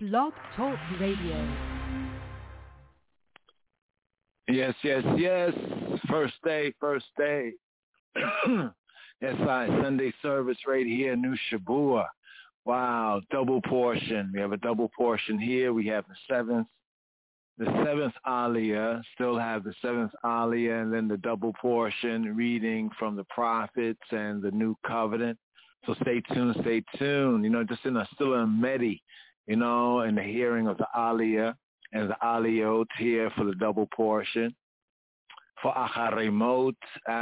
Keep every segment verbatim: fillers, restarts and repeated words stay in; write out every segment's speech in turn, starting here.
Blog Talk Radio. Yes, yes, yes. First day, first day. Yes, I Sunday service right here, New Shabua. Wow, double portion. We have a double portion here. We have the seventh, the seventh Aliyah. Still have the seventh Aliyah, and then the double portion reading from the prophets and the new covenant. So stay tuned, stay tuned. You know, just in a still in Medi, you know, in the hearing of the Aliyah and the Aliyot here for the double portion. For Acharimot,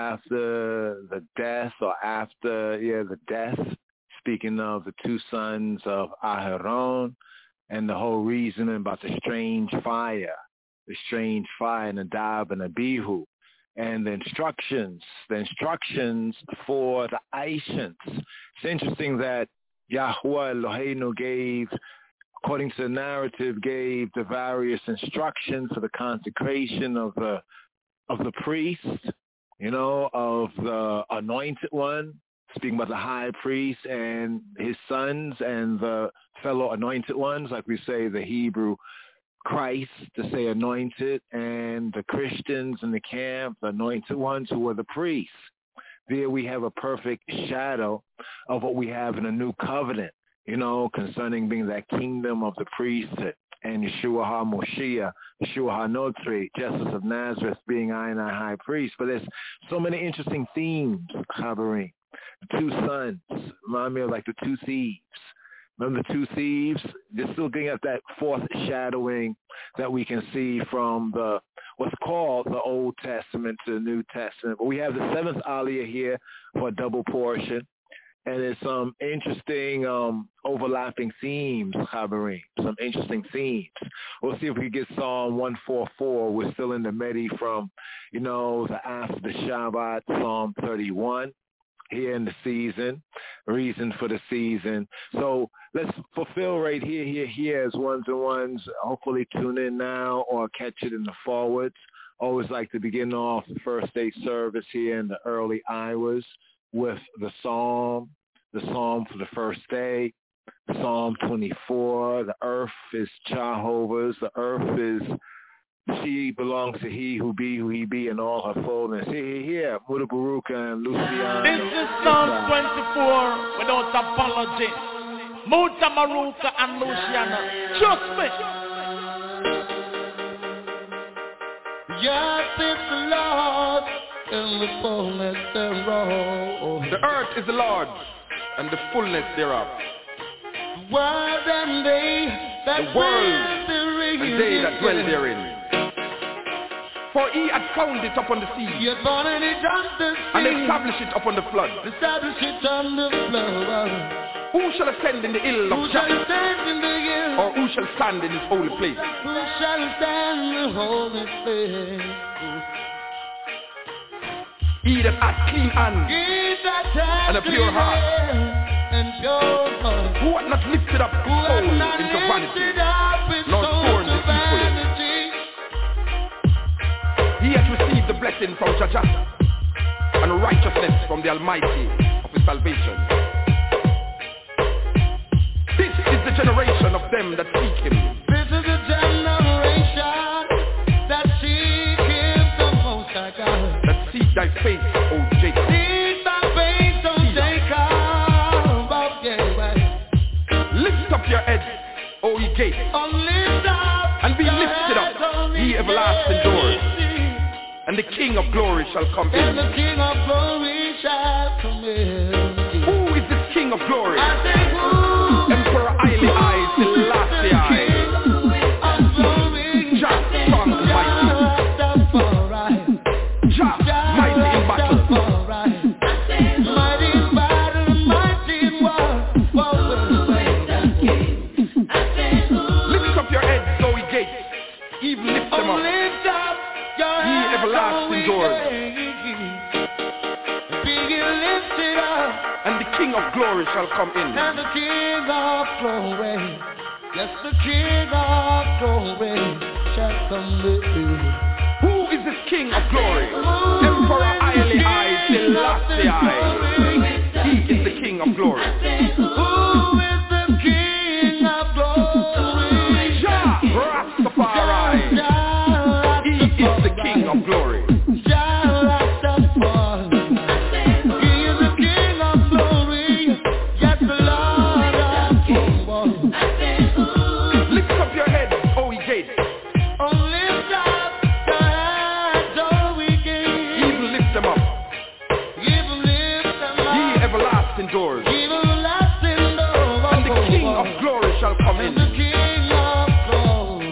after the death or after, yeah, the death, speaking of the two sons of Aharon and the whole reasoning about the strange fire, the strange fire, Nadab and Abihu, and the instructions, the instructions for the Aishans. It's interesting that Yahweh Eloheinu gave, according to the narrative, gave the various instructions for the consecration of the of the priest, you know, of the anointed one, speaking about the high priest and his sons and the fellow anointed ones, like we say the Hebrew Christ to say anointed, and the Christians in the camp, the anointed ones who were the priests. There we have a perfect shadow of what we have in a new covenant, you know, concerning being that kingdom of the priesthood. And Yeshua HaMoshiach, Yeshua HaNotri, Jesus of Nazareth being I and I high priest. But there's so many interesting themes, Chabarim. The two sons, remind me of like the two thieves. Remember the two thieves? They're still getting at that foreshadowing that we can see from the what's called the Old Testament to the New Testament. But we have the seventh Aliyah here for a double portion. And there's some interesting um, overlapping themes, Chabarim, some interesting themes. We'll see if we get Psalm one forty-four. We're still in the Medi from, you know, the after the Shabbat, Psalm thirty-one, here in the season, reason for the season. So let's fulfill right here, here, here as ones and ones. Hopefully tune in now or catch it in the forwards. Always like to begin off the first day service here in the early hours with the psalm, the psalm for the first day, Psalm twenty-four. The earth is Jehovah's. The earth is, she belongs to he who be, who he be, and all her fullness. Here, here, Muda Baruka and Luciano. This is Psalm twenty-four without apology. Muda Baruka and Luciano. Trust me. Yes, it's the Lord. And the fullness thereof. The earth is the Lord's, and the fullness thereof. The world and they that the world and they that dwell therein. For he had founded it upon the sea, he had founded it on the sea, and established it upon the flood. Established it on the flood. Who shall ascend in the hill of Jacob? Or who shall stand in his holy place? Who shall stand in the holy place? He that hath clean hands and a pure heart, who hath not lifted up his soul into vanity, nor scorned deceitfully. He hath received the blessing from Jah and righteousness from the Almighty of his salvation. This is the generation of them that seek him. This is the generation that seek him, the Most High God. Seek thy face, O Jacob. Seek thy face, O Jacob. Oh, yeah, lift up your head, O ye gates, oh, lift up and be lifted up, ye everlasting doors, and the King of glory shall come in. And the King of glory shall come in. Who is this King of glory? I say, who? Emperor Haile I, Selassie I. Jah strong and mighty. Jah mighty in battle. Mighty in battle, mighty in war. Lift up your heads, O ye gates, even lift them up, lift up your ye everlasting doors, be lifted up, and the King of glory shall come in. And the King of glory, yes, the King of glory shall come in. Who is this King of glory? Emperor Haile I, Selassie I. He is the King of glory. Who is the King of glory?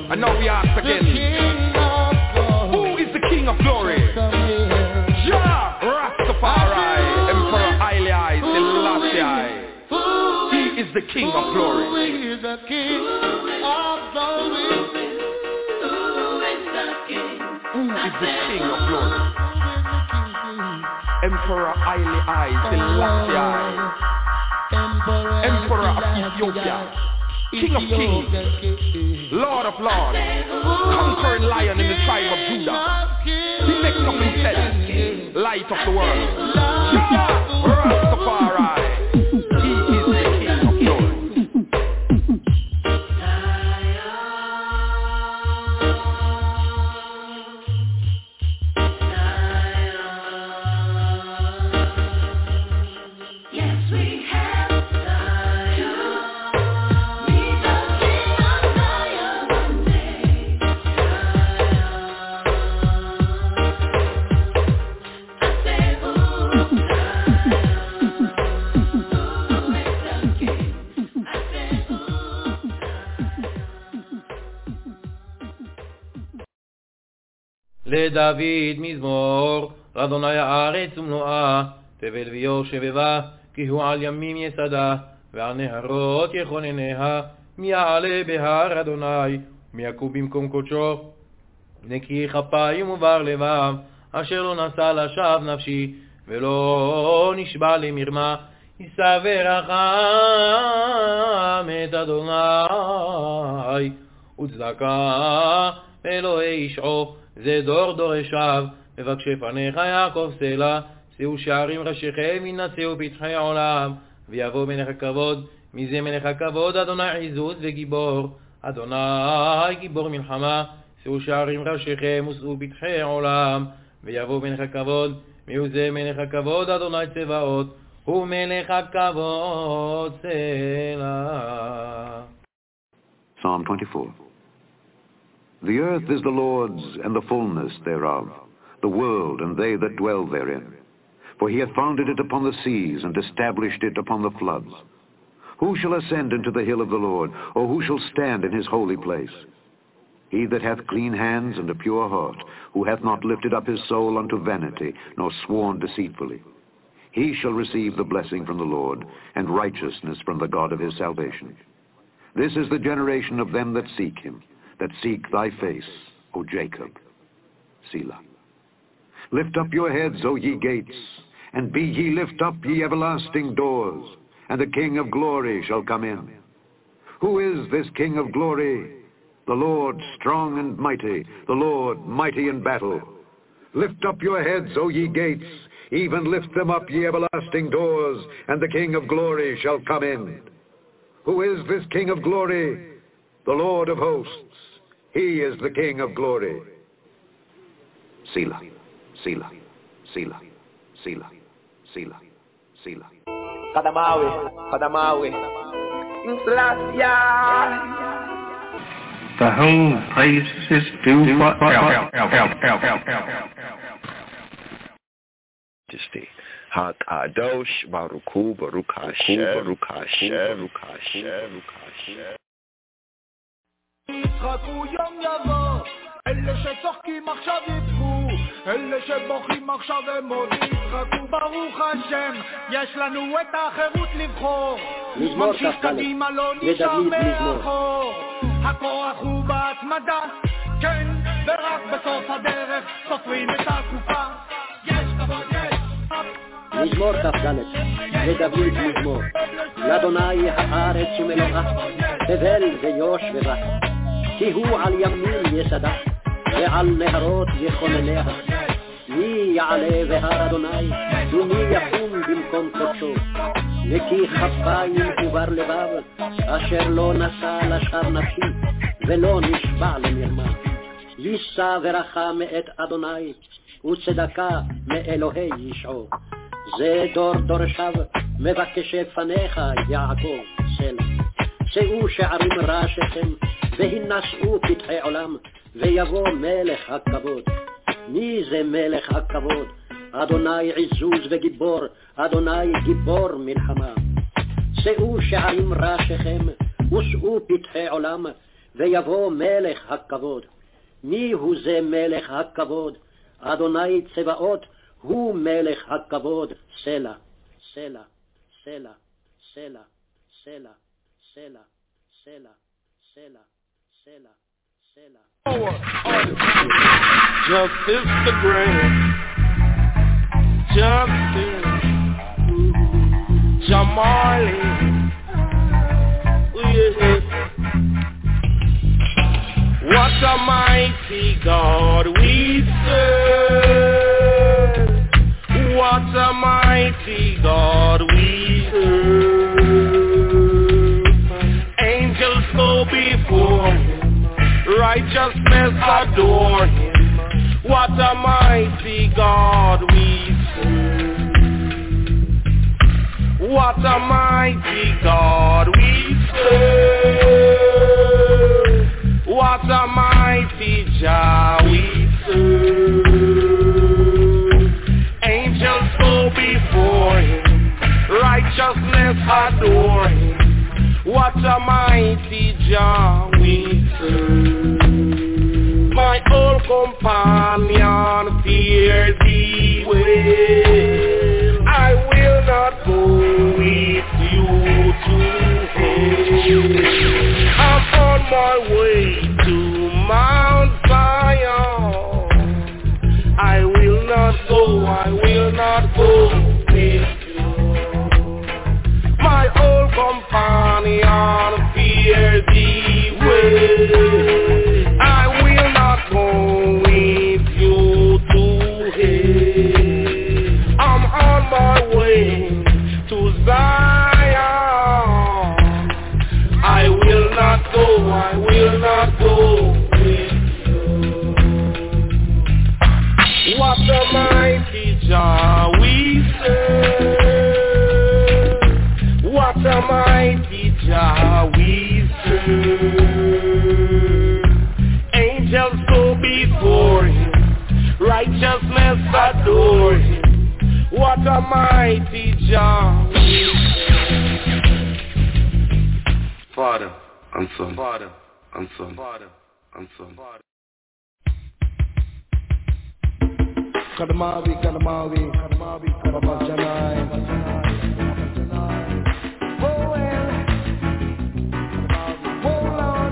And now we ask again, who is the King of Glory? Jah Rastafari, Emperor Haile Selassie. He is the King of Glory. Who is the King of Glory? Who is the King of Glory? Emperor Haile Selassie, Emperor of Ethiopia, King of Kings, Lord of Lords, conquering lion in the tribe of Judah. He makes up himself, light of the world. Jah Rastafari, he is the King of Glory. לדוד מזמור, לאדוני הארץ ומלואה, תבל ויושבבה, כי הוא על ימים יסדה, ועל נהרות יכונניה, מי יעלה בהר אדוני, מי יקום במקום קודשו, נקי כפיים ובר לבב, אשר לא נשא לשווא נפשי, ולא נשבע למרמה, יישא ורחם את אדוני, וצדקה אלוהי ישעו, זה דור דורשיו, מבקשי פניך יעקב סלע, שאו שערים ראשיכם ינשאו פתחי עולם, ויבוא מלך הכבוד, מי זה מלך הכבוד? אדוני עזוז וגיבור, אדוני גיבור מלחמה, שאו שערים ראשיכם ושאו פתחי עולם, ויבוא מלך הכבוד, מי הוא זה מלך הכבוד? אדוני צבאות, הוא מלך הכבוד סלע. Psalm twenty-four. The earth is the Lord's, and the fullness thereof, the world and they that dwell therein. For he hath founded it upon the seas, and established it upon the floods. Who shall ascend into the hill of the Lord, or who shall stand in his holy place? He that hath clean hands and a pure heart, who hath not lifted up his soul unto vanity, nor sworn deceitfully. He shall receive the blessing from the Lord, and righteousness from the God of his salvation. This is the generation of them that seek him, that seek thy face, O Jacob. Selah. Lift up your heads, O ye gates, and be ye lift up, ye everlasting doors, and the King of glory shall come in. Who is this King of glory? The Lord strong and mighty, the Lord mighty in battle. Lift up your heads, O ye gates, even lift them up, ye everlasting doors, and the King of glory shall come in. Who is this King of glory? The Lord of hosts. He is the King of glory. Selah, Selah, Selah, Selah, Selah, Selah. Kadamawi, Kadamawi. Selassie. The whole place is due forever. Majesty. HaKadosh, Baruch Hu, Baruch Hashem, Baruch Hashem, Baruch Hashem, Baruch Hashem. יצחקו יום יבוא, אלה שצוחקים עכשיו יבכו, אלה שבוכים עכשיו הם עוד יצחקו, ברוך השם, יש לנו את האחרות לבחור, ממשיך קדימה לא נשאר מאחור, הכוח הוא בהתמדה, כן, ורק בסוף הדרך סופרים את הקופה, יש כבוד, יש מזמור כ"ד, לדוד מזמור, לאדוני הארץ ומלואה, תבל ויושבבה, כי הוא על ימים יסדה, ועל נהרות יכונניה. מי יעלה בהר אדוני, ומי יקום במקום קודשו? נקי כפיים ובר לבב, אשר לא נשא לשווא נפשי, ולא נשבע למרמה. יישא ורחם את אדוני, וצדקה מאלוהי ישעו. זה דור דורשיו, מבקשי פניך יעקב סלע. שאו שערים ראשיכם, והינשאו פתחי עולם, ויבוא מלך הכבוד. מי זה מלך הכבוד? אדוני עזוז וגיבור, אדוני גיבור מלחמה. שאו שערים ראשיכם, ושאו פתחי עולם, ויבוא מלך הכבוד. מי הוא זה מלך הכבוד? אדוני צבאות הוא מלך הכבוד. סלע, סלע, סלע, סלע, סלע, סלע, סלע, סלע, סלע, סלע. Justice the great, justice, Jamali, yeah. What a mighty God we serve. What a mighty God we serve. Angels go before him, righteousness adore him. What a mighty God we serve. What a mighty God we serve. What a mighty Jah we serve. Angels go before him, righteousness adore him. What a mighty Jah we serve. My old companion, fear thee well. I will not go with you to hell. I'm on my way to Mount Zion. I will not go, I will not go with you. My old companion, fear thee well. I will not go with you to hell. I'm on my way to Zion. I will not go, I will not go with you. What a mighty Jah we serve. What a mighty Jah we serve. Angels go before him, righteousness adore him. What a mighty Jah we serve. Father and Son, Father and Son, Father and Son. Kadamawi, Kadamawi, Kadamawi, Kadamajanai. Oh well, oh Lord.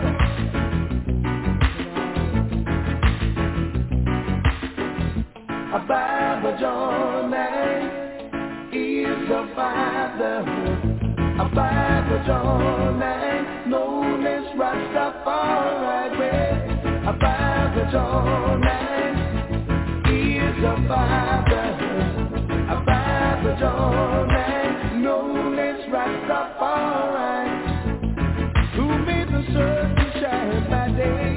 A Bible John is a father. A Bible John known as Rastafari. A Bible John is a father. A Bible John known as Rastafari. Who made the sun to shine by day,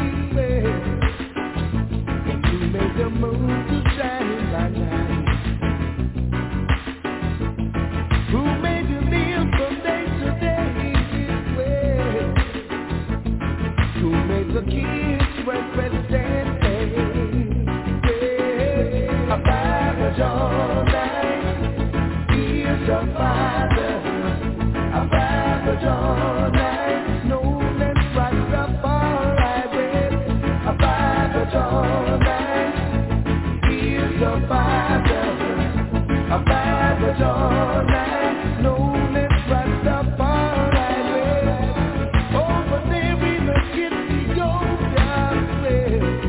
and who made the moon to shine by night. Who made you live from day to day this way? Who made the kids represent a Bible John is a father. A Bible John known as Rastafari. A Bible John is a father. A Bible John known as Rastafari. Over there in the Ethiopia,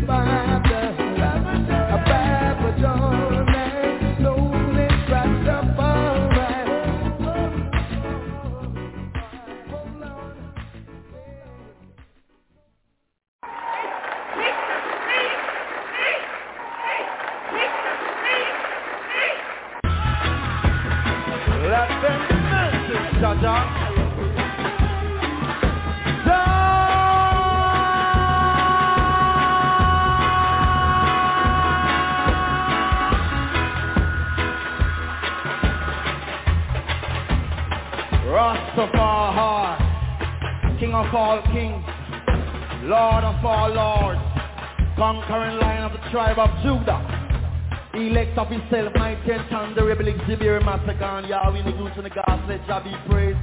Rastafari, King of all kings, Lord of all lords, conquering Lion of the tribe of Judah, elect of himself, mighty and thunder, rebel, Xibir, Massacre, Yahweh, the goose and the gods, let Jah be praised.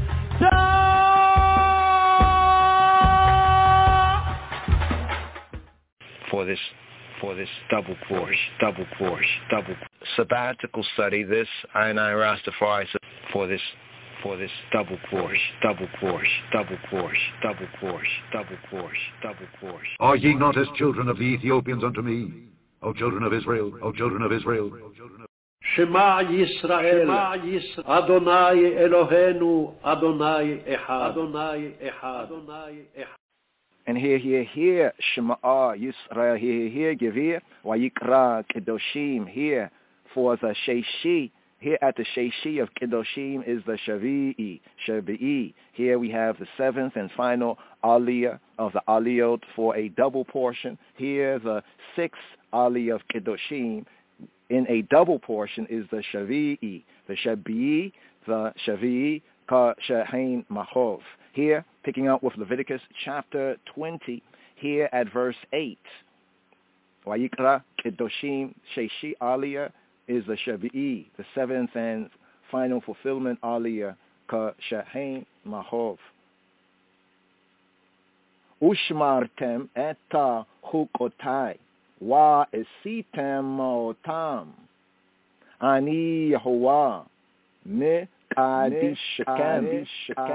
For this, for this double course, double course, double sabbatical study, this I and I Rastafari, for this. For this double course, double course, double course, double course, double course, double course. Are ye not as children of the Ethiopians unto me, O children of Israel, O children of Israel? Shema Yisrael, Adonai Eloheinu, Adonai Echad, Adonai Echad, Adonai Echad. And here, here, here, Shema Yisrael, here, here, give here, Wayikra Kedoshim, here, for the Sheishi. Here at the Sheishi of Kedoshim is the Shavi'i, Shavi'i. Here we have the seventh and final Aliyah of the Aliyot for a double portion. Here the sixth Aliyah of Kedoshim in a double portion is the Shavi'i. The Shavi'i, the Shavi'i, Ka Shehain Mahov. Here, picking up with Leviticus chapter twenty, here at verse eight. Wayikra Kedoshim Sheishi Aliyah is the Shavi'i, the seventh and final fulfillment Aliyah, Ka Shehain Mahov. Ushmartem eta chukotai, wa esitem otam. Ani Yehovah, me kadishakem,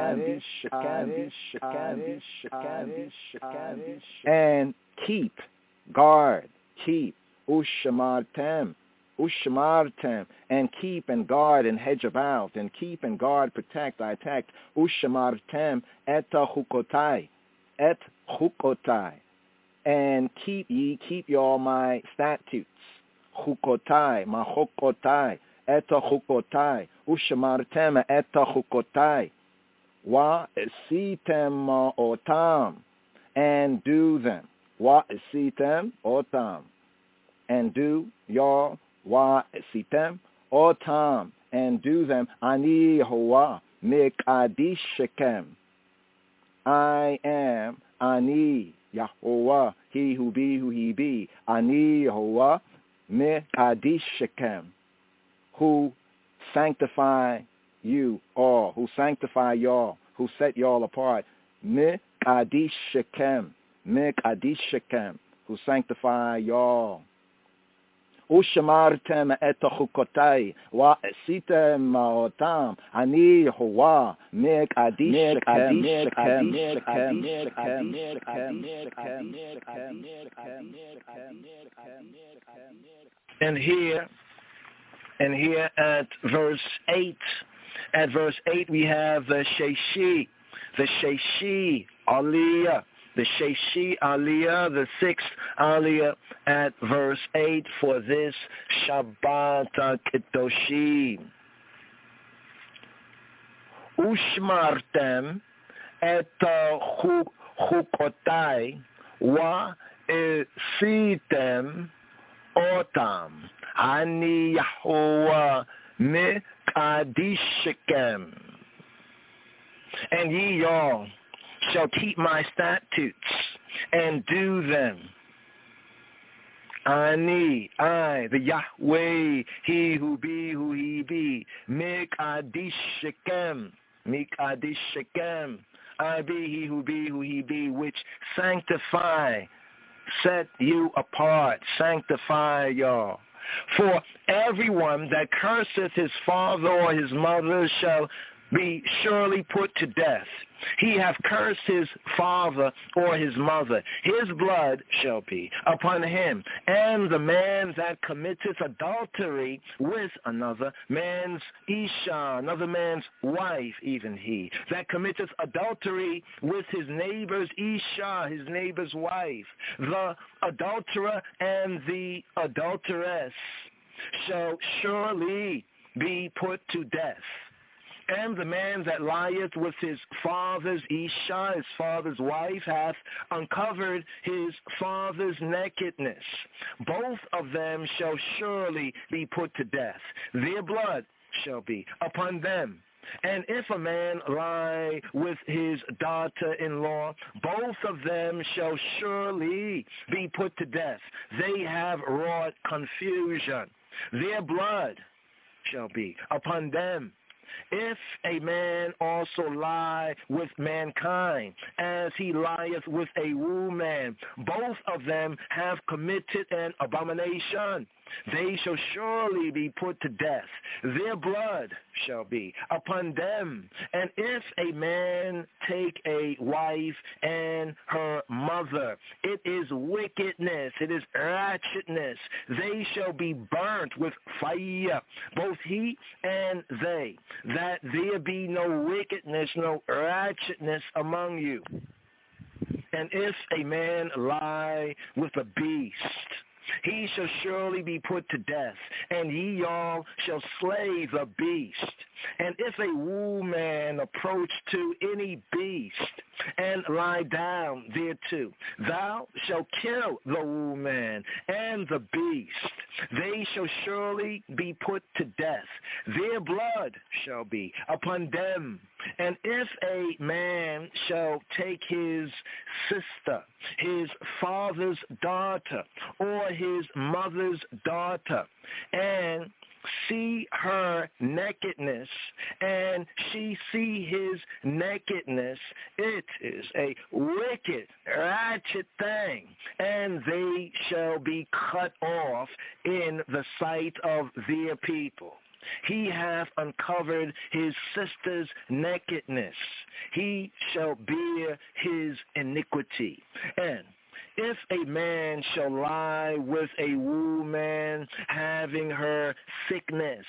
and keep, guard, keep, Ushmartem, Ushmartem, and keep and guard and hedge about, and keep and guard, protect, I protect. Ushmartem et chukotai, et chukotai, and keep ye, keep y'all my statutes. Chukotai, ma chukotai, et chukotai, ushmartem et chukotai, wa esitem otam, and do them. Wa esitem otam, and do y'all. Wa sitem otam, and do them. Ani Yehovah mikadishekem. I am Ani Yehovah, he who be who he be. Ani Yehovah mikadishekem, who sanctify you all, who sanctify y'all, who set y'all apart. Mikadishekem, mikadishekem, who sanctify y'all. Ushmartem et chukotai, wa esitem otam, ani Yehovah mikadishekem. And here, and here at verse eight, at verse eight we have the Sheishi, the Sheishi Aliyah. The Sheishi Aliyah, the sixth Aliyah at verse eight for this Shabbat HaKedoshim. Ushmartem et chukotai wa esitem otam. Ani Yehovah mikadishekem. And ye all shall keep my statutes and do them. Ani, I, the Yahweh, he who be who he be, mikadishekem, mikadishekem, I be he who be who he be, which sanctify, set you apart, sanctify y'all. For everyone that curseth his father or his mother shall be surely put to death. He hath cursed his father or his mother. His blood shall be upon him. And the man that committeth adultery with another man's Isha, another man's wife, even he, that committeth adultery with his neighbor's Isha, his neighbor's wife, the adulterer and the adulteress shall surely be put to death. And the man that lieth with his father's Isha, his father's wife, hath uncovered his father's nakedness. Both of them shall surely be put to death. Their blood shall be upon them. And if a man lie with his daughter-in-law, both of them shall surely be put to death. They have wrought confusion. Their blood shall be upon them. If a man also lie with mankind, as he lieth with a woman, both of them have committed an abomination. They shall surely be put to death. Their blood shall be upon them. And if a man take a wife and her mother, it is wickedness, it is ratchetness. They shall be burnt with fire, both he and they, that there be no wickedness, no ratchetness among you. And if a man lie with a beast, he shall surely be put to death, and ye all shall slay the beast. And if a woman approach to any beast and lie down thereto, thou shalt kill the woman and the beast. They shall surely be put to death. Their blood shall be upon them. And if a man shall take his sister, his father's daughter, or his mother's daughter, and see her nakedness, and she see his nakedness, it is a wicked, ratchet thing, and they shall be cut off in the sight of their people. He hath uncovered his sister's nakedness. He shall bear his iniquity. And if a man shall lie with a woman having her sickness,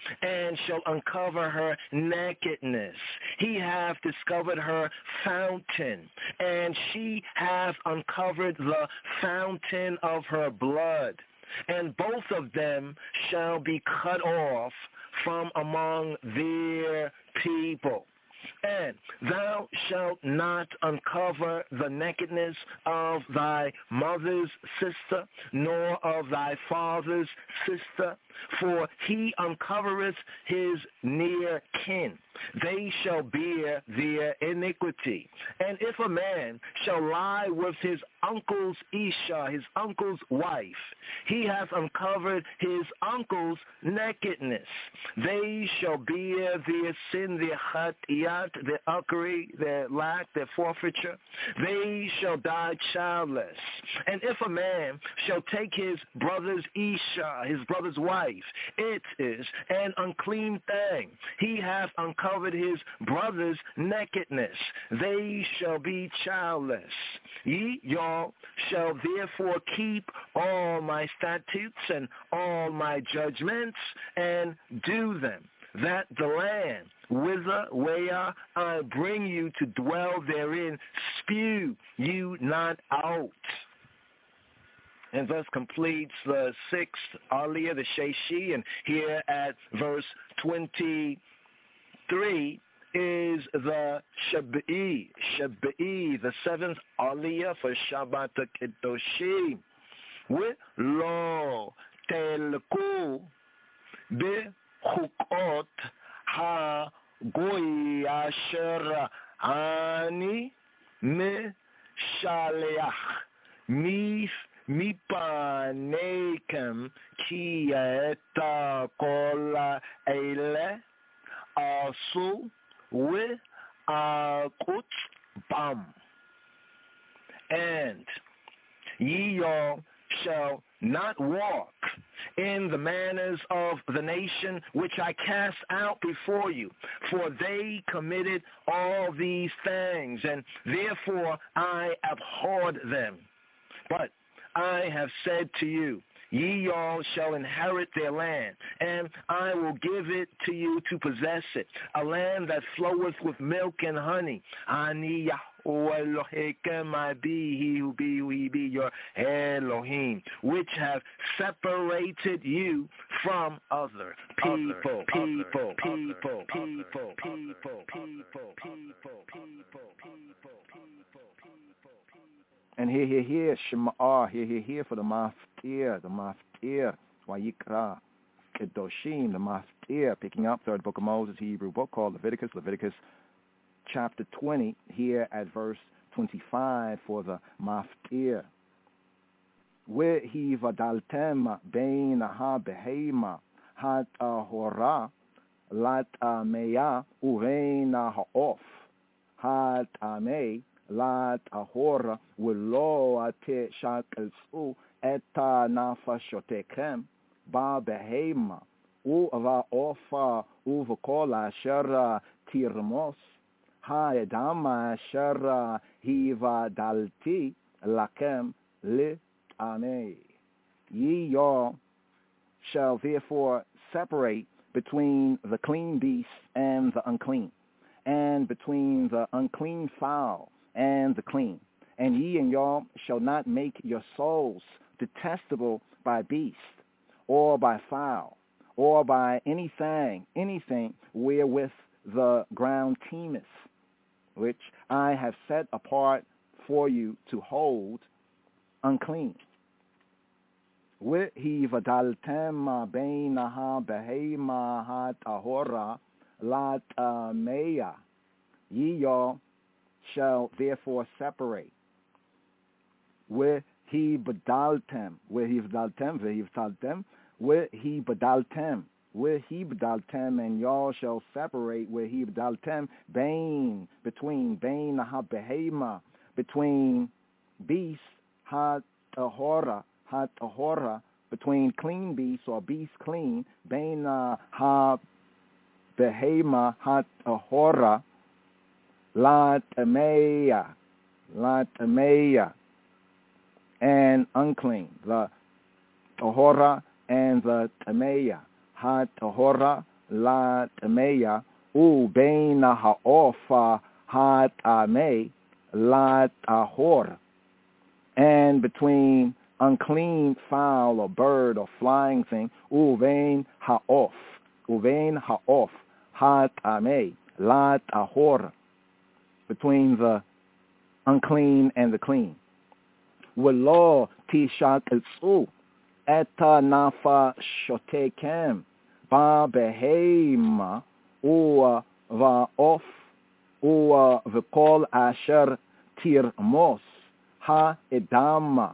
and shall uncover her nakedness, he hath discovered her fountain, and she hath uncovered the fountain of her blood. And both of them shall be cut off from among their people. And thou shalt not uncover the nakedness of thy mother's sister, nor of thy father's sister, for he uncovereth his near kin. They shall bear their iniquity. And if a man shall lie with his uncle's Isha, his uncle's wife, he hath uncovered his uncle's nakedness. They shall bear their sin, their chatiyat, their uckery, their lack, their forfeiture. They shall die childless. And if a man shall take his brother's Isha, his brother's wife, it is an unclean thing. He hath uncovered his brother's nakedness. They shall be childless. Ye, y'all, shall therefore keep all my statutes and all my judgments and do them, that the land whither where I bring you to dwell therein spew you not out. And thus completes the sixth aliyah, the Sheishi, and here at verse twenty-three is the Shabba'i, Shabba'i, the seventh aliyah for Shabbat Kedoshim. With lo telku bechukot ha-goy asher ani me-shaleach mif מפניכם כי את כל אלה עשו ועקוץ בם. And ye all shall not walk in the manners of the nation which I cast out before you, for they committed all these things, and therefore I abhorred them. But I have said to you, ye all shall inherit their land, and I will give it to you to possess it, a land that floweth with milk and honey. Ani Yahweh Elohim, I be, he who be, who he be, your Elohim, which have separated you from other people, people, people, people, people, people, people, people. And here, here, here, Shema, here, here, here for the Maftir, the Maftir, Wayikra, Kedoshim, the Maftir, picking up third book of Moses, Hebrew book called Leviticus, Leviticus chapter twenty, here at verse twenty-five for the Maftir. Wehi vadaltem bein ha behema hat ahora lat ameya uvein ha'of hat amei lat ahora v'lo ate shakelsu eta nafashotekem ba behema u'va'ofa u'v'kol asher tirmos ha'edam asher hivadalti lakem li amei. Ye y'all shall therefore separate between the clean beast and the unclean, and between the unclean fowl and the clean. And ye and y'all shall not make your souls detestable by beast, or by fowl, or by anything, anything wherewith the ground teemeth, which I have set apart for you to hold unclean. Wehi vadaltem beinaha behema hat ahora lat ameya. Ye y'all shall therefore separate. Wehi badaltem, wehi badaltem, wehi badaltem, wehi badaltem, wehi badaltem, and y'all shall separate wehi badaltem, bain, between beinaha behema, between beast hat ahora, hat ahora, between clean beasts or beast clean, beina ha behema hat ahora, lat ameya, lat ameya, and unclean, the ahora and the tameya, hat ahora, lat ameya, u beina ha'ofa hat amei, lat ahor, and between unclean fowl or bird or flying thing, uvein ha'of, uvein ha'of, hat amei, lat ahor, between the unclean and the clean. V'lo tishakelsu eta nafa shotekem ba behema ua va'of ua v'kol asher tirmos ha edama.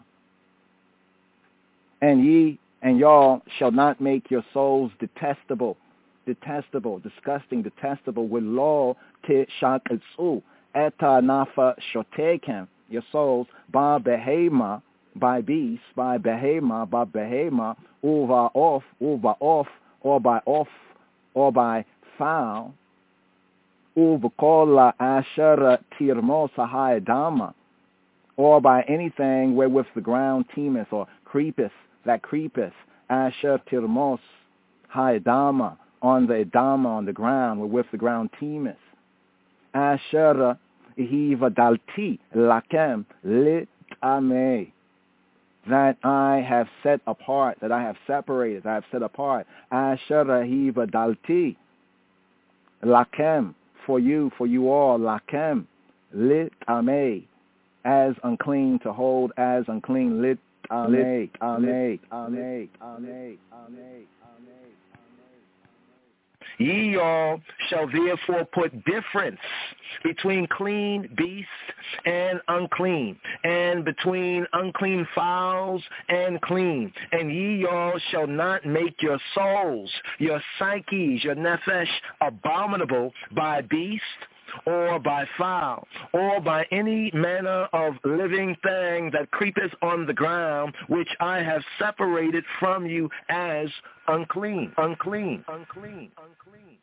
And ye and y'all shall not make your souls detestable, detestable, disgusting, detestable, with law tishakelsu eta nafa shotekem, your souls, ba behema, by beast, by behema, by behema, uva off, uva off, or by off, or by fowl, uva kola asher tirmosa haedama, or by anything wherewith the ground teemeth or creepeth, that creepeth, asher tirmos haedama, on the edama, on the ground, wherewith the ground teemeth, asher hivadalti lakem lit amei, that I have set apart, that I have separated, that I have set apart, asher hivadalti lakem, for you, for you all, lakem lit amei, as unclean to hold, as unclean, lit amei, amei, amei, amei, amei. Ye all shall therefore put difference between clean beasts and unclean, and between unclean fowls and clean. And ye all shall not make your souls, your psyches, your nefesh, abominable by beast, or by fowl, or by any manner of living thing that creepeth on the ground, which I have separated from you as unclean, unclean, unclean, unclean.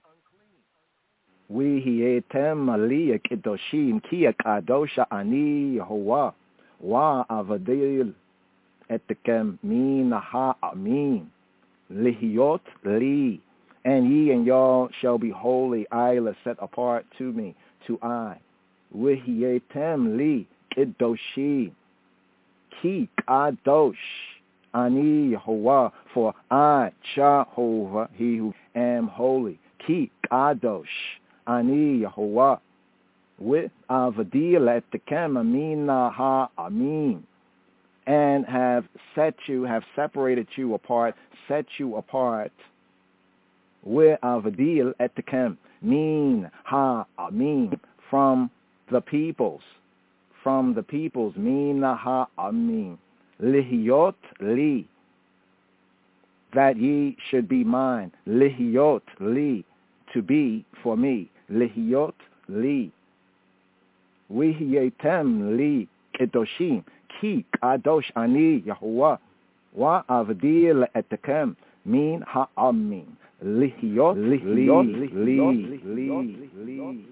V'hietem li kedoshim ki kadosha ani Yehovah wa avadil etkem min ha'amin lihiot li, and ye and y'all shall be holy, isla set apart to me, to I. V'hietem li kedoshim ki kadosh ani Yehovah, for I, Jehovah, he who am holy, ki kadosh ani Yehovah, with avadil etkem min ha'amin, and have set you, have separated you apart, set you apart, with avadil etkem min ha'amin, from the peoples, from the peoples, min ha'amin, lihiot li, that ye should be mine, lihiot li, to be for me, lihiot li. V'hietem li kedoshim ki kadosh ani Yehovah wa avdil etkem min ha'amin lihiot lihiot li li.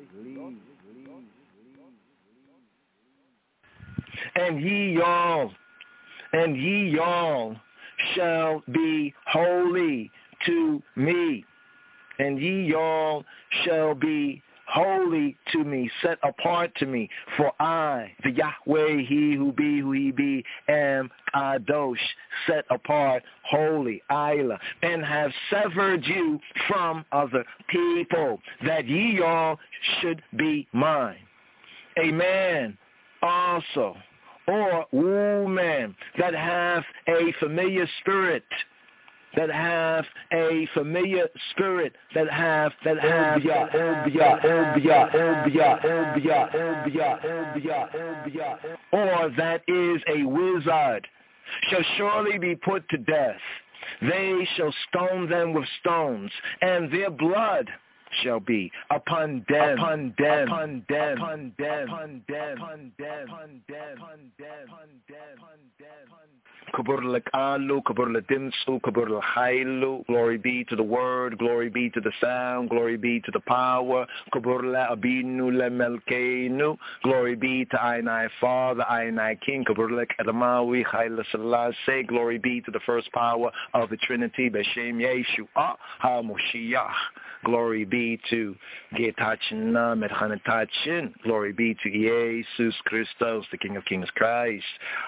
And ye y'all, and ye y'all shall be holy to me, and ye y'all shall be holy to me, set apart to me, for I, the Yahweh, he who be, who he be, am Kadosh, set apart, holy, Isla, and have severed you from other people, that ye all should be mine. A man also, or woman, that have a familiar spirit, that have a familiar spirit, that have, that have, obia, obia, obia, obia, obia, obia, obia, obia, or that is a wizard, shall surely be put to death. They shall stone them with stones, and their blood shall be upon them, upon them, upon them, upon them, upon them, upon them, upon them, upon them, upon them, upon them. Kabur lekalu, kabur ledimsu, kabur lehailu. Glory be to the word, glory be to the sound, glory be to the power. Kabur leabinu lemelkeinu. Glory be to Ainai Father, Ainai King. Kabur lekadamawi, Haile Selassie. Glory be to the first power of the Trinity, Beshem Yeshua HaMoshiach. Glory be to Getachina Medchanetachin. Glory be to Jesus Christos, the King of Kings Christ.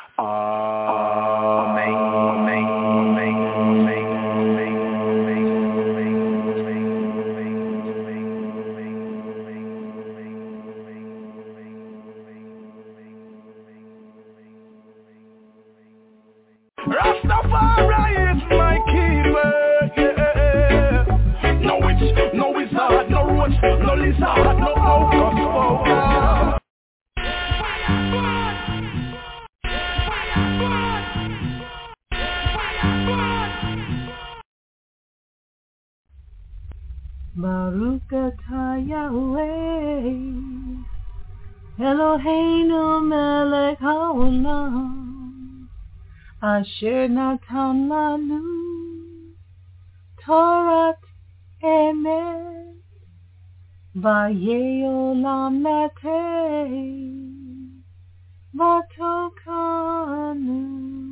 Amen. Amen. Amen. Amen. Rastafari is my keeper, yeah. No witch, no wizard, no roach, no lizard, no outcast. Baruch atah Yahweh Eloheinu melech haolam asher natan lanu Torah emet vayeh olam nateh vatokanu.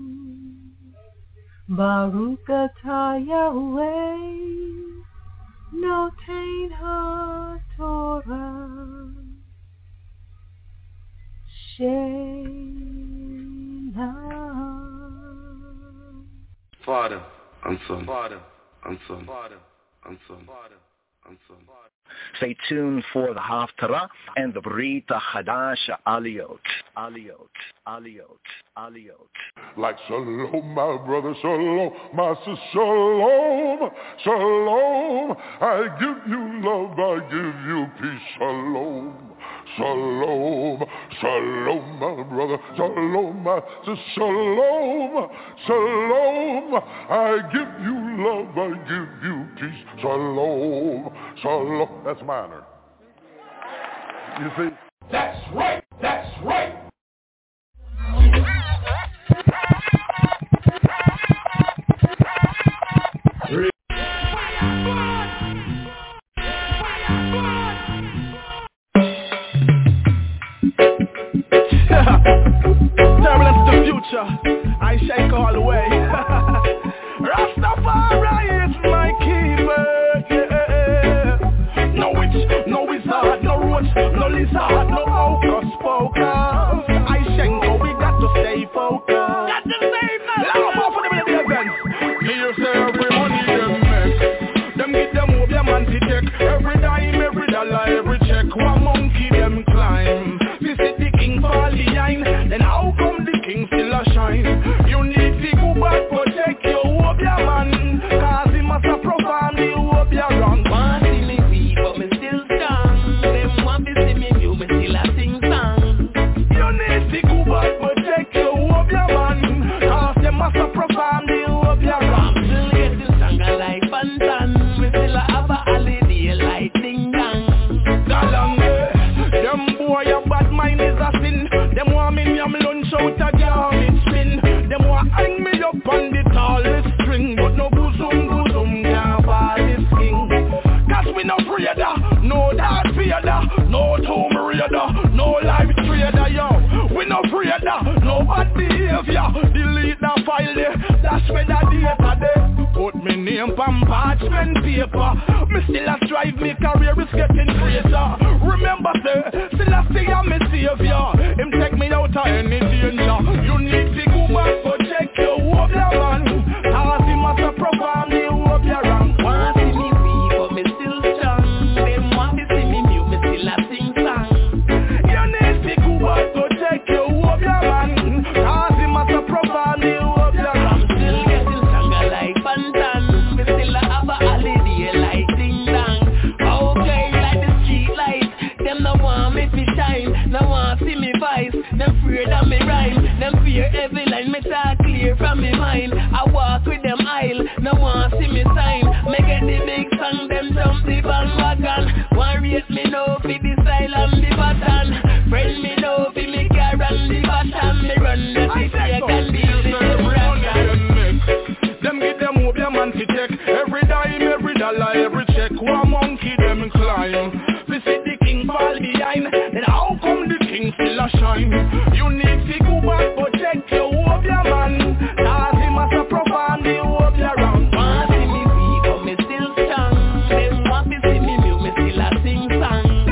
Baruch atah Yahweh Notain ha-Torah Shelah. Father and Son, Father and Son, Father and Son, Father and Son. Stay tuned for the Haftarah and the Brita Hadasha Aliyot, Aliyot, Aliyot, Aliyot. Like shalom, my brother, shalom, my sister, shalom, shalom. I give you love, I give you peace, shalom, shalom, shalom, my brother, shalom, my sister, shalom, shalom. I give you love, I give you peace, shalom, shalom. That's minor. You see? That's right. That's right. Turbulence to the future, I shake all the way. Rastafari is my keeper, yeah. No witch, no wizard, no roach, no lizard, no hocus pocus. I shake, but we got to stay focused. Got to stay focused. Long up for the events. Here say every money them make. Them get them over their man to take. Every dime, every dollar, every check. One monkey them climb. Visit the king fall behind. Then how come the king still a shine? You need to go back, protect your hope, your man. Cause he must have profound the hope, your wrong. Want see me weak, but me still strong. Them want to see me new, me still a sing song. You need to go back, protect your hope, your man. Cause they must have profound the hope, your wrong. Still getting stronger like Bantan. Me still a have a holiday like Ding Dong. Galang, them boy, your bad mind is a sin. Them want me yam lunch out a garment spin. Them want hang me up on the tallest string. But no bosom, bosom can't buy this king. Cause we no trader, no dark trader, no tomb raider, no life trader, yo. We no trader, no bad behavior. Delete that file there, that's where the data there. Put me name on parchment paper. Me still a strive, me career is getting greater. Remember sir, still a stay on me savior. Him take me out of any danger. You need to go back, but check your hope, your man. Cause he must have profound the hope, your wrong. Want see me weak, but me still strong. Them want to see me mute, me still a sing song. You need to go back, but check your hope, your man. Cause he must have profound the hope, your wrong. Still getting stronger like Bantan. Me still a have a holiday like Ding Dong. Okay, like the street light. Them no want me to shine. No want see me vice. Them afraid of me rhyme. Them fear every line. Me talk clear from me mind. I walk with them aisle. No want see me sign. Me get the big song. Them jump the bandwagon. Want rate me know fi the style and the pattern. Friend me know fi me car and the pattern. Me run the city I can deal with them ragan. Them get them hope your man to check. Every dime, every dollar, every check. One monkey them climb. Visit the king fall behind. Then how come the king still a shine? You need to go back, but check your hope, your man. Cause he must have profound the hope, your wrong. Want see me weak, but me still strong. Them want to see me mute, me still a sing song. Go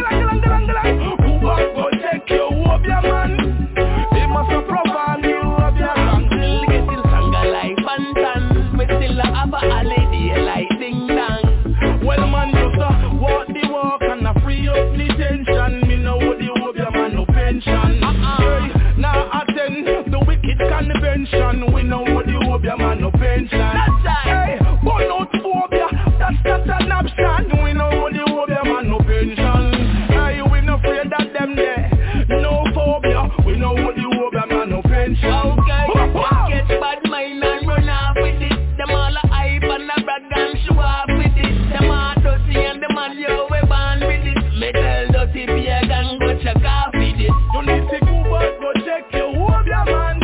back, but check your hope, your man. He must have profound the hope, your wrong. Still getting stronger like Bantan. Me still a have a holiday like Ding Dong. Well man, just uh, walk the walk and uh, free up the tension. Me know what the hope, your man, no pension. Uh-uh. Hey, now attend the wicked convention. We know what the hope, your man, no pension. That's right. Hey, but not phobia, that's not an option. We know what the hope, your man, no pension. Hey, we no afraid that them there. No phobia, we know what the hope, your man, no pension. Okay, get bad mind and run off with it. Them all a hype and a brag and show off with it. Them all dirty and the man yo we born with it. Me tell dirty pagan go check off with it. You need to go back, go check your hope, your man.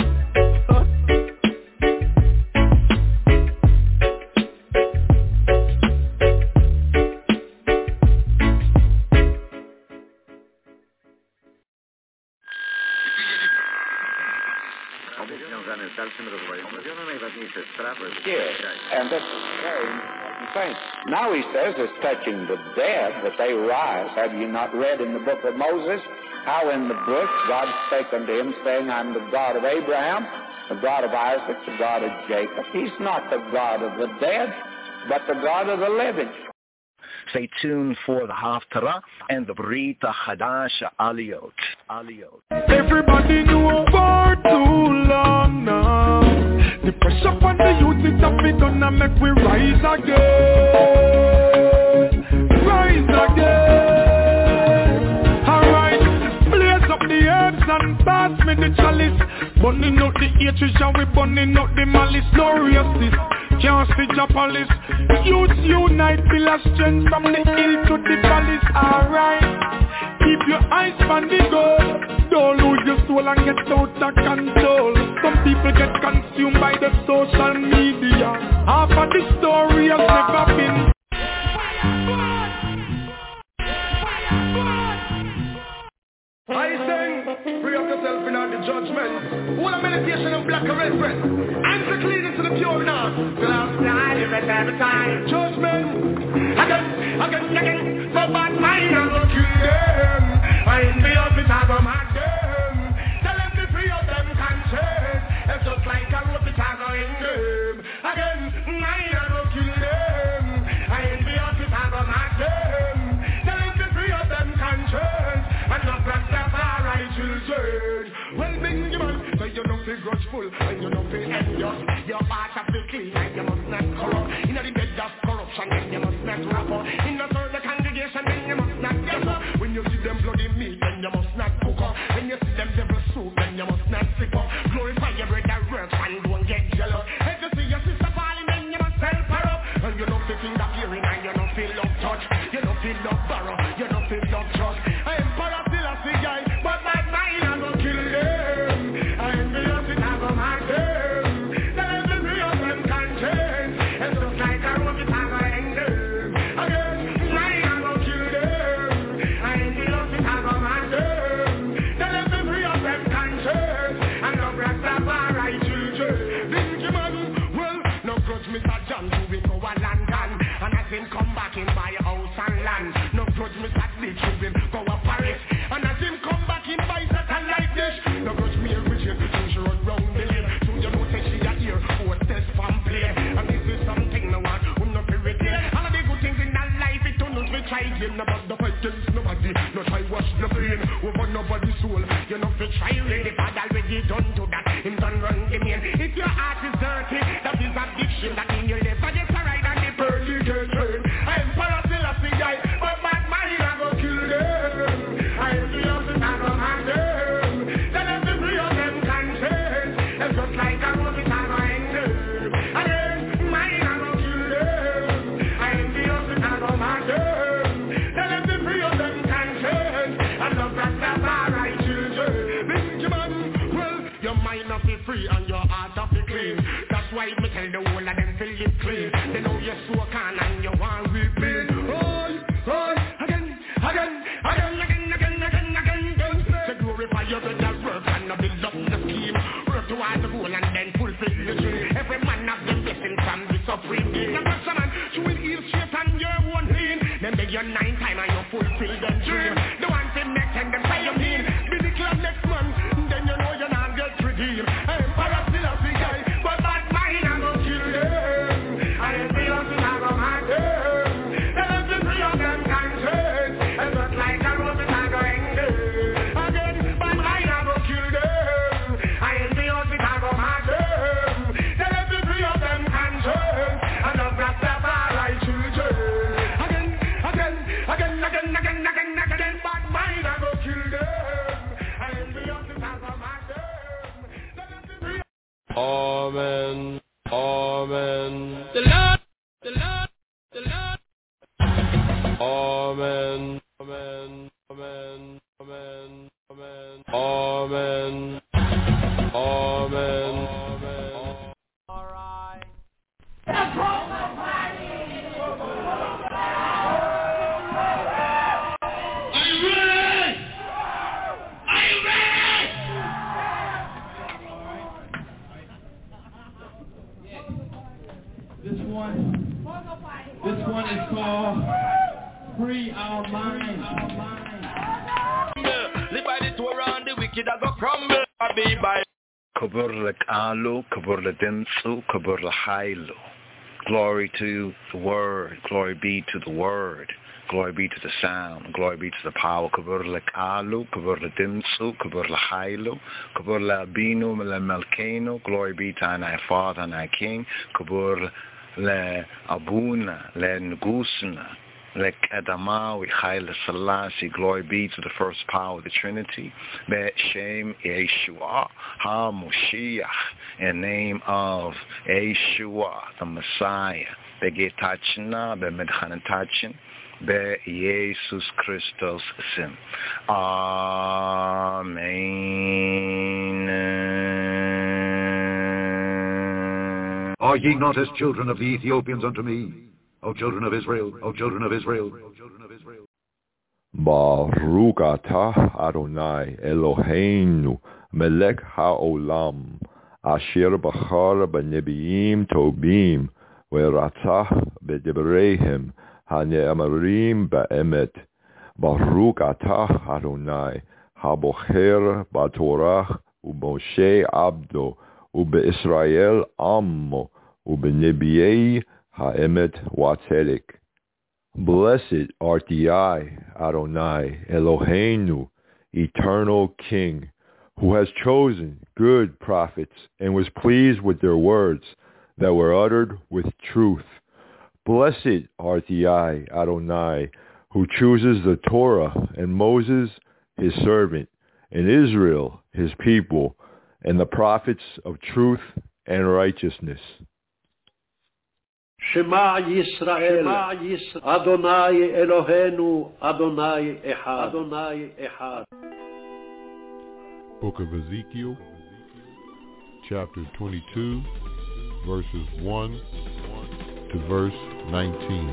Yes, and that's very important thing. Now he says it's touching the dead that they rise. Have you not read in the book of Moses how in the bush God spake unto him, saying, I'm the God of Abraham, the God of Isaac, the God of Jacob. He's not the God of the dead, but the God of the living. Stay tuned for the Haftarah and the Brit Hadash Aliyot. Aliyot. Everybody know for too long now. The pressure on the youth is up, it gonna make we rise again. Rise again. Alright, blaze up the herbs and pass me the chalice. Burning out the hatred and we burning out the malice. Gloriousness, can't see your police. Youth unite, feel a strength from the hill to the palace. Alright, keep your eyes on the goal. Don't lose your soul and get out of control. Some people get consumed by the social media. Half of the story has never been. I sing, free up yourself in all the judgment. All the meditation and black and red bread. Answer clean into the pure now. Till I'm live at every time. Judgment. Again, again, again. So bad mind, I will kill them. I ain't be up it, I go mad them. Tell them to free up them conscience. It's just like a rope, it, I go in them. Again, mind, I will kill them. I ain't be up it, I go mad them. Tell them to free up them conscience. And not Rastafari children. Well, Benjamin, so you don't feel grudgeful and you don't feel envious. Your heart has to clean and you must not corrupt. In the bed of corruption, then you must not wrap up. In the third congregation, then you must not get up. When you see them bloody meat, then you must not cook up. When you see them devil soup, then you must not sip up. Glorify your bread that works and don't get jealous. If you see your sister falling, then you must help her up. And you don't feel finger hearing and you don't feel love touch. You don't feel love borrow, you don't feel love trust. I am para still a see guy, but that mind I go kill them. I am the opposite, I go mad them. Tell them to free up them conscience. It's just like a rope, it's I go hang them. Again, mind I go kill them. I am the opposite, I go mad them. Tell them to free up them conscience. And no Rastafari children. Benjamin, well, no grudge Mister John to be go a London. And as him come back in buy a house and land. No grudge Mister Lee to him go a Paris. And as him come back in buy satellite dish. No grudge me a Richard, so she run round the lane. So you know say she a ear, for test from play. And this is something no one who no feel it here. All of the good things in our life, it don't we try game. No but the fight against nobody, no try wash the brain over nobody's soul. You know fi try really bad already done to that. Him done run the main. If your heart is dirty, that is addiction. That mean you live for the ride and the pearly girl train. I am para still a see guy, but bad mind I go kill them. I am the opposite, I go mad them. Tell them to free up them conscience. It's just like a rope, it I go hang them. Again, mind I go kill them. I am the opposite, I go mad them. Tell them to free up them conscience. And love Rastafari children. Benjamin, well, your mind not be free and your heart not be clean. That's why me tell the whole of them feel it clean. They know you're so can and you want repeat. Oh, oh, again, again, again, again, again, again, again, again. To glorify your good work and not build up the scheme. Work towards the goal and then fulfill the dream. Every man has them blessing from the supreme being. Now that's a man, you will heal straight and your one pain. Then beg your nine time and you fulfill them dream. The one thing next and them say you mean. Be the club next month, then you know you're not get redeemed. I am para still a see guy, but that mind I go kill them. I am the opposite, I go mad them. Tell them to free up them conscience. It's just like a rope, it I go hang them. Again, but mind I go kill them. I am the opposite, I go mad them. Tell them to free up them conscience. And love Rastafari children. Again, again, again, again, again, again, again, bad mind I go kill them. I am the opposite, I go mad them. Tell them to free up. Amen. Amen. The Lord, the Lord, the Lord. Amen. Amen. Amen. Amen. Amen. Amen. Amen. Amen. All right. Are you ready? Are you ready? This one, this one is called Free Our Minds. Live by the Torah and the wicked are gonna crumble. I be by. Kabur l'k'alu, kabur l'dimsu, kabur l'hailu. Glory to the word, glory be to the word, glory be to the sound, glory be to the power. Kabur l'k'alu, kabur l'dimsu, kabur l'hailu, kabur l'abinu, l'melkenu, glory be to our Father and our King. Kabur l'abuna, l'ngusna, Lekadama, we Haile Selassie, glory be to the first power of the Trinity. Bet Shem Yeshua, HaMoshiach, in the name of Yeshua, the Messiah. Begetachna, Bemedchanatachin, Be Jesus Christus Sim. Amen. Are ye not as children of the Ethiopians unto me? O children of Israel, O children of Israel, O children of Israel. Baruch atah Adonai Eloheinu melech haolam asher bachar b'nebiim tobim v'ratzah b'debreihem hane'amarim ba'emet. Baruch atah Adonai habocher b'torah u'Moshe abdo u'be'Israel ammo u'b'nebiei Ha'emet Watzedek. Blessed art I, Adonai, Eloheinu, eternal King, who has chosen good prophets and was pleased with their words that were uttered with truth. Blessed art I, Adonai, who chooses the Torah and Moses, his servant, and Israel, his people, and the prophets of truth and righteousness. Shema Yisrael, Adonai Eloheinu, Adonai Echad, Adonai Echad. Book of Ezekiel, chapter twenty-two, verses one to verse nineteen.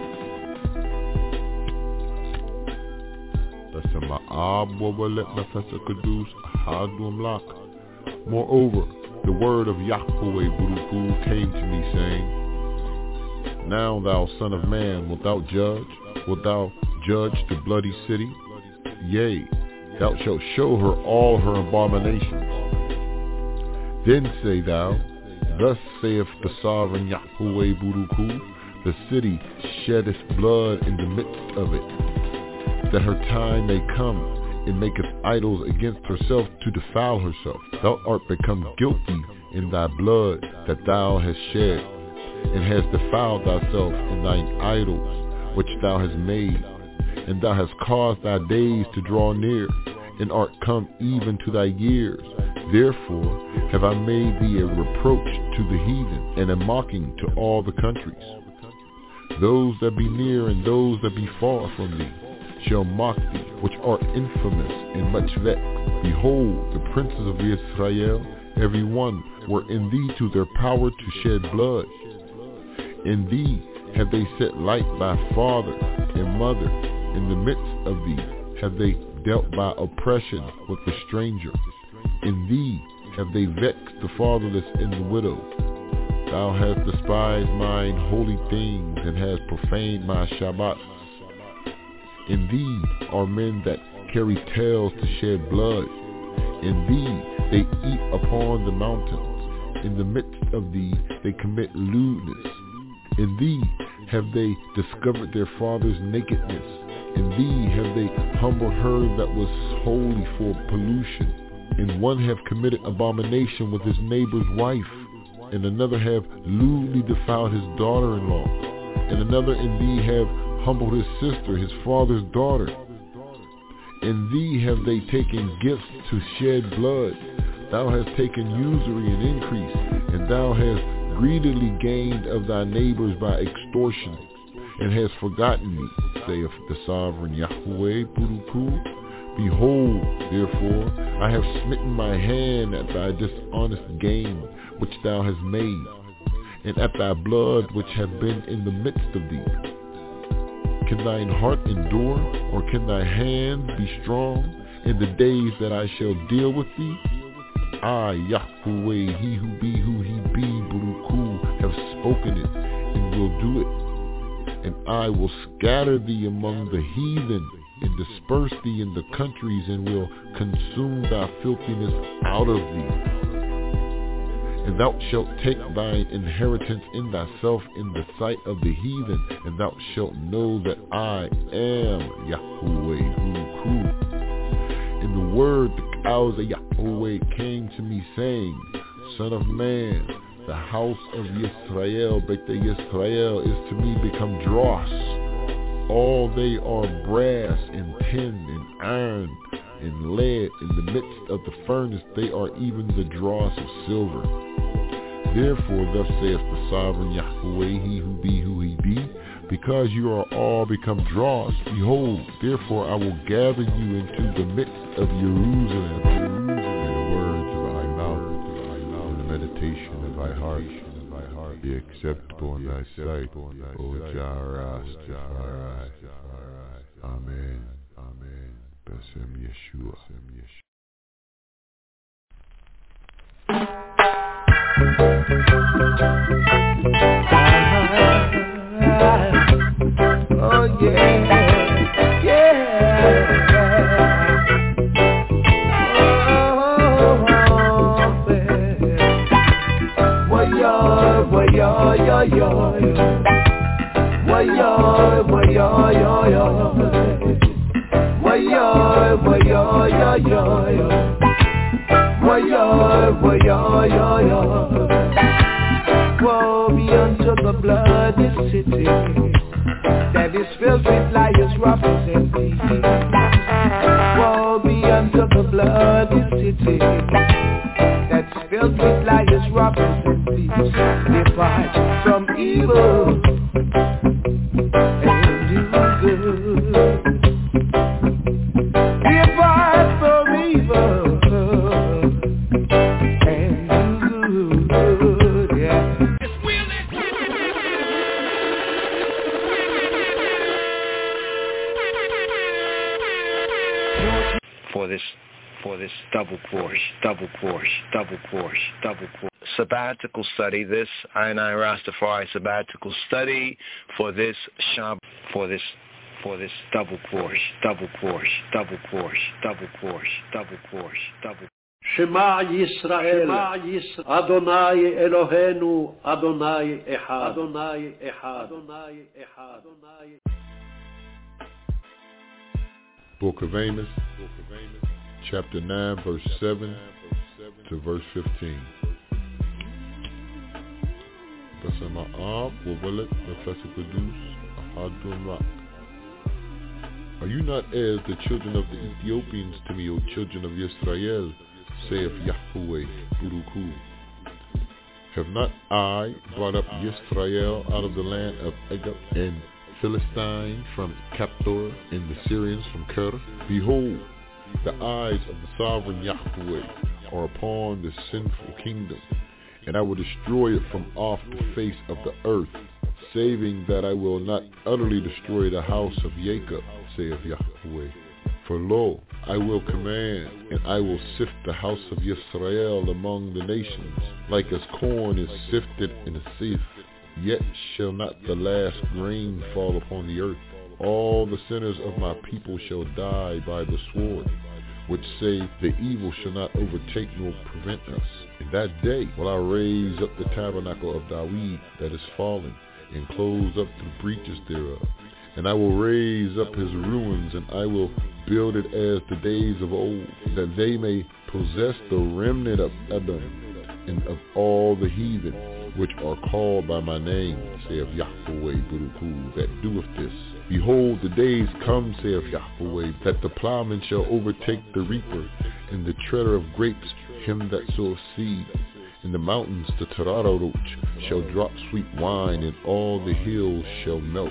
Moreover, the word of Yahweh Baruch came to me, saying, Now, thou son of man, wilt thou judge? Wilt thou judge the bloody city? Yea, thou shalt show her all her abominations. Then say thou, Thus saith the sovereign Yahweh Baruch, the city sheddeth blood in the midst of it, that her time may come, and maketh idols against herself to defile herself. Thou art become guilty in thy blood that thou hast shed, and hast defiled thyself in thine idols which thou hast made, and thou hast caused thy days to draw near, and art come even to thy years. Therefore have I made thee a reproach to the heathen, and a mocking to all the countries. Those that be near and those that be far from thee shall mock thee, which art infamous and much vexed. Behold, the princes of Israel, every one, were in thee to their power to shed blood. In thee have they set light by father and mother. In the midst of thee have they dealt by oppression with the stranger. In thee have they vexed the fatherless and the widow. Thou hast despised mine holy things, and hast profaned my Shabbat. In thee are men that carry tails to shed blood. In thee they eat upon the mountains. In the midst of thee they commit lewdness. In thee have they discovered their father's nakedness. In thee have they humbled her that was holy for pollution. And one have committed abomination with his neighbor's wife, and another have lewdly defiled his daughter-in-law, and another in thee have humbled his sister, his father's daughter. In thee have they taken gifts to shed blood. Thou hast taken usury and increase, and thou hast greedily gained of thy neighbors by extortion, and hast forgotten me, saith the sovereign Yahweh Baruch. Behold, therefore, I have smitten my hand at thy dishonest gain, which thou hast made, and at thy blood which hath been in the midst of thee. Can thine heart endure, or can thy hand be strong in the days that I shall deal with thee? I, Yahweh, he who be who he be, Baruch, have spoken it, and will do it. And I will scatter thee among the heathen, and disperse thee in the countries, and will consume thy filthiness out of thee. And thou shalt take thine inheritance in thyself in the sight of the heathen, and thou shalt know that I am Yahweh Hu. And the word, the cows of Yahweh came to me, saying, Son of man, the house of Yisrael, Beit Yisrael, is to me become dross. all they are brass and tin and iron and lead. In the midst of the furnace they are even the dross of silver. Therefore thus saith the sovereign Yahweh, he who be who he be, because you are all become dross, behold, therefore I will gather you into the midst of Jerusalem. May the words of thy mouth and the meditation of thy heart be acceptable in thy sight, O Jireh. Amen. Amen. B'Shem Yeshua. Oh yeah, yeah. Oh, baby. Why-yo, why-yo, yo, yo, yo. Why-yo, why-yo, yo, yo. Why-yo, why-yo, yo, yo, yo. Why-yo, why-yo, yo, yo. Woe be unto the bloody city that is filled with liars, robbers, and thieves. Woe be unto the bloody city that's filled with liars, robbers, and thieves. Depart from evil and do good. Depart from evil. For this, for this double course, double course, double course, double course. Sabbatical study, this I and I Rastafari sabbatical study for this Shab, for this, for this double course, double course, double course, double course, double course, double. Shema Yisrael, Adonai Eloheinu, Adonai Echad, Adonai Echad, Adonai Echad, Adonai. Book of Amos, chapter nine, verse seven to verse fifteen. Are you not as the children of the Ethiopians to me, O children of Israel, saith Yahweh, Buruku? Have not I brought up Yisrael out of the land of Egypt, and Philistine from Captor, and the Syrians from Ker? Behold, the eyes of the sovereign Yahweh are upon the sinful kingdom, and I will destroy it from off the face of the earth, saving that I will not utterly destroy the house of Jacob, saith Yahweh. For lo, I will command, and I will sift the house of Yisrael among the nations, like as corn is sifted in a sieve. Yet shall not the last grain fall upon the earth. All the sinners of my people shall die by the sword, which say the evil shall not overtake nor prevent us. In that day will I raise up the tabernacle of David that is fallen, and close up the breaches thereof. And I will raise up his ruins, and I will build it as the days of old, that they may possess the remnant of Edom, and of all the heathen, which are called by my name, saith Yahweh Buruku, that doeth this. Behold, the days come, saith Yahweh, that the plowman shall overtake the reaper, and the treader of grapes him that soweth seed. In the mountains the Tararoch shall drop sweet wine, and all the hills shall melt.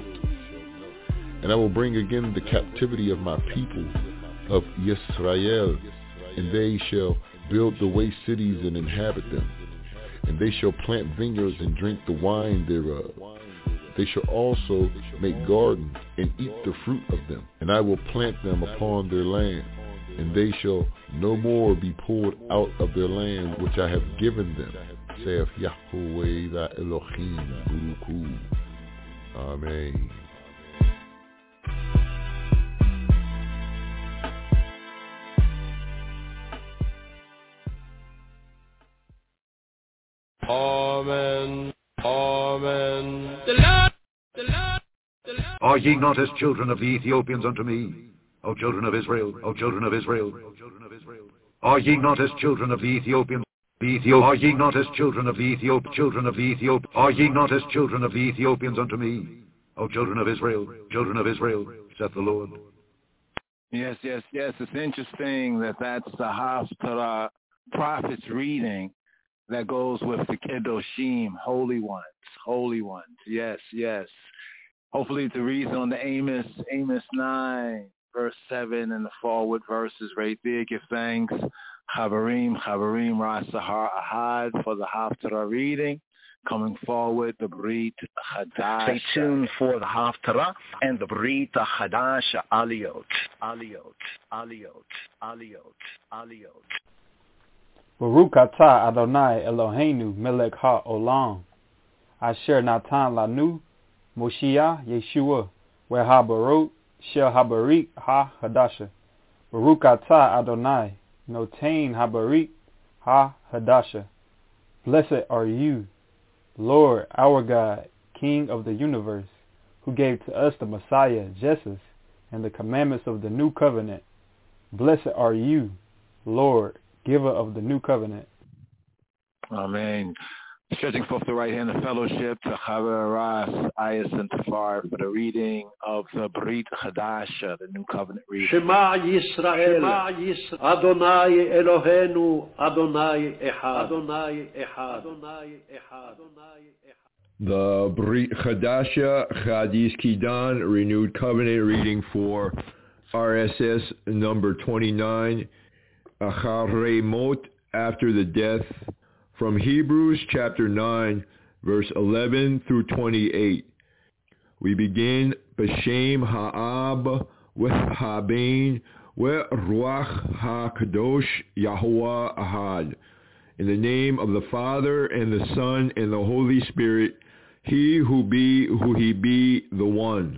And I will bring again the captivity of my people, of Yisrael, and they shall build the waste cities and inhabit them. And they shall plant vineyards and drink the wine thereof. They shall also make gardens and eat the fruit of them. And I will plant them upon their land, and they shall no more be pulled out of their land which I have given them, saith Yahweh thy Elohim Buruku. Amen. Amen. Amen. The Lord, the Lord, the Lord. Are ye not as children of the Ethiopians unto me, O children of Israel, O children of Israel? Are ye not as children of the Ethiopians? The Ethiop- are ye not as children of the Ethiop- children of the Ethiop- are ye not as children of the Ethiopians unto me, O children of Israel, children of Israel, saith the Lord. Yes, yes, yes. It's interesting that that's the Haftarah prophet's reading that goes with the Kedoshim, holy ones, holy ones. Yes, yes. Hopefully the reason on the Amos, Amos nine, verse seven, and the forward verses right there. Give thanks, Chavarim, Chavarim, Rasahar Ahad, for the Haftarah reading. Coming forward, the Brit Chadash. Stay tuned for the Haftarah and the Brit Chadash, Aliyot, Aliyot, Aliyot, Aliyot, Aliyot. Baruch atah Adonai Eloheinu melech ha'olam, asher natan lanu Moshiach Yeshua ve'habarot shel habarit ha-hadasha. Baruch atah Adonai notain habarit ha-hadasha. Blessed are you, Lord, our God, King of the universe, who gave to us the Messiah, Jesus, and the commandments of the new covenant. Blessed are you, Lord, giver of the new covenant. Amen. Stretching forth the right hand of fellowship to Chaver Ras, Ayas, and Tafar for the reading of the Brit Chadash, the new covenant reading. Shema Yisrael, Shema Yisrael, Adonai Eloheinu, Adonai Echad, Adonai Echad, Adonai Echad, Adonai Echad. The Brit Chadasha Chadis Kidan renewed covenant reading for R S S number twenty-nine, Acharei Mot, after the death, from Hebrews chapter nine, verse eleven through twenty-eight. We begin B'Shem Ha'ab V'Habein V'Ruach HaKadosh Yahuwah Ahad. In the name of the Father and the Son and the Holy Spirit, he who be, who he be, the one.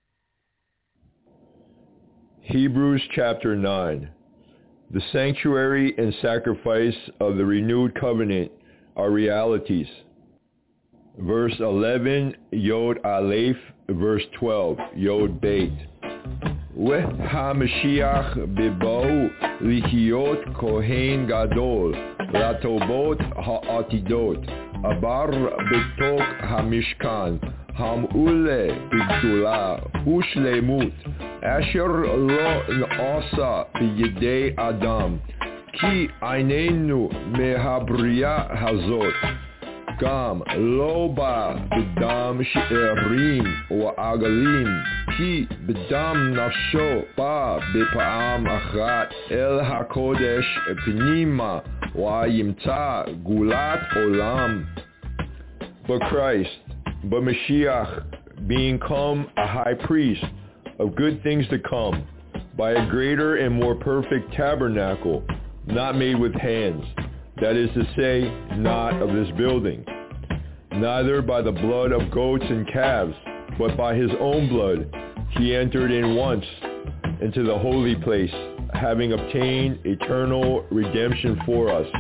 Hebrews chapter nine. The sanctuary and sacrifice of the renewed covenant are realities. Verse eleven, Yod Aleph, verse twelve, Yod Beit. With HaMashiach bibau lichiyot kohen gadol, latobot ha'atidot, abar betok HaMishkan, hamule b'gdula, ushlemut, asher lo na'asa b'yedei adam, ki einenu mehabriya hazot, gam lo ba b'dam she'erim u'agalim, ki b'dam nafsho ba b'pa'am achat el hakodesh pnima u'ayimta gulat olam. But Christ, but Mashiach, being come a high priest of good things to come, by a greater and more perfect tabernacle, not made with hands, that is to say, not of this building, neither by the blood of goats and calves, but by his own blood, he entered in once into the holy place, having obtained eternal redemption for us.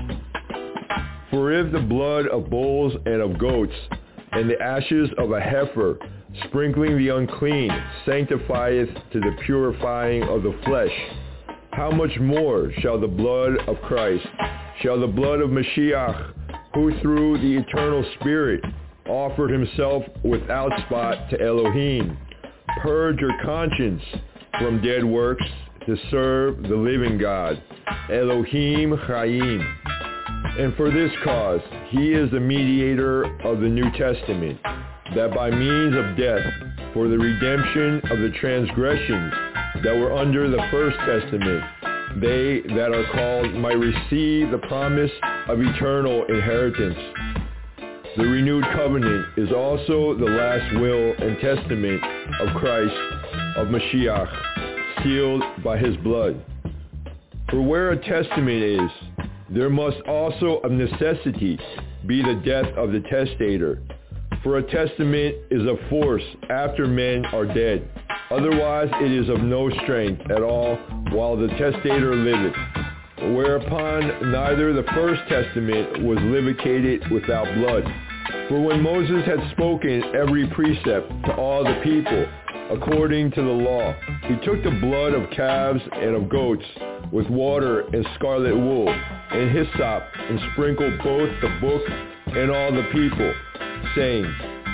For if the blood of bulls and of goats, and the ashes of a heifer, sprinkling the unclean, sanctifieth to the purifying of the flesh, how much more shall the blood of Christ, shall the blood of Mashiach, who through the eternal Spirit offered himself without spot to Elohim, purge your conscience from dead works to serve the living God, Elohim Chaim. And for this cause, he is the mediator of the New Testament, that by means of death, for the redemption of the transgressions that were under the First Testament, they that are called might receive the promise of eternal inheritance. The renewed covenant is also the last will and testament of Christ, of Mashiach, sealed by his blood. For where a testament is, there must also of necessity be the death of the testator. For a testament is of force after men are dead. Otherwise it is of no strength at all while the testator liveth. Whereupon neither the first testament was livicated without blood. For when Moses had spoken every precept to all the people, according to the law, he took the blood of calves and of goats with water and scarlet wool and hyssop, and sprinkled both the book and all the people, saying,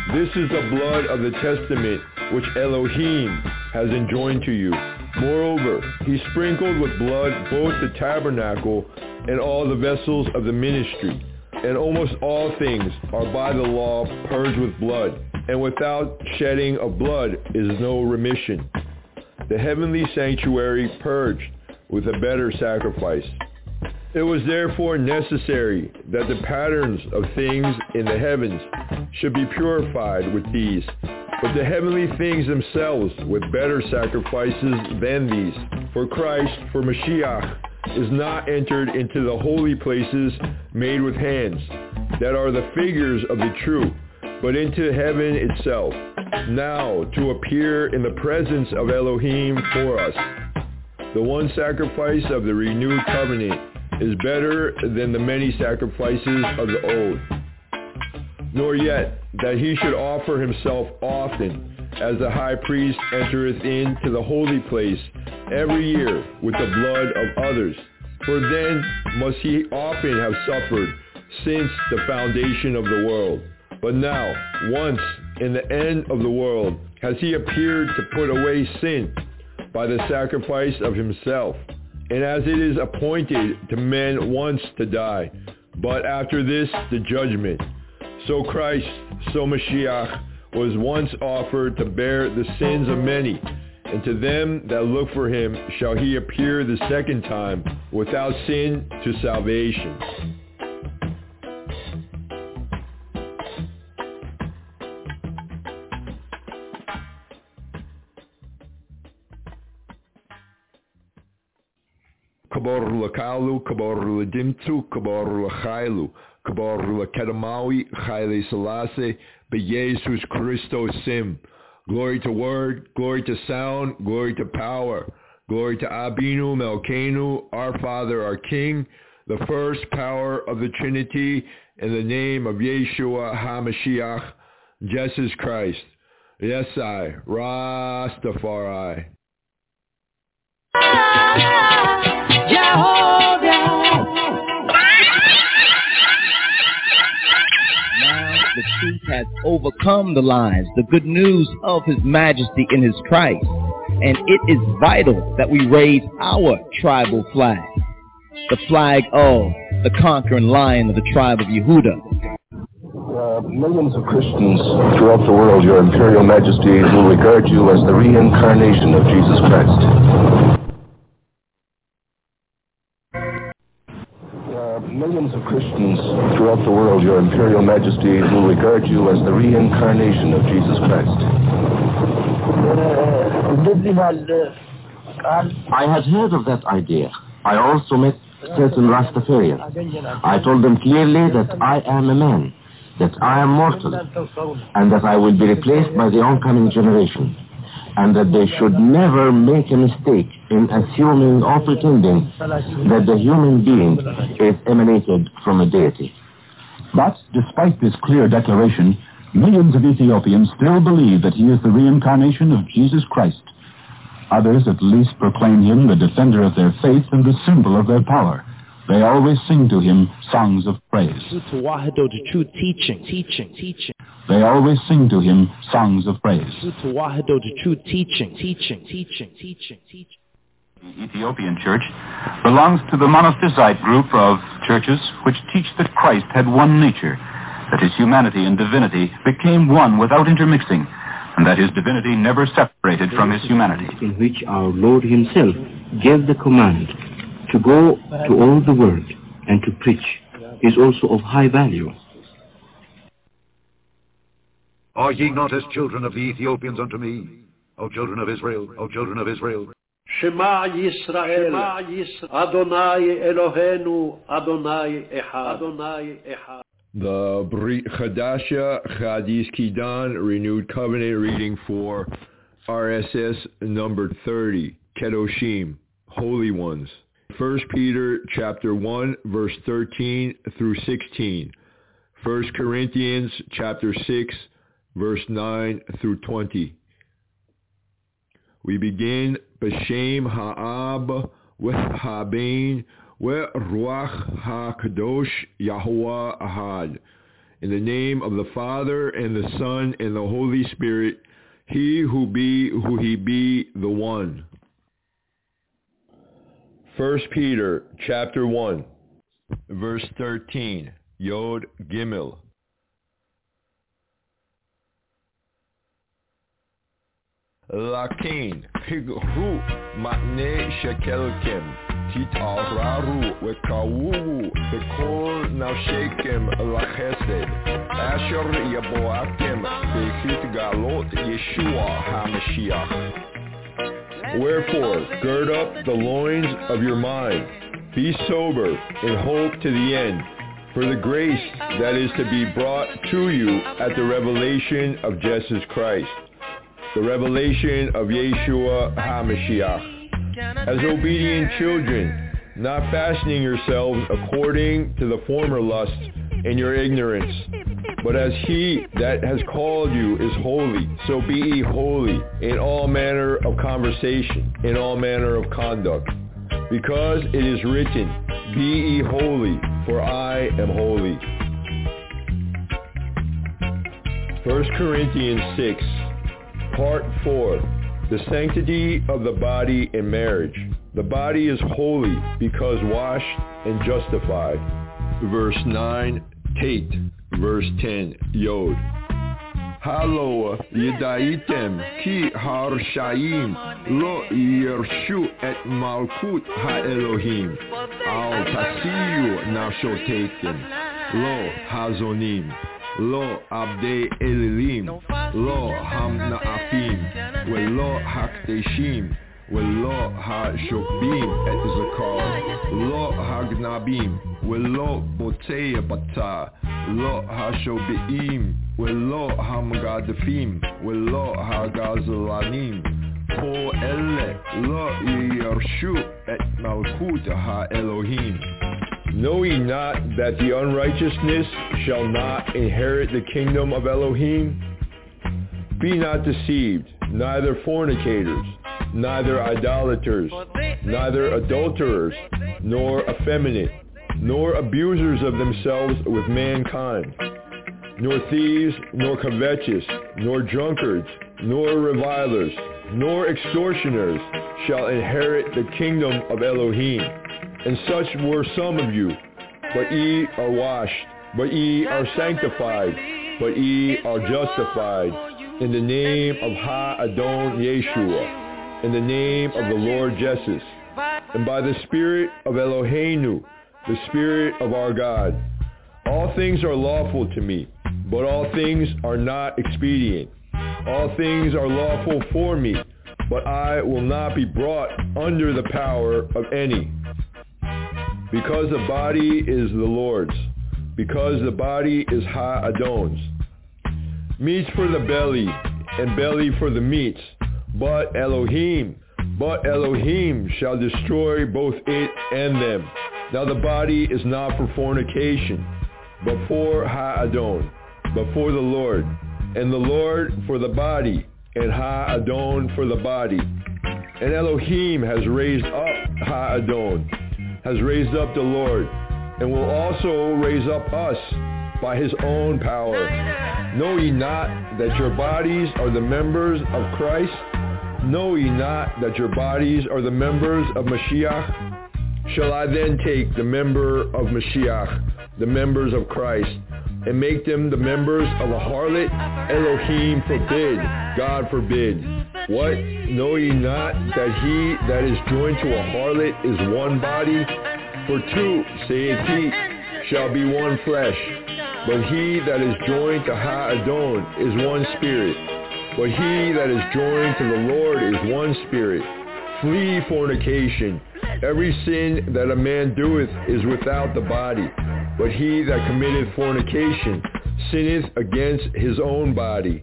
This is the blood of the testament which Elohim has enjoined to you. Moreover, he sprinkled with blood both the tabernacle and all the vessels of the ministry. And almost all things are by the law purged with blood, and without shedding of blood is no remission. The heavenly sanctuary purged with a better sacrifice. It was therefore necessary that the patterns of things in the heavens should be purified with these, but the heavenly things themselves with better sacrifices than these. For Christ, for Mashiach, is not entered into the holy places made with hands, that are the figures of the true, but into heaven itself, now to appear in the presence of Elohim for us. The one sacrifice of the renewed covenant is better than the many sacrifices of the old. Nor yet that he should offer himself often, as the high priest entereth into the holy place every year with the blood of others. For then must he often have suffered since the foundation of the world. But now, once in the end of the world, has he appeared to put away sin by the sacrifice of himself. And as it is appointed to men once to die, but after this the judgment, so Christ, so Mashiach, was once offered to bear the sins of many, and to them that look for him shall he appear the second time without sin to salvation. Kabor lakalu, kabor ladimtu, kabor lachailu, kabor lakedamawi, chayle selassie, beyesus Christos sim. Glory to word, glory to sound, glory to power, glory to Abinu Melkenu, our Father, our King, the first power of the Trinity, in the name of Yeshua HaMashiach, Jesus Christ. Yes, I, Rastafari. The truth has overcome the lies, the good news of his majesty in his Christ. And it is vital that we raise our tribal flag, the flag of the conquering lion of the tribe of Yehuda. Uh, millions of Christians throughout the world, your imperial majesty, will regard you as the reincarnation of Jesus Christ. Millions of Christians throughout the world, your imperial majesty, will regard you as the reincarnation of Jesus Christ. I had heard of that idea. I also met certain Rastafarians. I told them clearly that I am a man, that I am mortal, and that I will be replaced by the oncoming generation, and that they should never make a mistake in assuming or pretending that the human being is emanated from a deity. But, despite this clear declaration, millions of Ethiopians still believe that he is the reincarnation of Jesus Christ. Others at least proclaim him the defender of their faith and the symbol of their power. They always sing to him songs of praise. To Wahido, the true teaching, teaching, teaching. They always sing to him songs of praise. To Wahido, the true teaching, teaching, teaching, teaching, teaching. The Ethiopian Church belongs to the monophysite group of churches which teach that Christ had one nature, that his humanity and divinity became one without intermixing, and that his divinity never separated from his humanity. In which our Lord himself gave the command to go to all the world and to preach is also of high value. Are ye not as children of the Ethiopians unto me, O children of Israel, O children of Israel? Shema Yisrael, Shema Yisrael, Adonai Eloheinu, Adonai Echad, Adonai Echad. The Brit Chadasha Chadis Kidan Renewed Covenant reading for R S S number thirty, Kedoshim, Holy Ones. First Peter chapter one, verse thirteen through sixteen. First Corinthians chapter six, verse nine through twenty. We begin B'Shem Ha'ab with Ha'bein with Ruach HaKadosh Yahuwah Ahad. In the name of the Father, and the Son, and the Holy Spirit, he who be, who he be, the one. First Peter, chapter one, verse thirteen, Yod Gimel. Lakin, pigru, matne shekelkem, titararu, wekawu, bekor nafshekem lachesed, asher yaboakem, bekit galot Yeshua HaMashiach. Wherefore, gird up the loins of your mind, be sober, and hope to the end, for the grace that is to be brought to you at the revelation of Jesus Christ, the revelation of Yeshua HaMashiach. As obedient children, not fashioning yourselves according to the former lusts in your ignorance, but as he that has called you is holy, so be ye holy in all manner of conversation, in all manner of conduct. Because it is written, be ye holy, for I am holy. First Corinthians six, Part four, the sanctity of the body in marriage. The body is holy because washed and justified. Verse nine, Tate. Verse ten, Yod. Halo yedaitem ki harshayim lo yershu et malkut ha-Elohim al tasiyu nafshotetem lo hazonim lo abdei elilim lo hamnaafim velo hakdeshim velo ha-shokbim et zakar lo hagnabim velo motzei bata lo ha-shobeim velo hamgadafim velo hagazalanim ko ele lo yershu et malkut ha-Elohim. Know ye not that the unrighteousness shall not inherit the kingdom of Elohim? Be not deceived, neither fornicators, neither idolaters, neither adulterers, nor effeminate, nor abusers of themselves with mankind, nor thieves, nor covetous, nor drunkards, nor revilers, nor extortioners shall inherit the kingdom of Elohim. And such were some of you, but ye are washed, but ye are sanctified, but ye are justified in the name of Ha-Adon Yeshua, in the name of the Lord Jesus, and by the Spirit of Eloheinu, the Spirit of our God. All things are lawful to me, but all things are not expedient. All things are lawful for me, but I will not be brought under the power of any. Because the body is the Lord's, because the body is Ha-Adon's. Meats for the belly, and belly for the meats, but Elohim, but Elohim shall destroy both it and them. Now the body is not for fornication, but for Ha-Adon, but for the Lord, and the Lord for the body, and Ha-Adon for the body. And Elohim has raised up Ha-Adon, has raised up the Lord, and will also raise up us by his own power. Know ye not that your bodies are the members of Christ? Know ye not that your bodies are the members of Mashiach? Shall I then take the member of Mashiach, the members of Christ, and make them the members of a harlot? Elohim forbid, God forbid. What? Know ye not that he that is joined to a harlot is one body? For two, saith he, shall be one flesh. But he that is joined to Ha-Adon is one spirit. But he that is joined to the Lord is one spirit. Flee fornication. Every sin that a man doeth is without the body. But he that committeth fornication sinneth against his own body.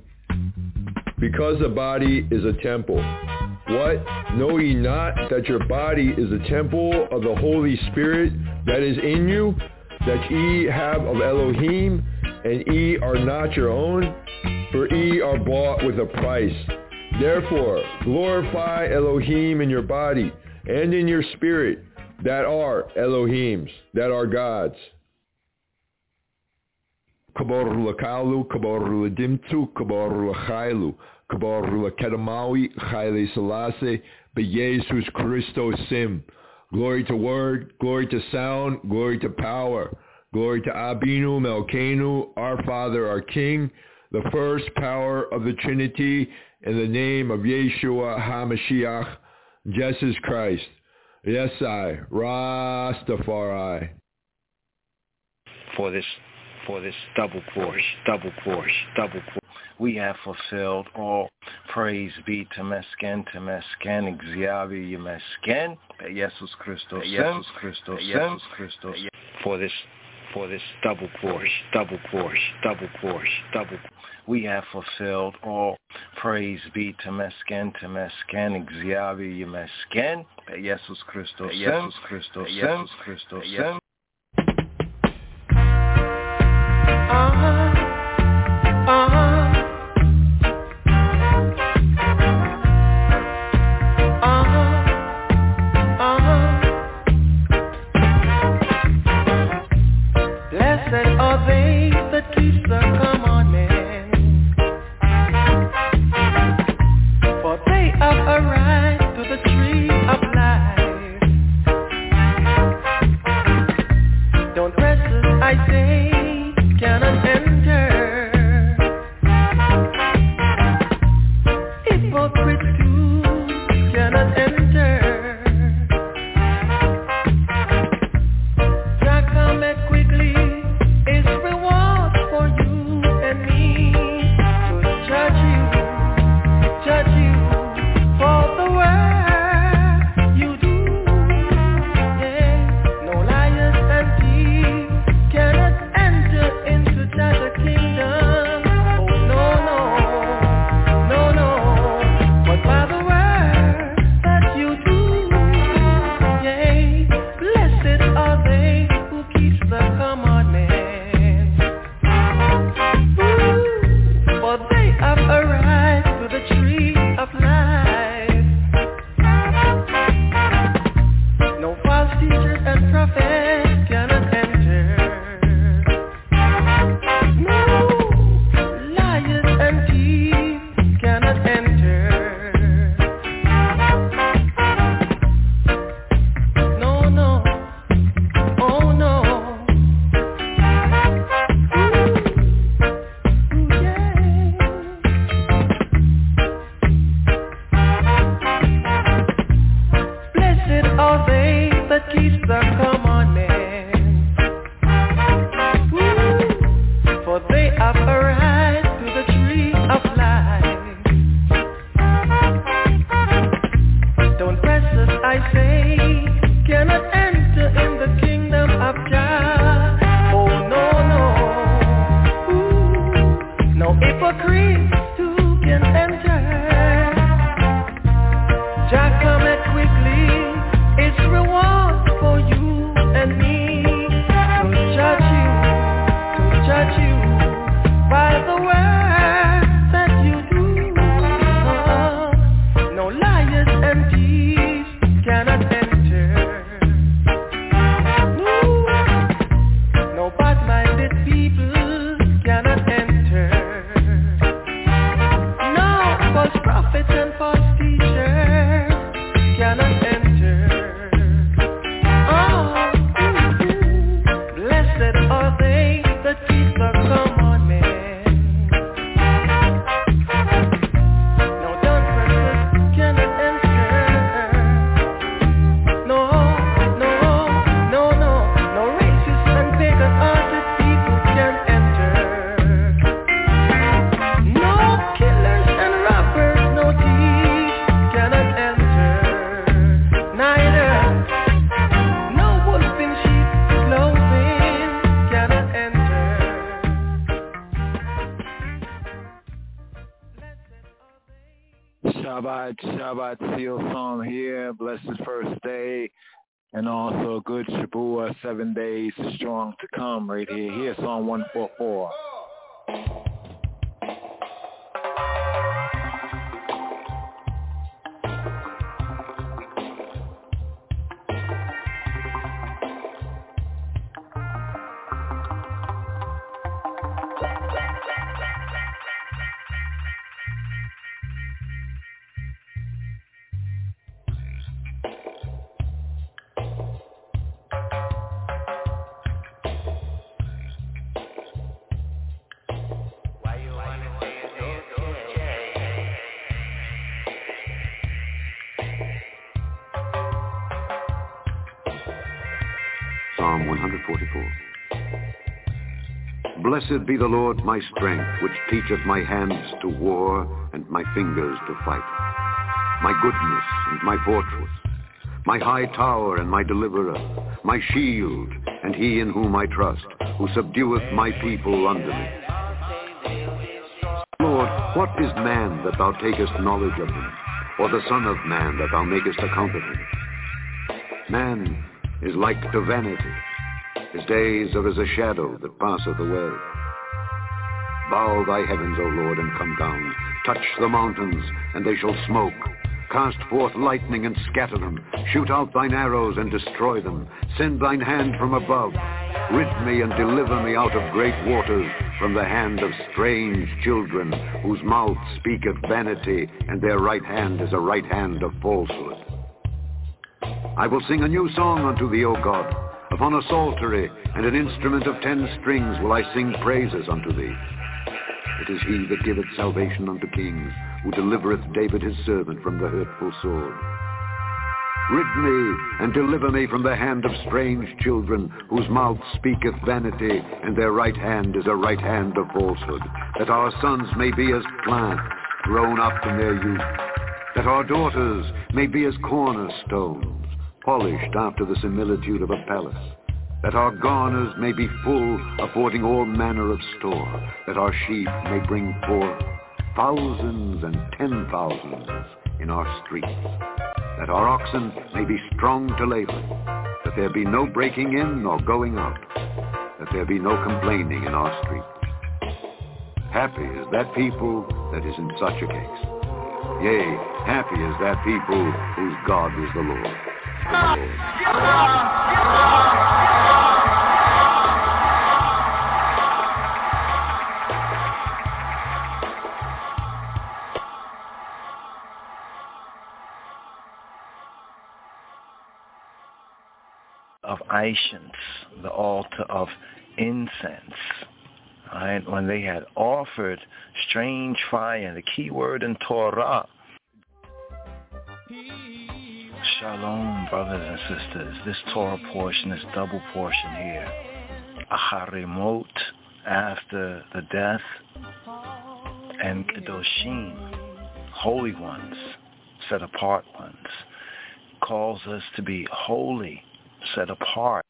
Because the body is a temple. What? Know ye not that your body is a temple of the Holy Spirit that is in you, that ye have of Elohim, and ye are not your own? For ye are bought with a price. Therefore, glorify Elohim in your body and in your spirit, that are Elohim's, that are God's. Kaboru Lakalu, Kaboru Ladimtu, Kaboru Lachailu, Kaboru Lakedamawi, Chaile Selassie, Beyesus Christos Sim. Glory to word, glory to sound, glory to power. Glory to Abinu Melkenu, our Father, our King, the first power of the Trinity, in the name of Yeshua HaMashiach, Jesus Christ. Yes, I, Rastafari. For this, for this double course, double course, double course, we have fulfilled all. Praise be to Mesken, to Mesken, Xiavi Mesken, Jesus Christos, Jesus Christos, Jesus Christos. For this, for this double course, double course, double course, double. We have fulfilled all. Praise be to Mesken, to Mesken, Xiavi Mesken, Jesus Christos, Jesus Christos, Jesus Christos. Shabbat, Shabbat Seal Psalm here, blessed first day, and also good Shabbat, seven days strong to come right here. Here, Psalm one forty-four. Psalm one forty-four. Blessed be the Lord my strength, which teacheth my hands to war and my fingers to fight. My goodness and my fortress, my high tower and my deliverer, my shield, and he in whom I trust, who subdueth my people under me. Lord, what is man that thou takest knowledge of him, or the son of man that thou makest account of him? Man is like to vanity. His days are as a shadow that passeth away. Bow thy heavens, O Lord, and come down. Touch the mountains, and they shall smoke. Cast forth lightning and scatter them. Shoot out thine arrows and destroy them. Send thine hand from above. Rid me and deliver me out of great waters, from the hand of strange children, whose mouth speaketh vanity, and their right hand is a right hand of falsehood. I will sing a new song unto thee, O God. Upon a psaltery and an instrument of ten strings will I sing praises unto thee. It is he that giveth salvation unto kings, who delivereth David his servant from the hurtful sword. Rid me and deliver me from the hand of strange children, whose mouth speaketh vanity, and their right hand is a right hand of falsehood, that our sons may be as plants grown up in their youth, that our daughters may be as cornerstones, polished after the similitude of a palace, that our garners may be full, affording all manner of store, that our sheep may bring forth thousands and ten thousands in our streets, that our oxen may be strong to labor, that there be no breaking in nor going out, that there be no complaining in our streets. Happy is that people that is in such a case. Yea, happy is that people whose God is the Lord. Of Ishans, the altar of incense, right? When they had offered strange fire, the key word in Torah. Shalom, brothers and sisters. This Torah portion, this double portion here. Acharimot, after the death, and Kedoshim, holy ones, set apart ones, calls us to be holy, set apart.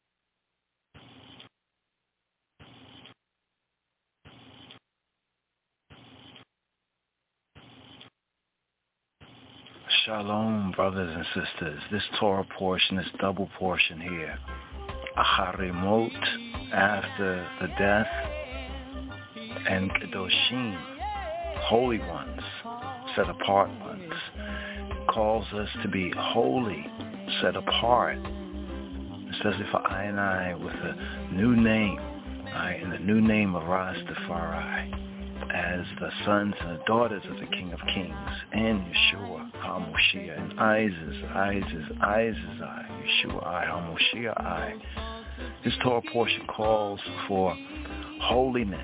Shalom, brothers and sisters. This Torah portion, this double portion here. Acharimot, after the death, and Kedoshim, holy ones, set apart ones, calls us to be holy, set apart. Especially for I and I with a new name, right, in the new name of Rastafari, as the sons and the daughters of the King of Kings, and Yeshua HaMoshiach, and Isis, Isis, Isis, I, Yeshua I, HaMoshiach I. This Torah portion calls for holiness,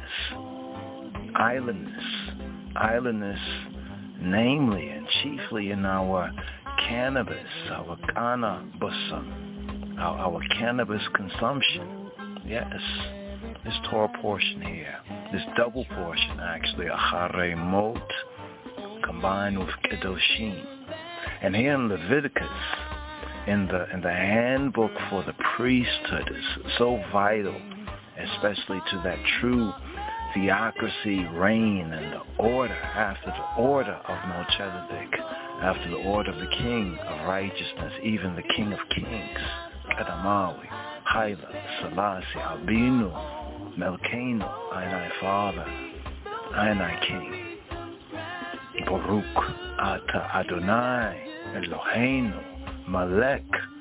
islandness, islandness, namely and chiefly in our cannabis, our cannabis, our, our cannabis consumption. Yes, this Torah portion here, this double portion actually, Acharimot, combined with Kedoshim. And here in Leviticus, in the in the handbook for the priesthood, is so vital, especially to that true theocracy reign and the order, after the order of Melchizedek, after the order of the King of righteousness, even the King of Kings, Kadamawi, Haile, Selassie, Albinu, Melkeno, I Father, I King, Baruch Ata Adonai, Eloheinu, Malek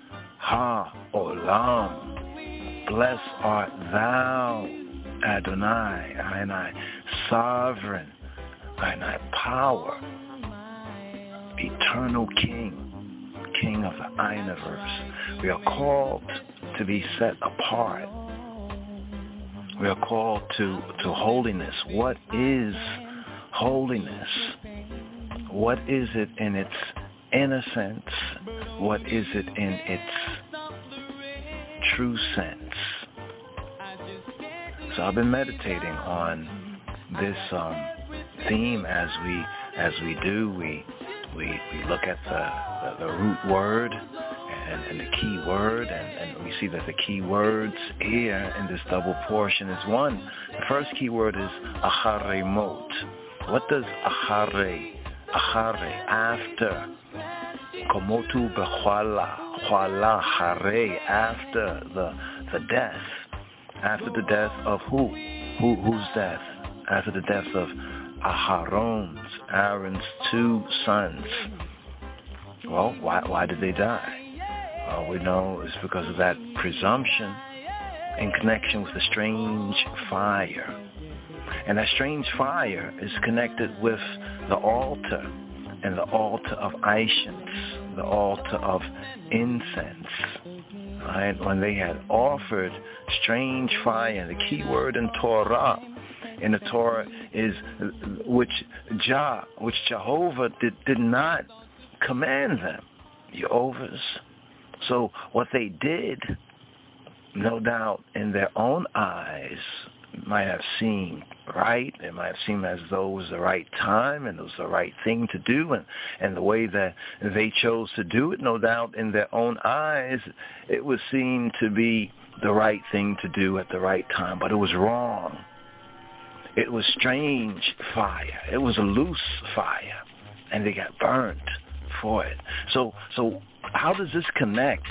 Ha-Olam, blessed art thou, Adonai, I sovereign, I power, eternal King, King of the universe. We are called to be set apart. We are called to, to holiness. What is holiness? What is it in its innocence? What is it in its true sense. So I've been meditating on this um, theme as we as we do. We we, we look at the, the, the root word and, and the key word, and, and we see that the key words here in this double portion is one. The first key word is acharei mot. What does acharei, acharei, after, komotu bechwala, chwala, charei, after the the death, after the death of who? Who whose death? After the death of Aharon's, Aaron's two sons. Well, why why did they die? Well, we know it's because of that presumption in connection with the strange fire. And that strange fire is connected with the altar, and the altar of Aishans, the altar of incense. Right? When they had offered strange fire, the key word in Torah, in the Torah is which Jah, which Jehovah did, did not command them, Jehovah's. So what they did, no doubt in their own eyes, might have seemed right. It might have seemed as though it was the right time and it was the right thing to do, and, and the way that they chose to do it, no doubt in their own eyes, it was seen to be the right thing to do at the right time, but it was wrong. It was strange fire. It was a loose fire, and they got burnt for it. So, so how does this connect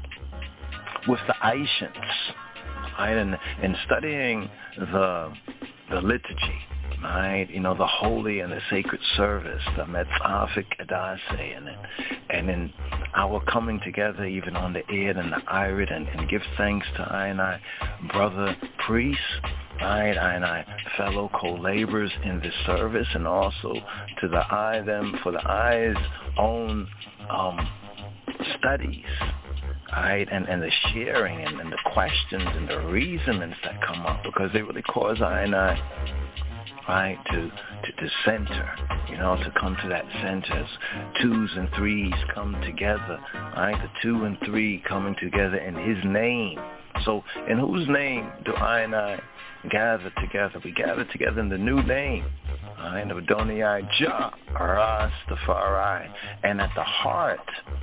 with the Aishans? Right? And in studying the the liturgy, right? You know, the holy and the sacred service, the Metzafik Adase, and and in our coming together, even on the Eid and the Irid, and, and give thanks to I and I, brother priests, right? I and I, fellow co-laborers in this service, and also to the I them for the I's own um, studies. Right, and, and the sharing and, and the questions and the reasonings that come up, because they really cause I and I, right, to, to, to center, you know, to come to that center as twos and threes come together, right, the two and three coming together in his name. So in whose name do I and I gather together? We gather together in the new name, right, of Adonai Jah, Rastafari, and at the heart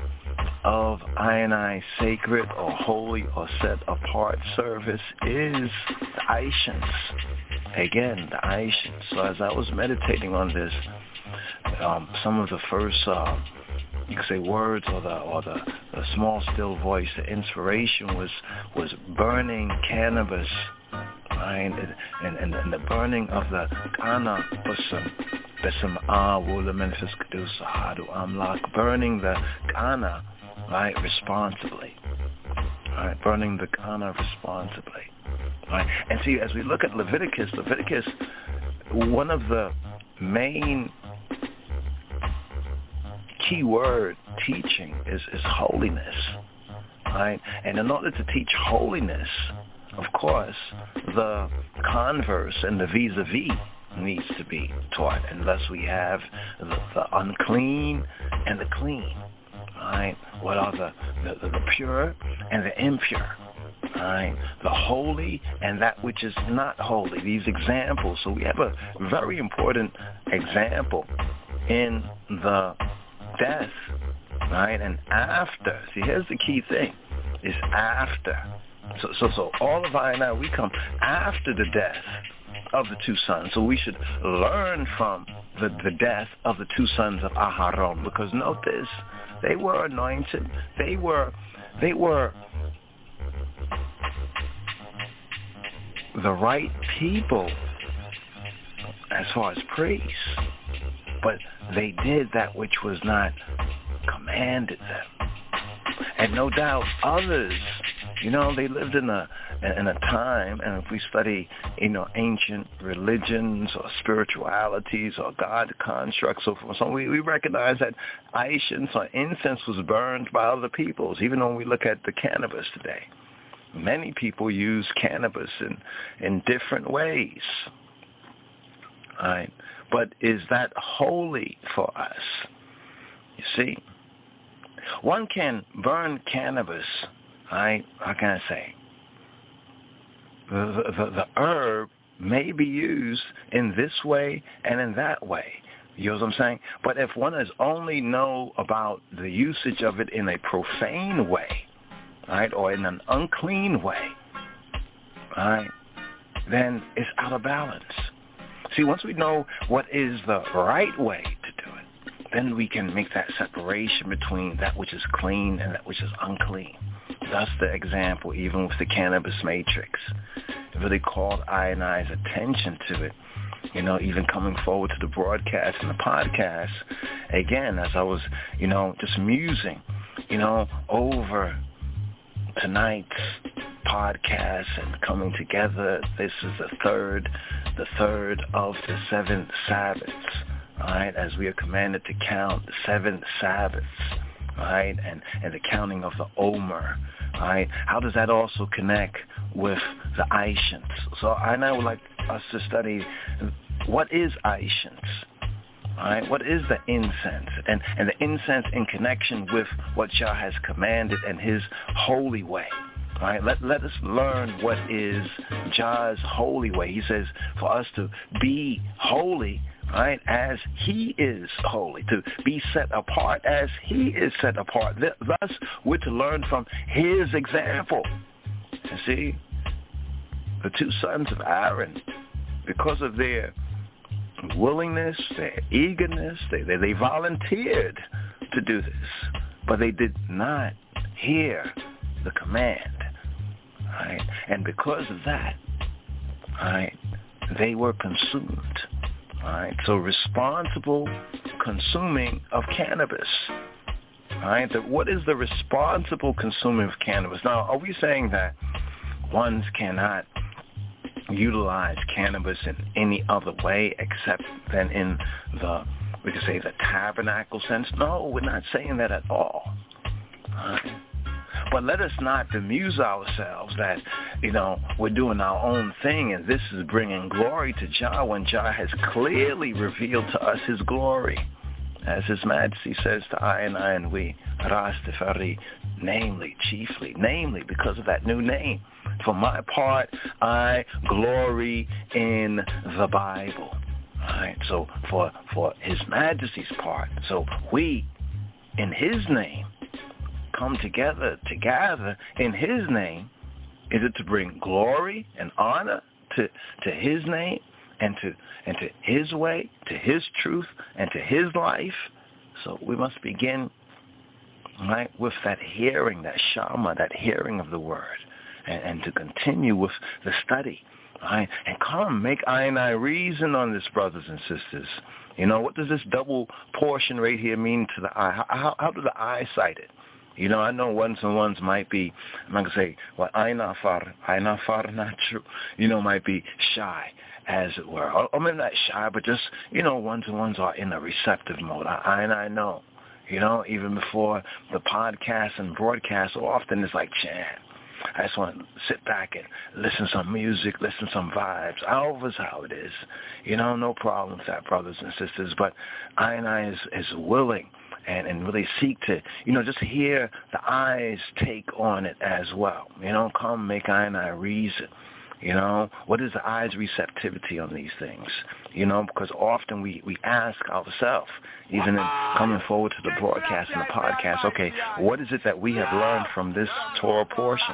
of I and I sacred or holy or set apart service is the Aishans. Again, the Aishans. So as I was meditating on this, um, some of the first, uh, you could say, words or the or the, the small still voice, the inspiration was was burning cannabis, right, and, and, and the burning of the Kana Usam. Burning the Kana, right, responsibly. Right, burning the Kana responsibly. Right. And see, as we look at Leviticus, Leviticus, one of the main key word teaching is, is holiness. Right? And in order to teach holiness, of course, the converse and the vis-a-vis needs to be taught, and thus we have the, the unclean and the clean, right? What are the, the, the pure and the impure, right? The holy and that which is not holy. These examples. So we have a very important example in the death, right? And after. See, here's the key thing, is after. So, so, so all of I and I, we come after the death of the two sons. So we should learn from the, the death of the two sons of Aharon, because note this, they were anointed. They were, they were the right people as far as priests, but they did that which was not commanded them. And no doubt others, you know, they lived in a in a time, and if we study, you know, ancient religions or spiritualities or God constructs, so forth, so we, we recognize that Aishans or incense was burned by other peoples. Even when we look at the cannabis today, many people use cannabis in in different ways. Right? But is that holy for us? You see, one can burn cannabis right? How can I say? The, the, the herb may be used in this way and in that way. You know what I'm saying? But if one is only know about the usage of it in a profane way, right, or in an unclean way, right, then it's out of balance. See, once we know what is the right way to do it, then we can make that separation between that which is clean and that which is unclean. That's the example, even with the cannabis matrix. It really called I and I's attention to it. You know, even coming forward to the broadcast and the podcast, again, as I was, you know, just musing, you know, over tonight's podcast and coming together. This is the third, the third of the seven Sabbaths, all right, as we are commanded to count the seven Sabbaths, all right, and, and the counting of the Omer, all right. How does that also connect with the Aishans? So I now would like us to study what is Aishans. All right, what is the incense? And, and the incense in connection with what Jah has commanded and his holy way. All right, let, let us learn what is Jah's holy way. He says for us to be holy, right, as he is holy, to be set apart as he is set apart. Thus, we're to learn from his example. You see, the two sons of Aaron, because of their willingness, their eagerness, they, they, they volunteered to do this, but they did not hear the command, right? And because of that, right, they were consumed, right? So responsible consuming of cannabis, right? The, what is the responsible consuming of cannabis? Now, are we saying that ones cannot utilize cannabis in any other way except than in the, we could say, the tabernacle sense? No, we're not saying that at all. Right. But let us not amuse ourselves that, you know, we're doing our own thing and this is bringing glory to Jah when Jah has clearly revealed to us his glory. As His Majesty says to I and I and we, Rastafari, namely, chiefly, namely, because of that new name. For my part, I glory in the Bible. All right, so for, for His Majesty's part, so we, in His name, come together to gather in His name. Is it to bring glory and honor to, to His name? And to and to his way, to his truth, and to his life. So we must begin, right, with that hearing, that shama, that hearing of the word, and, and to continue with the study. Right? And come, make I and I reason on this, brothers and sisters. You know, what does this double portion right here mean to the eye? How, how, how do the eye cite it? You know, I know ones and ones might be, I'm not going to say, well, aina far, aina far, not true, you know, might be shy, as it were. Or, or maybe not shy, but just, you know, ones and ones are in a receptive mode. I, and I know, you know, even before the podcast and broadcast, so often it's like chant. I just want to sit back and listen to some music, listen to some vibes. However is how it is. You know, no problem with that, brothers and sisters. But I and I is, is willing and, and really seek to, you know, just hear the eyes take on it as well. You know, come make I and I reason. You know, what is the eye's receptivity on these things? You know, because often we, we ask ourselves, even in coming forward to the broadcast and the podcast, okay, what is it that we have learned from this Torah portion?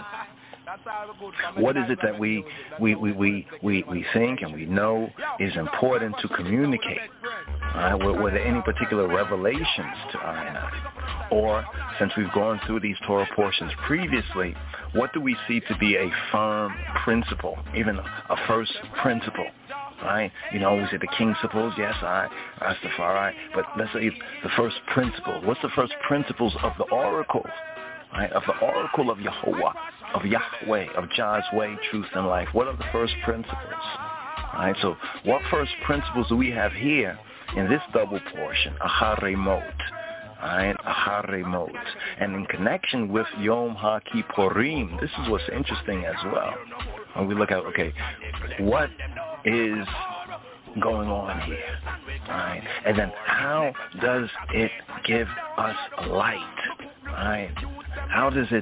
What is it that we we, we, we, we, we think and we know is important to communicate? Uh, were, were there any particular revelations to I and I? Or, since we've gone through these Torah portions previously, what do we see to be a firm principle, even a first principle? Right? You know, we say the principles, yes, I, Rastafari, but let's say the first principle. What's the first principles of the oracle? Right? Of the oracle of Yahuwah, of Yahweh, of Jah's way, truth, and life. What are the first principles? Right? So what first principles do we have here in this double portion, Ahare Mot? Right? Ahare Mot. And in connection with Yom HaKippurim, this is what's interesting as well. When we look at, okay, what is going on here? Right? And then how does it give us light? Right? How does it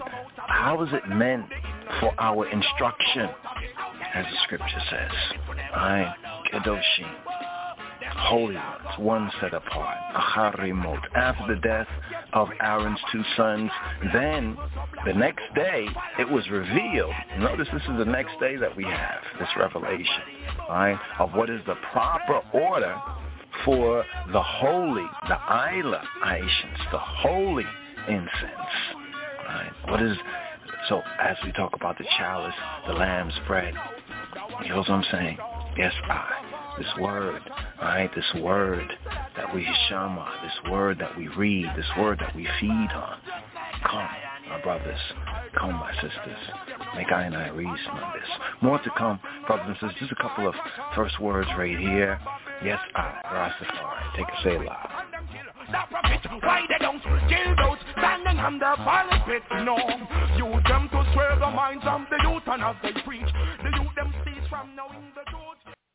how is it meant for our instruction? As the scripture says, I, Kedoshim, holy ones, one set apart, Acharimot. After the death of Aaron's two sons, then the next day it was revealed. Notice this is the next day that we have this revelation, right, of what is the proper order for the holy, the Isla Aishans, the holy incense, right? What is, so as we talk about the chalice, the lamb's bread, you know what I'm saying? Yes, I. This word, right? This word that we shama, this word that we read, this word that we feed on. Come, my brothers. Come, my sisters. Make I and I reason on this. More to come, brothers and sisters. Just a couple of first words right here. Yes, I, Rastafari. Take a say loud. Why they don't kill those standing under pulpit? No, use them to swear the minds of the youth, and as they preach, the youth them cease from knowing the truth.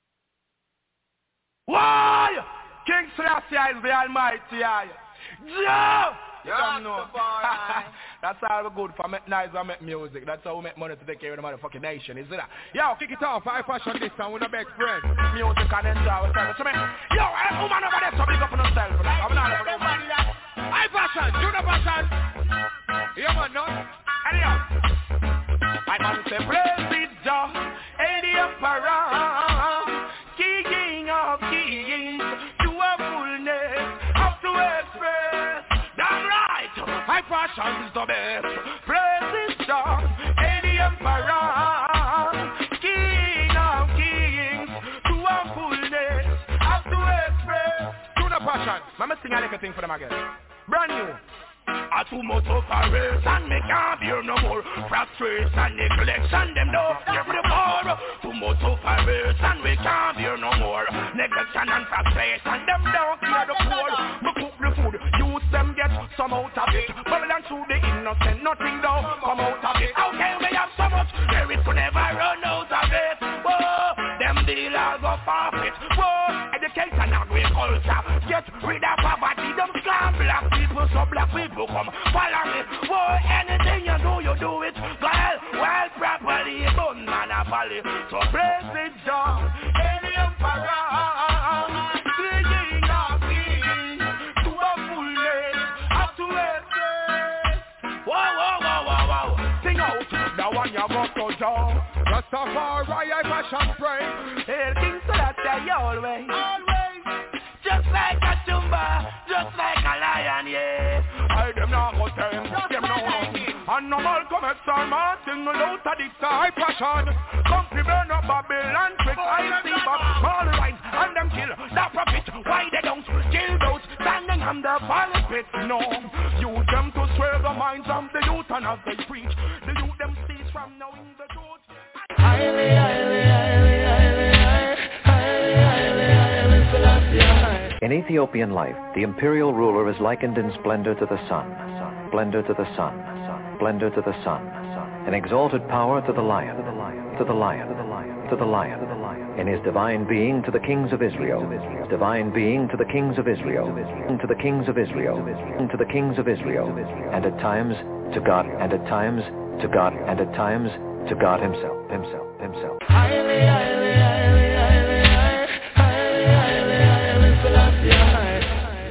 Why? King Selassie is the Almighty. Yeah! Yeah, no. That's how we're good for make noise and make music. That's how we make money to take care of the motherfucking nation, isn't it? Yo, kick it off. I fashion this time with a big friend. Music and enjoy yourself. So, yo, I'm woman over there, so big up on yourself. I'm not over there. I fashion, you know fashion. You man, no? Anyhow. I man say, praise it, Jah, and the emperor, king of kings, to a fullness of to express. Damn right, I fashion is the best. Praise it, Jah, and the emperor, king of kings, to a fullness of to express. To the passion, let me sing a little thing for them again. Brand new. A too much of a race and me can't bear no more frustration, neglection, them don't give the more. Too much of a race and we can't bear no more neglection and frustration, them don't care the poor. Me cook the food, use them get some out of it. Babylon through the innocent, nothing don't come out of it. Okay, we have so much, there is to never run out of it. Whoa, them deal all go forfeit. Whoa, education, agriculture, get rid of poverty. Them slam black people, so black people come follow me. Whoa, anything you do, you do it well, well, properly, don't monopoly. So praise it, Jah, any emperor, king of kings, to a fullness, up to excess. Whoa, whoa, whoa, whoa, whoa. Sing out, the one you must go down. Rastafari, I fashion pray. Hail King Selassie always, always. Just like a tumba, just like a lion, yeah. I them now go tell them now. And no Malcolm X or Martin Luther Dick I passion. Country burn up Babylon trick. I see up all right and them kill the prophet. Why they don't kill those standing under pulpit? No, use them to swear the minds of the youth, and as they preach, the youth them cease from knowing the truth. Highly, highly, highly, highly, highly, highly, highly, Selassie. In Ethiopian life, the imperial ruler is likened in splendor to the sun, splendor to the sun, splendor to the sun, in exalted power to the lion, to the lion, to the lion, in his divine being to the kings of Israel, divine being to the kings of Israel, to the kings of Israel, to the kings of Israel, and at times to God, and at times to God, and at times to God himself, himself, himself. Highly, highly, highly, highly, highly, highly, highly, Selassie, high.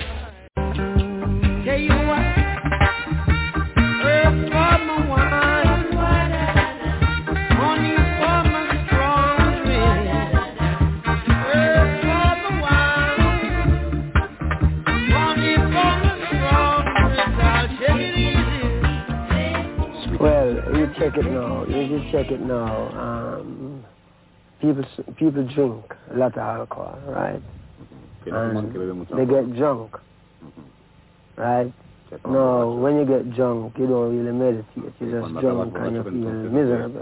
Tell you what, earth for my wine, money for my strong drink. Earth for my wine, money for my strong drink. I'll take it easy. Well, you check it now. You just check it now. Um, people people drink a lot of alcohol, right? And they get drunk, right? No, when you get drunk, you don't really meditate. You're just drunk and you feel miserable.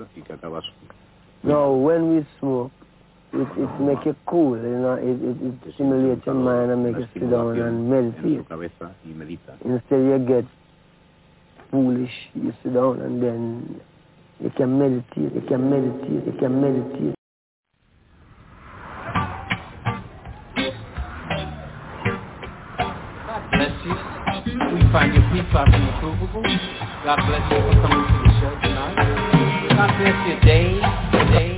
No, when we smoke, it, it makes you cool, you know, it, it, it stimulates your mind and makes you sit down and meditate. Instead you get foolish, you sit down and then you can meditate, you can meditate, you can meditate. bless you. We find your peace are immovable. God bless you for coming to the show tonight. God bless your day, your day.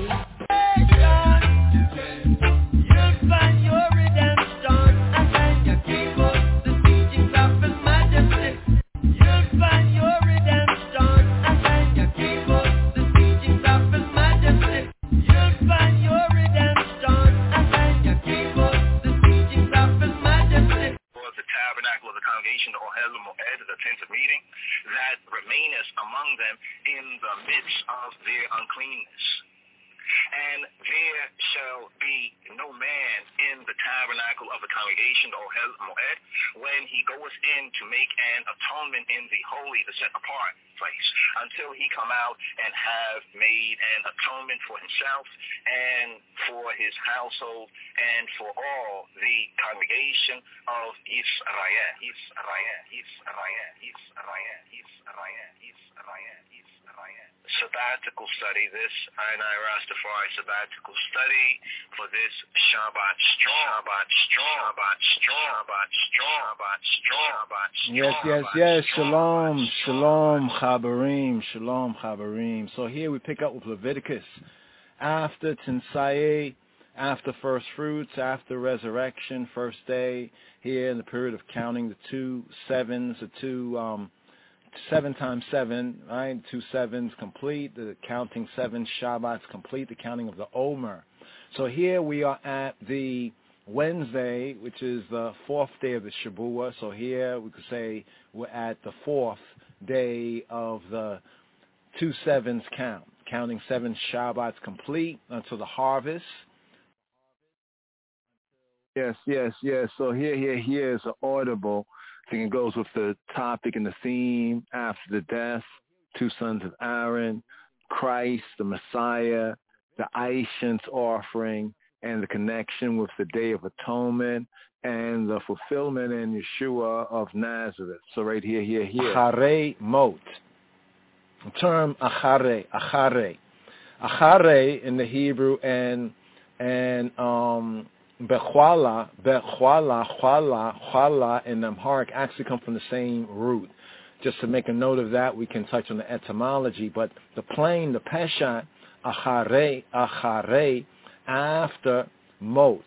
You'll find your redemption and then you keep up the teachings of His Majesty. You'll find your redemption and then you keep up the teachings of His Majesty. You'll find your redemption and then you keep up the teachings of His Majesty. For the tabernacle of the congregation, the Ohel Moed, the tent of meeting, that remaineth among them in the midst of their uncleanness. And there shall be no man in the tabernacle of the congregation, the Ohel Moed, when he goeth in to make an atonement in the holy, the set apart place, until he come out and have made an atonement for himself and for his household and for all the congregation of Israel. Israel, Israel, Israel, Israel, Israel, Israel. Sabbatical study, this Ainai Rastafari sabbatical study for this Shabbat strong, Shabbat strong, Shabbat strong, Shabbat strong, Shabbat strong, Shabbat strong. Yes, yes, yes. Shalom, shalom, Chabarim, shalom, Chabarim. So here we pick up with Leviticus. After Tinsaye, after first fruits, after resurrection, first day, here in the period of counting the two sevens, the two um, seven times seven, right? Two sevens complete, the counting seven Shabbats complete, the counting of the Omer. So here we are at the Wednesday, which is the fourth day of the Shabua. So here we could say we're at the fourth day of the two sevens count, counting seven Shabbats complete until the harvest. Yes, yes, yes. So here, here, here is an audible. I think it goes with the topic and the theme after the death, two sons of Aaron, Christ, the Messiah, the Aishans offering, and the connection with the Day of Atonement, and the fulfillment in Yeshua of Nazareth. So right here, here, here. Acharei Mot. The term Acharei, Acharei. Acharei in the Hebrew and, and, um, Bechwala, Bechwala, Chwala, Chwala, and Amharic actually come from the same root. Just to make a note of that, we can touch on the etymology, but the plain, the Peshat, Acharei, Acharei, after Mot,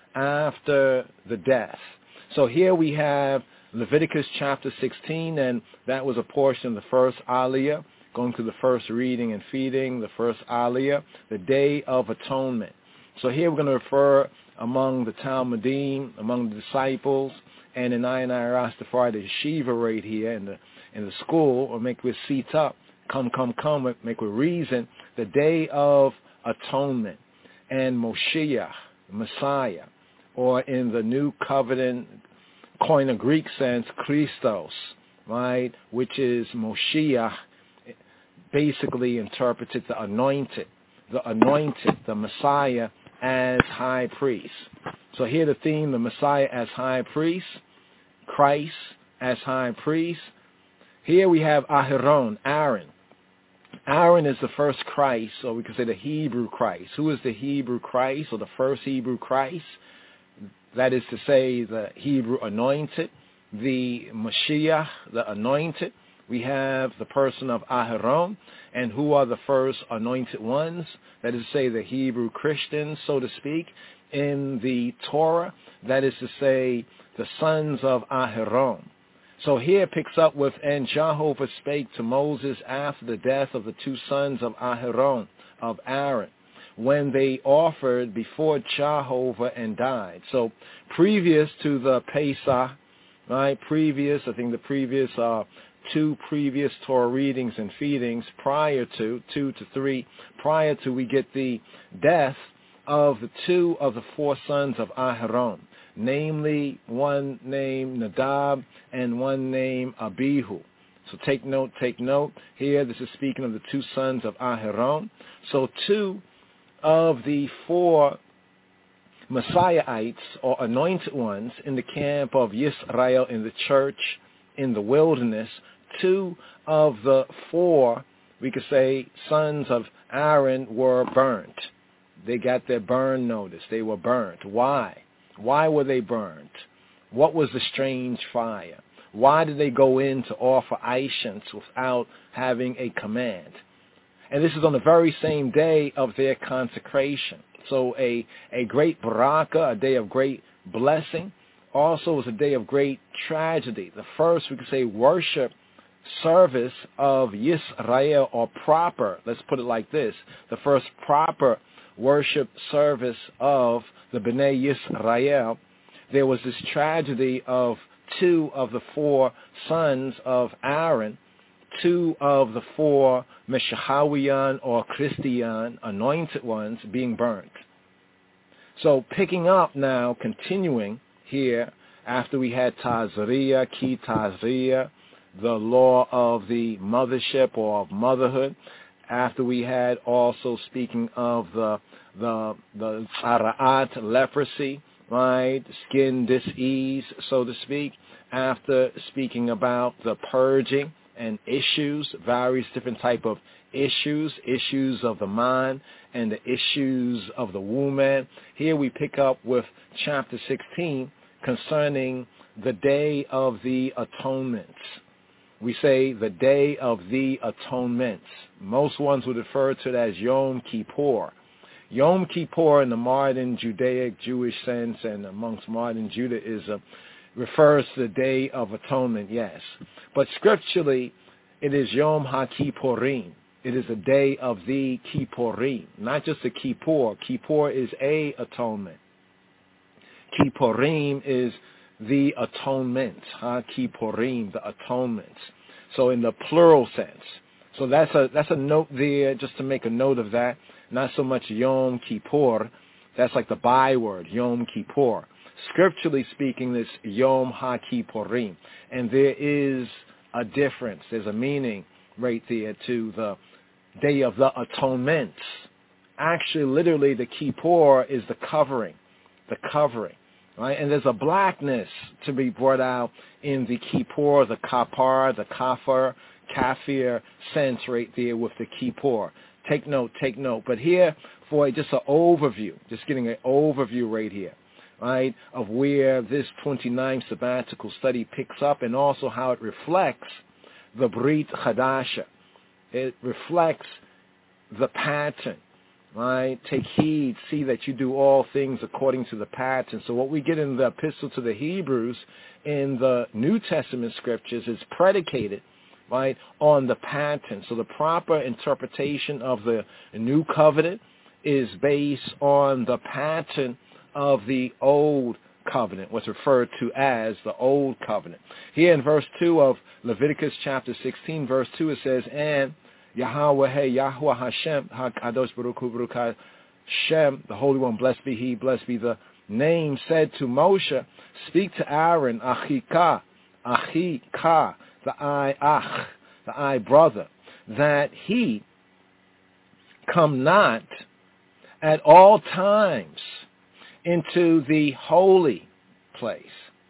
after the death. So here we have Leviticus chapter sixteen, and that was a portion of the first Aliyah, going through the first reading and feeding, the first Aliyah, the Day of Atonement. So here we're going to refer among the Talmudim, among the disciples, and in Ainai Rastafari, the yeshiva right here in the in the school, or make with seat up, come, come, come, make with reason, the Day of Atonement, and Moshiach, Messiah, or in the New Covenant, coin a Greek sense, Christos, right, which is Moshiach, basically interpreted the anointed, the anointed, the Messiah, as high priest. So here the theme, the Messiah as high priest, Christ as high priest. Here we have Aharon, Aaron. Aaron is the first Christ, or we could say the Hebrew Christ. Who is the Hebrew Christ, or the first Hebrew Christ? That is to say the Hebrew anointed, the Mashiach, the anointed. We have the person of Aharon, and who are the first anointed ones? That is to say the Hebrew Christians, so to speak, in the Torah. That is to say the sons of Aharon. So here it picks up with, and Jehovah spake to Moses after the death of the two sons of Aharon, of Aaron, when they offered before Jehovah and died. So previous to the Pesach, right, previous, I think the previous uh, two previous Torah readings and feedings prior to, two to three, prior to we get the death of the two of the four sons of Aharon, namely one named Nadab and one named Abihu. So take note, take note. Here this is speaking of the two sons of Aharon. So two of the four Messiahites or anointed ones in the camp of Yisrael in the church in the wilderness, two of the four, we could say, sons of Aaron were burnt. They got their burn notice. They were burnt. Why? Why were they burnt? What was the strange fire? Why did they go in to offer aishans without having a command? And this is on the very same day of their consecration. So a, a great baraka, a day of great blessing, also was a day of great tragedy. The first, we could say, worship service of Yisrael, or proper, let's put it like this, the first proper worship service of the Bnei Yisrael, there was this tragedy of two of the four sons of Aaron, two of the four Meshahawian or Christian anointed ones being burnt. So picking up now, continuing here, after we had Tazria, Ki Tazria, the law of the mothership or of motherhood, after we had also speaking of the the the Ara'at, leprosy, right, skin dis-ease, so to speak, after speaking about the purging and issues, various different type of issues, issues of the mind and the issues of the woman. Here we pick up with chapter sixteen concerning the Day of the Atonements. We say the Day of the Atonements. Most ones would refer to it as Yom Kippur. Yom Kippur in the modern Judaic Jewish sense and amongst modern Judaism refers to the Day of Atonement, yes. But scripturally, it is Yom HaKippurim. It is a day of the Kippurim, not just a Kippur. Kippur is a atonement. Kippurim is the atonement. HaKippurim, the atonements. So in the plural sense. So that's a that's a note there, just to make a note of that. Not so much Yom Kippur. That's like the byword, Yom Kippur. Scripturally speaking, this Yom HaKippurim. And there is a difference. There's a meaning right there to the Day of the Atonements. Actually, literally, the Kippur is the covering. The covering. Right? And there's a blackness to be brought out in the Kippur, the kapar, the kafir, kafir sense right there with the Kippur. Take note, take note. But here, for just an overview, just getting an overview right here, right, of where this twenty-ninth sabbatical study picks up and also how it reflects the Brit Chadasha. It reflects the pattern, right? Take heed, see that you do all things according to the pattern. So what we get in the epistle to the Hebrews in the New Testament scriptures is predicated, right, on the pattern. So the proper interpretation of the new covenant is based on the pattern of the old covenant, what's referred to as the old covenant. Here in verse two of Leviticus chapter sixteen, verse two, it says, and Yahweh, hey, Yahweh Hashem, HaKadosh Baruch Hu, Baruch Hashem, the Holy One, blessed be He, blessed be the name, said to Moshe, speak to Aaron, Achika, Achika, the I, Ach, the I brother, that he come not at all times into the holy place,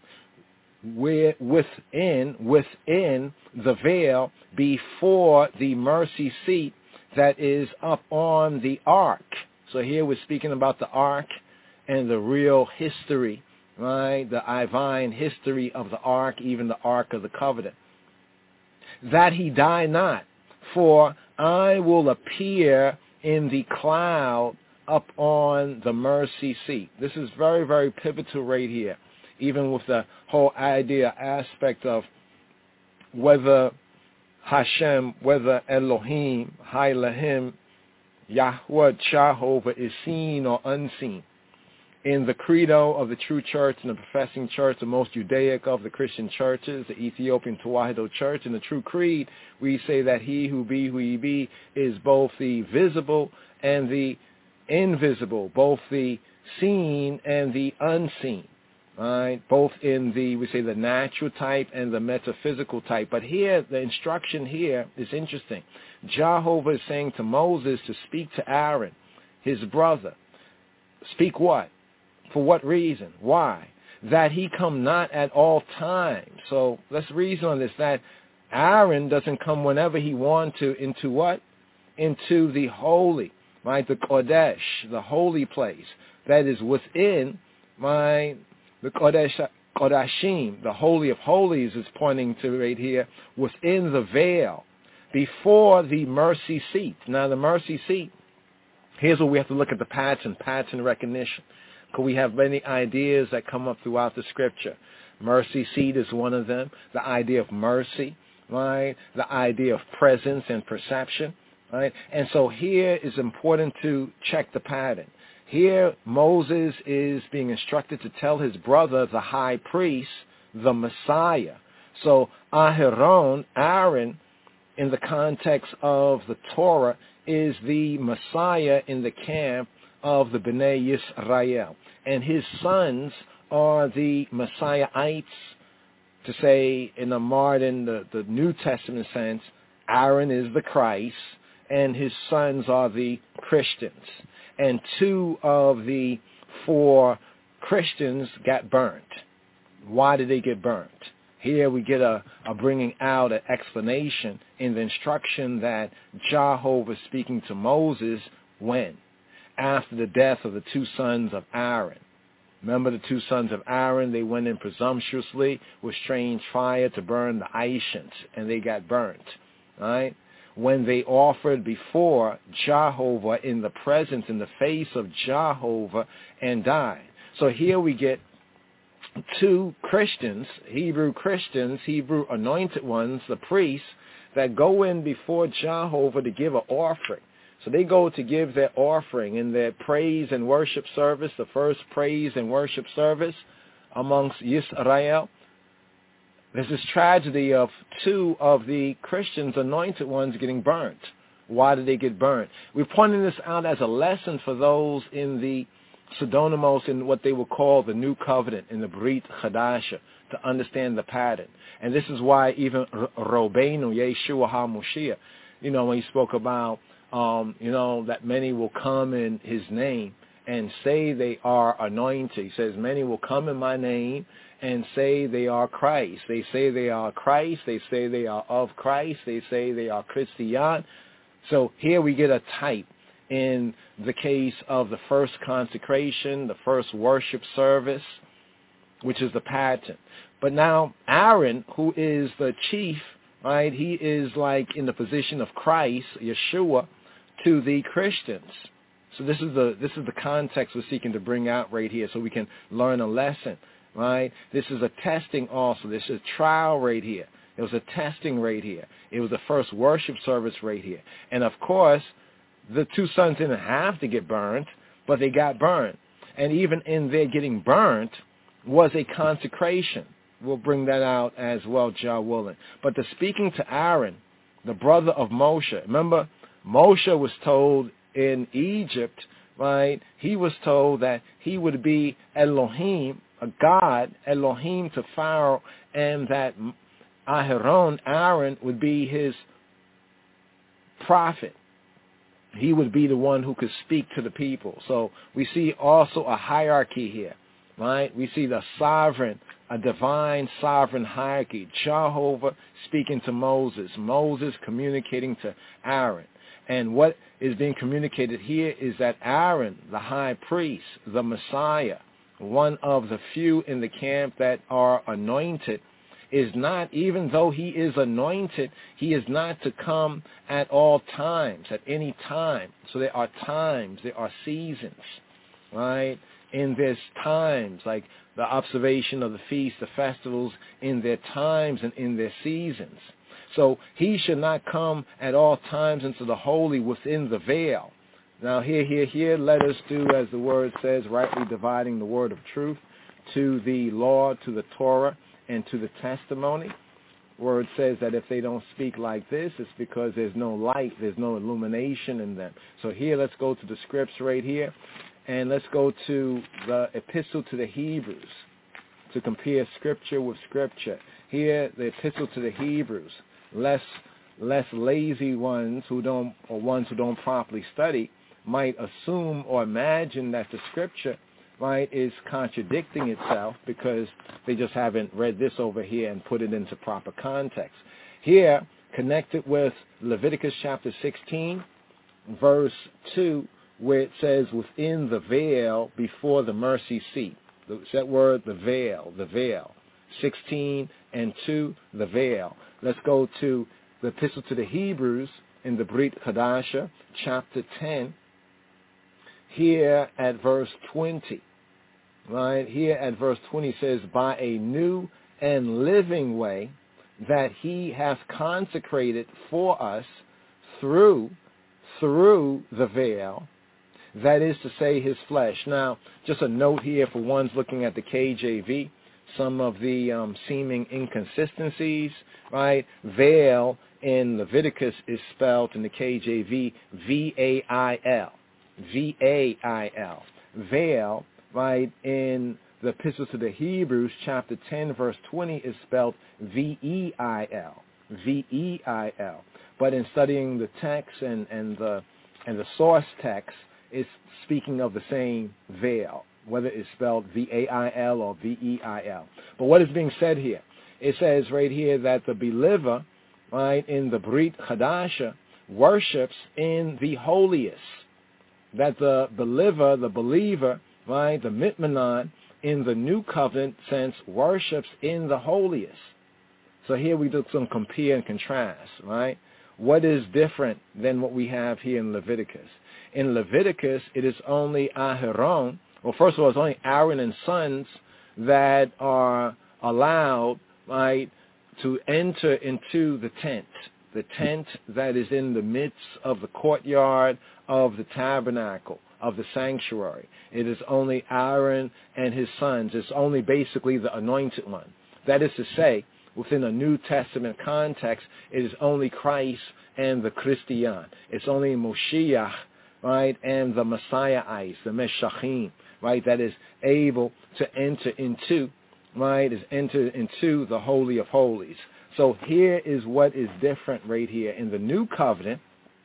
where within within the veil before the mercy seat that is up on the ark. So here we're speaking about the ark and the real history, right? The divine history of the ark, even the ark of the covenant. That he die not, for I will appear in the cloud up on the mercy seat. This is very, very pivotal right here, even with the whole idea, aspect of whether Hashem, whether Elohim, Hailahim, Yahweh, Jehovah is seen or unseen. In the credo of the true church and the professing church, the most Judaic of the Christian churches, the Ethiopian Tewahedo Church, in the true creed, we say that he who be who he be is both the visible and the invisible, both the seen and the unseen, right? Both in the, we say, the natural type and the metaphysical type. But here, the instruction here is interesting. Jehovah is saying to Moses to speak to Aaron, his brother. Speak what? For what reason? Why? That he come not at all times. So let's reason on this, that Aaron doesn't come whenever he wants to into what? Into the holy, right? The Kodesh, the holy place that is within my the Kodesh Kodashim, the Holy of Holies, is pointing to right here, within the veil, before the mercy seat. Now, the mercy seat, here's where we have to look at the pattern, pattern recognition, because we have many ideas that come up throughout the Scripture. Mercy seat is one of them, the idea of mercy, right? The idea of presence and perception, right? And so here is important to check the pattern. Here, Moses is being instructed to tell his brother, the high priest, the Messiah. So Aharon, Aaron, in the context of the Torah, is the Messiah in the camp of the Bnei Yisrael. And his sons are the Messiahites, to say in the modern, the, the New Testament sense. Aaron is the Christ, and his sons are the Christians. And two of the four Christians got burnt. Why did they get burnt? Here we get a, a bringing out an explanation in the instruction that Jehovah is speaking to Moses when? After the death of the two sons of Aaron. Remember the two sons of Aaron, they went in presumptuously with strange fire to burn the Aishans, and they got burnt, right? When they offered before Jehovah in the presence, in the face of Jehovah, and died. So here we get two Christians, Hebrew Christians, Hebrew anointed ones, the priests, that go in before Jehovah to give an offering. So they go to give their offering in their praise and worship service, the first praise and worship service amongst Yisrael. There's this tragedy of two of the Christians, anointed ones, getting burnt. Why did they get burnt? We're pointing this out as a lesson for those in the pseudonymos, in what they will call the New Covenant, in the Brit Chadasha, to understand the pattern. And this is why even Robbeinu, Yeshua HaMoshiach, you know, when he spoke about, um, you know, that many will come in his name and say they are anointed. He says, many will come in my name and say they are Christ. They say they are Christ. They say they are of Christ. They say they are Christian. So here we get a type in the case of the first consecration, the first worship service, which is the pattern. But now Aaron, who is the chief, right, he is like in the position of Christ, Yeshua, to the Christians. So this is the this is the context we're seeking to bring out right here so we can learn a lesson, right? This is a testing also. This is a trial right here. It was a testing right here. It was the first worship service right here. And of course, the two sons didn't have to get burnt, but they got burnt. And even in their getting burnt was a consecration. We'll bring that out as well, Jah willing. But the speaking to Aaron, the brother of Moshe, remember, Moshe was told in Egypt, right, he was told that he would be Elohim, a God, Elohim to Pharaoh, and that Aharon, Aaron, would be his prophet. He would be the one who could speak to the people. So we see also a hierarchy here, right? We see the sovereign, a divine sovereign hierarchy. Jehovah speaking to Moses, Moses communicating to Aaron. And what is being communicated here is that Aaron, the high priest, the Messiah, one of the few in the camp that are anointed, is not, even though he is anointed, he is not to come at all times, at any time. So there are times, there are seasons, right? In there's times, like the observation of the feasts, the festivals, in their times and in their seasons. So he should not come at all times into the holy within the veil. Now here, here, here, let us do, as the word says, rightly dividing the word of truth, to the law, to the Torah, and to the testimony. Word says that if they don't speak like this, it's because there's no light, there's no illumination in them. So here, let's go to the scripts right here, and let's go to the epistle to the Hebrews to compare scripture with scripture. Here, the epistle to the Hebrews, less less lazy ones who don't, or ones who don't properly study, might assume or imagine that the scripture, right, is contradicting itself because they just haven't read this over here and put it into proper context. Here, connected with Leviticus chapter sixteen, verse two, where it says, within the veil before the mercy seat. The, that word, the veil, the veil. sixteen and two, the veil. Let's go to the Epistle to the Hebrews in the Brit Hadasha, chapter ten, here at verse twenty. Right? Here at verse twenty says, by a new and living way that he has consecrated for us through, through the veil, that is to say his flesh. Now, just a note here for ones looking at the K J V, some of the um, seeming inconsistencies, right? Veil in Leviticus is spelled in the K J V V A I L. V A I L. Veil, right, in the Epistle to the Hebrews, chapter ten, verse twenty, is spelled V E I L. V E I L. But in studying the text and, and the and the source text, it's speaking of the same veil, whether it's spelled V A I L or V E I L. But what is being said here? It says right here that the believer, right, in the Brit Hadasha, worships in the holiest. That the believer, the believer, right, the mitmanon, in the new covenant sense, worships in the holiest. So here we do some compare and contrast, right? What is different than what we have here in Leviticus? In Leviticus, it is only Aharon, well, first of all, it's only Aaron and sons that are allowed, right, to enter into the tent, the tent that is in the midst of the courtyard of the tabernacle, of the sanctuary. It is only Aaron and his sons. It's only basically the anointed one. That is to say, within a New Testament context, it is only Christ and the Christian. It's only Moshiach, right, and the Messiahites, the Meshachim, right, that is able to enter into, right, is enter into the Holy of Holies. So here is what is different right here. In the New Covenant,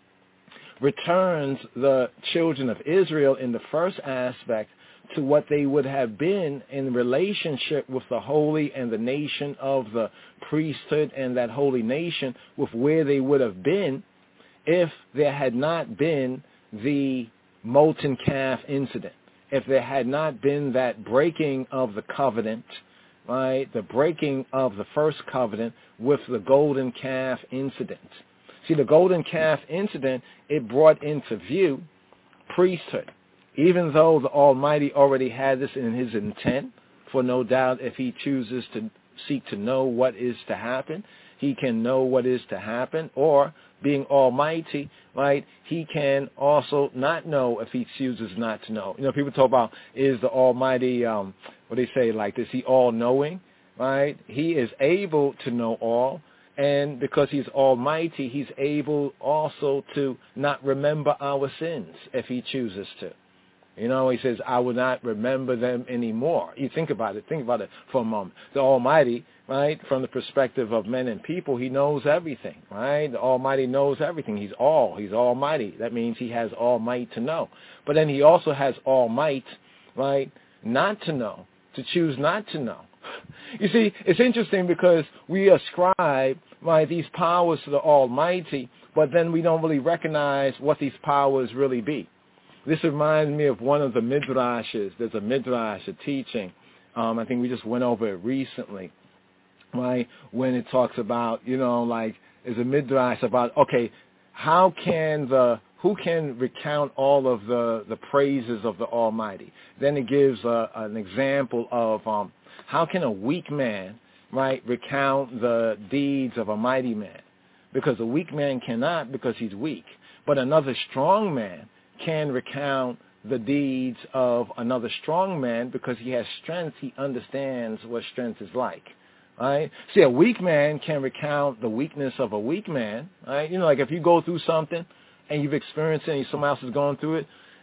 returns the children of Israel in the first aspect to what they would have been in relationship with the holy and the nation of the priesthood and that holy nation, with where they would have been if there had not been the molten calf incident, if there had not been that breaking of the covenant, right, the breaking of the first covenant with the golden calf incident. See, the golden calf incident, it brought into view priesthood. Even though the Almighty already had this in his intent, for no doubt if he chooses to seek to know what is to happen, he can know what is to happen, or being Almighty, right, he can also not know if he chooses not to know. You know, people talk about, is the Almighty, um, what they say, like, is he all-knowing, right? He is able to know all, and because he's Almighty, he's able also to not remember our sins if he chooses to. You know, he says, I will not remember them anymore. You think about it. Think about it for a moment. The Almighty, right, from the perspective of men and people, he knows everything, right? The Almighty knows everything. He's all. He's Almighty. That means he has all might to know. But then he also has all might, right, not to know, to choose not to know. You see, it's interesting because we ascribe, right, these powers to the Almighty, but then we don't really recognize what these powers really be. This reminds me of one of the midrashes. There's a midrash, a teaching. Um, I think we just went over it recently, right? When it talks about, you know, like, there's a midrash about, okay, how can the, who can recount all of the, the praises of the Almighty? Then it gives a, an example of um, how can a weak man, right, recount the deeds of a mighty man? Because a weak man cannot, because he's weak. But another strong man can recount the deeds of another strong man because he has strength. He understands what strength is like, right? See, a weak man can recount the weakness of a weak man, right? You know, like if you go through something and you've experienced it and someone else is going through it,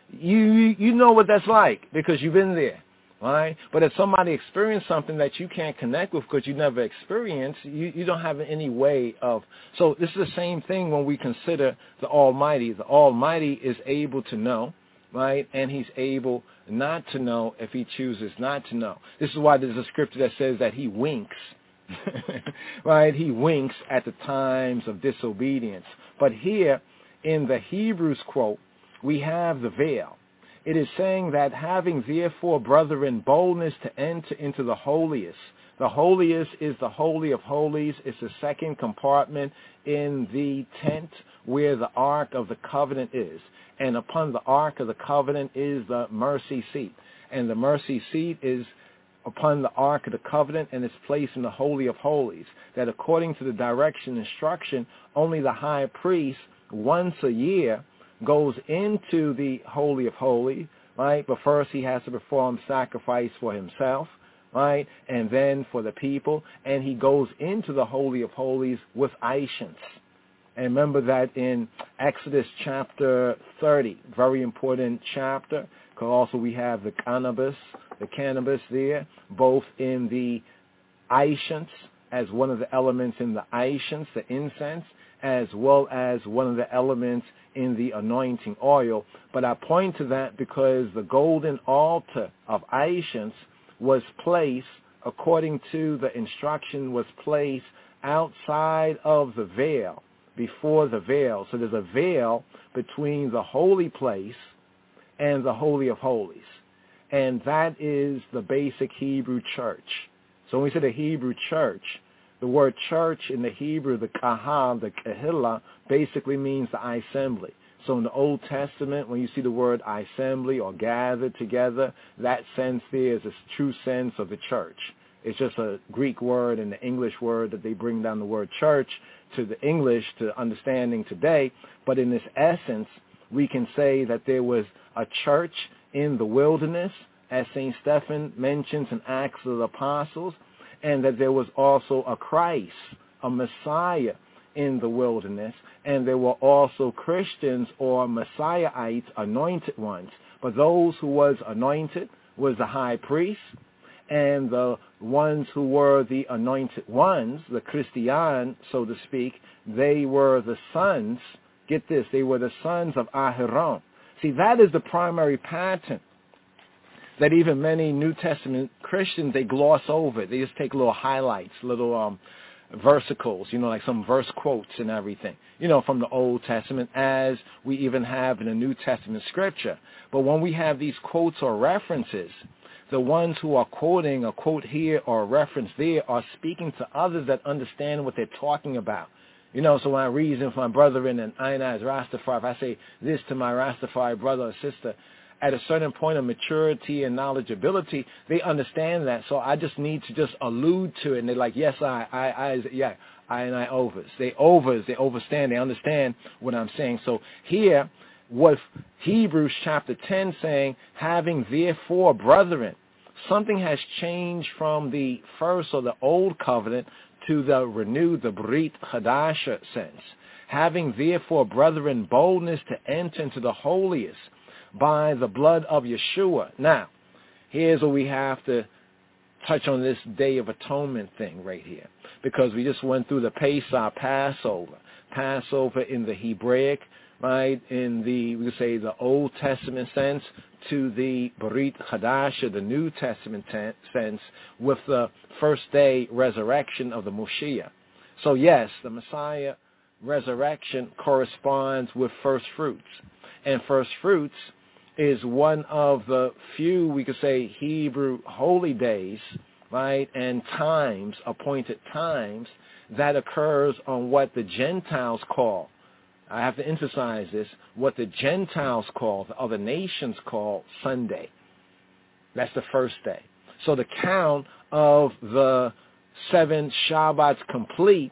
you you know what that's like because you've been there, right? But if somebody experienced something that you can't connect with because you never experienced, you, you don't have any way of. So this is the same thing when we consider the Almighty. The Almighty is able to know, right? And he's able not to know if he chooses not to know. This is why there's a scripture that says that he winks, right? He winks at the times of disobedience. But here in the Hebrews quote, we have the veil. It is saying that having therefore, brethren, boldness to enter into the holiest. The holiest is the Holy of Holies. It's the second compartment in the tent where the Ark of the Covenant is. And upon the Ark of the Covenant is the mercy seat. And the mercy seat is upon the Ark of the Covenant, and it's placed in the Holy of Holies. That according to the direction and instruction, only the high priest once a year goes into the Holy of Holies, right? But first he has to perform sacrifice for himself, right? And then for the people. And he goes into the Holy of Holies with Aishans. And remember that in Exodus chapter thirty, very important chapter, because also we have the cannabis, the cannabis there, both in the Aishans as one of the elements in the Aishans, the incense, as well as one of the elements in the anointing oil. But I point to that because the golden altar of Aishans was placed, according to the instruction, was placed outside of the veil, before the veil. So there's a veil between the holy place and the Holy of Holies. And that is the basic Hebrew church. So when we say the Hebrew church, the word church in the Hebrew, the kahal, the kehillah, basically means the assembly. So in the Old Testament, when you see the word assembly or gathered together, that sense there is a true sense of the church. It's just a Greek word and the English word that they bring down the word church to the English to understanding today. But in this essence, we can say that there was a church in the wilderness, as Saint Stephen mentions in Acts of the Apostles, and that there was also a Christ, a Messiah in the wilderness, and there were also Christians or Messiahites, anointed ones. But those who was anointed was the high priest, and the ones who were the anointed ones, the Christian, so to speak, they were the sons, get this, they were the sons of Aharon. See, that is the primary pattern that even many New Testament Christians, they gloss over. They just take little highlights, little um, versicles, you know, like some verse quotes and everything, you know, from the Old Testament, as we even have in the New Testament scripture. But when we have these quotes or references, the ones who are quoting a quote here or a reference there are speaking to others that understand what they're talking about. You know, so when I reason for my brethren and I as Rastafari, if I say this to my Rastafari brother or sister, at a certain point of maturity and knowledgeability, they understand that. So I just need to just allude to it, and they're like, yes, I, I, I, yeah, I and I overs. They overs, they overstand, they understand what I'm saying. So here, with Hebrews chapter ten saying, having therefore, brethren, something has changed from the first or the old covenant to the renewed, the Brit Hadasha sense. Having therefore, brethren, boldness to enter into the holiest by the blood of Yeshua. Now, here's where we have to touch on this Day of Atonement thing right here, because we just went through the Pesach, Passover. Passover in the Hebraic, right, in the, we could say, the Old Testament sense, to the Brit Hadasha, the New Testament ten- sense, with the first day resurrection of the Moshiach. So yes, the Messiah resurrection corresponds with first fruits. And first fruits is one of the few, we could say, Hebrew holy days, right, and times, appointed times, that occurs on what the Gentiles call, I have to emphasize this, what the Gentiles call, the other nations call Sunday. That's the first day. So the count of the seven Shabbats complete,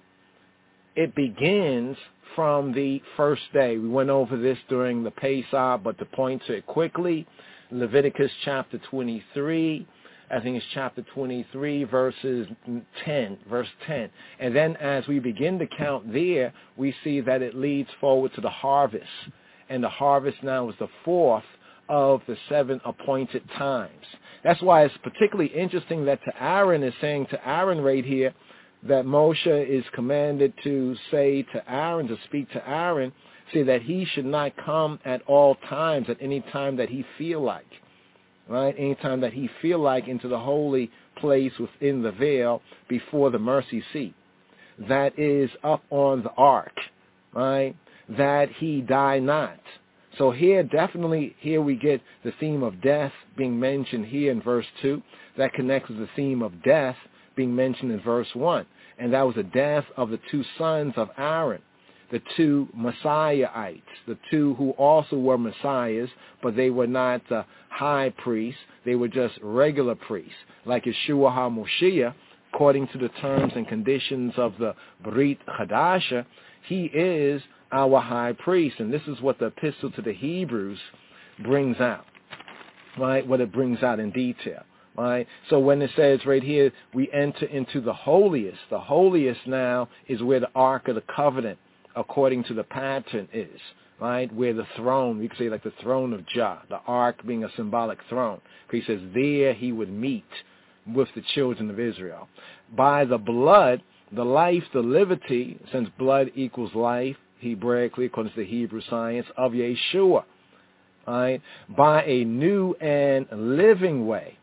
it begins from the first day. We went over this during the Pesach, but to point to it quickly, Leviticus chapter twenty-three, I think it's chapter twenty-three, verses ten, verse ten. And then as we begin to count there, we see that it leads forward to the harvest. And the harvest now is the fourth of the seven appointed times. That's why it's particularly interesting that to Aaron is saying to Aaron right here, that Moshe is commanded to say to Aaron, to speak to Aaron, say that he should not come at all times, at any time that he feel like, right? Any time that he feel like into the holy place within the veil before the mercy seat. That is up on the ark, right? That he die not. So here, definitely, here we get the theme of death being mentioned here in verse two. That connects with the theme of death being mentioned in verse one. And that was the death of the two sons of Aaron, the two Messiahites, the two who also were Messiahs, but they were not uh, high priests. They were just regular priests, like Yeshua HaMoshiach, according to the terms and conditions of the Brit Chadasha. He is our high priest, and this is what the epistle to the Hebrews brings out, right? What it brings out in detail, right? So when it says right here, we enter into the holiest, the holiest now is where the Ark of the Covenant, according to the pattern, is, right? Where the throne, we could say like the throne of Jah, the Ark being a symbolic throne. He says there he would meet with the children of Israel. By the blood, the life, the liberty, since blood equals life, Hebraically, according to the Hebrew science, of Yeshua, right? By a new and living way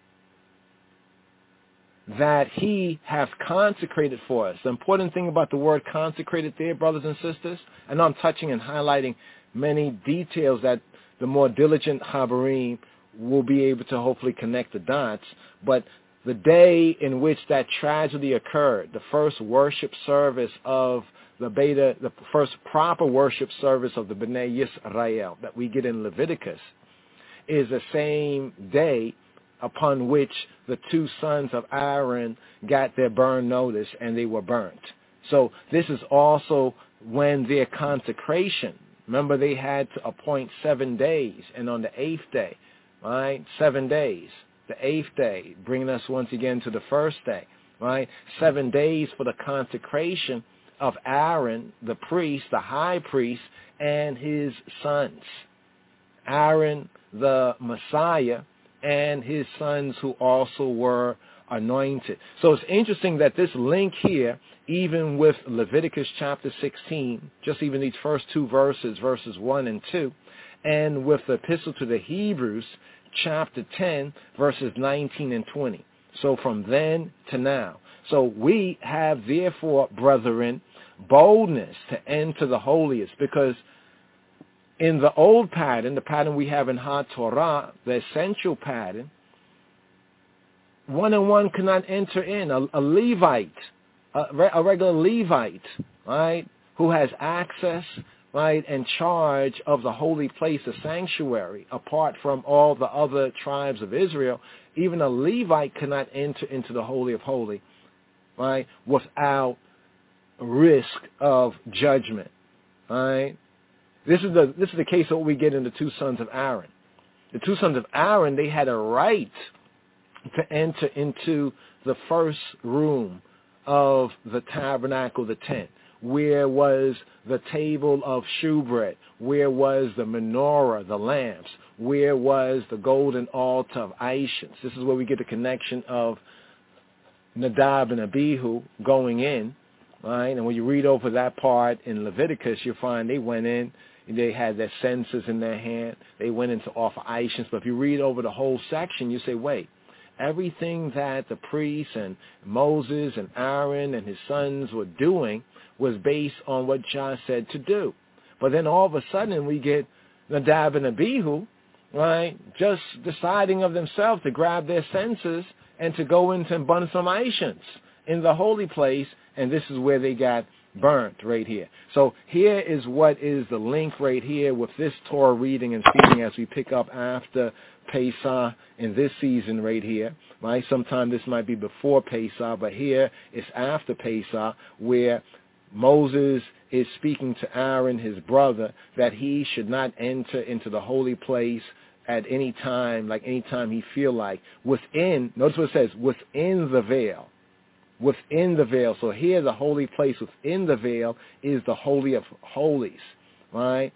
that he hath consecrated for us. The important thing about the word consecrated there, brothers and sisters, I know I'm touching and highlighting many details that the more diligent Habarim will be able to hopefully connect the dots, but the day in which that tragedy occurred, the first worship service of the Beta, the first proper worship service of the Bnei Yisrael that we get in Leviticus, is the same day upon which the two sons of Aaron got their burn notice and they were burnt. So this is also when their consecration, remember they had to appoint seven days, and on the eighth day, right, seven days, the eighth day, bringing us once again to the first day, right, seven days for the consecration of Aaron, the priest, the high priest, and his sons. Aaron, the Messiah, and his sons who also were anointed. So it's interesting that this link here, even with Leviticus chapter sixteen, just even these first two verses, verses one and two, and with the epistle to the Hebrews, chapter ten, verses nineteen and twenty. So from then to now. So we have, therefore, brethren, boldness to enter the holiest, because in the old pattern, the pattern we have in HaTorah, the essential pattern, one and one cannot enter in. A, a Levite, a, a regular Levite, right, who has access, right, and charge of the holy place, the sanctuary, apart from all the other tribes of Israel, even a Levite cannot enter into the Holy of Holies, right, without risk of judgment, right? This is the this is the case of what we get in the two sons of Aaron. The two sons of Aaron, they had a right to enter into the first room of the tabernacle, the tent. Where was the table of shewbread? Where was the menorah, the lamps? Where was the golden altar of Aishans? This is where we get the connection of Nadab and Abihu going in, right? And when you read over that part in Leviticus, you'll find they went in, they had their censers in their hand, they went in to offer Aishans. But if you read over the whole section, you say, wait, everything that the priests and Moses and Aaron and his sons were doing was based on what Jah said to do. But then all of a sudden we get Nadab and Abihu, right, just deciding of themselves to grab their censers and to go into and burn some Aishans in the holy place, and this is where they got burnt right here. So here is what is the link right here with this Torah reading and feeding as we pick up after Pesach in this season right here, right? Sometime this might be before Pesach, but here it's after Pesach, where Moses is speaking to Aaron, his brother, that he should not enter into the holy place at any time, like any time he feel like, within, notice what it says, within the veil. Within the veil. So here the holy place within the veil is the Holy of Holies, right?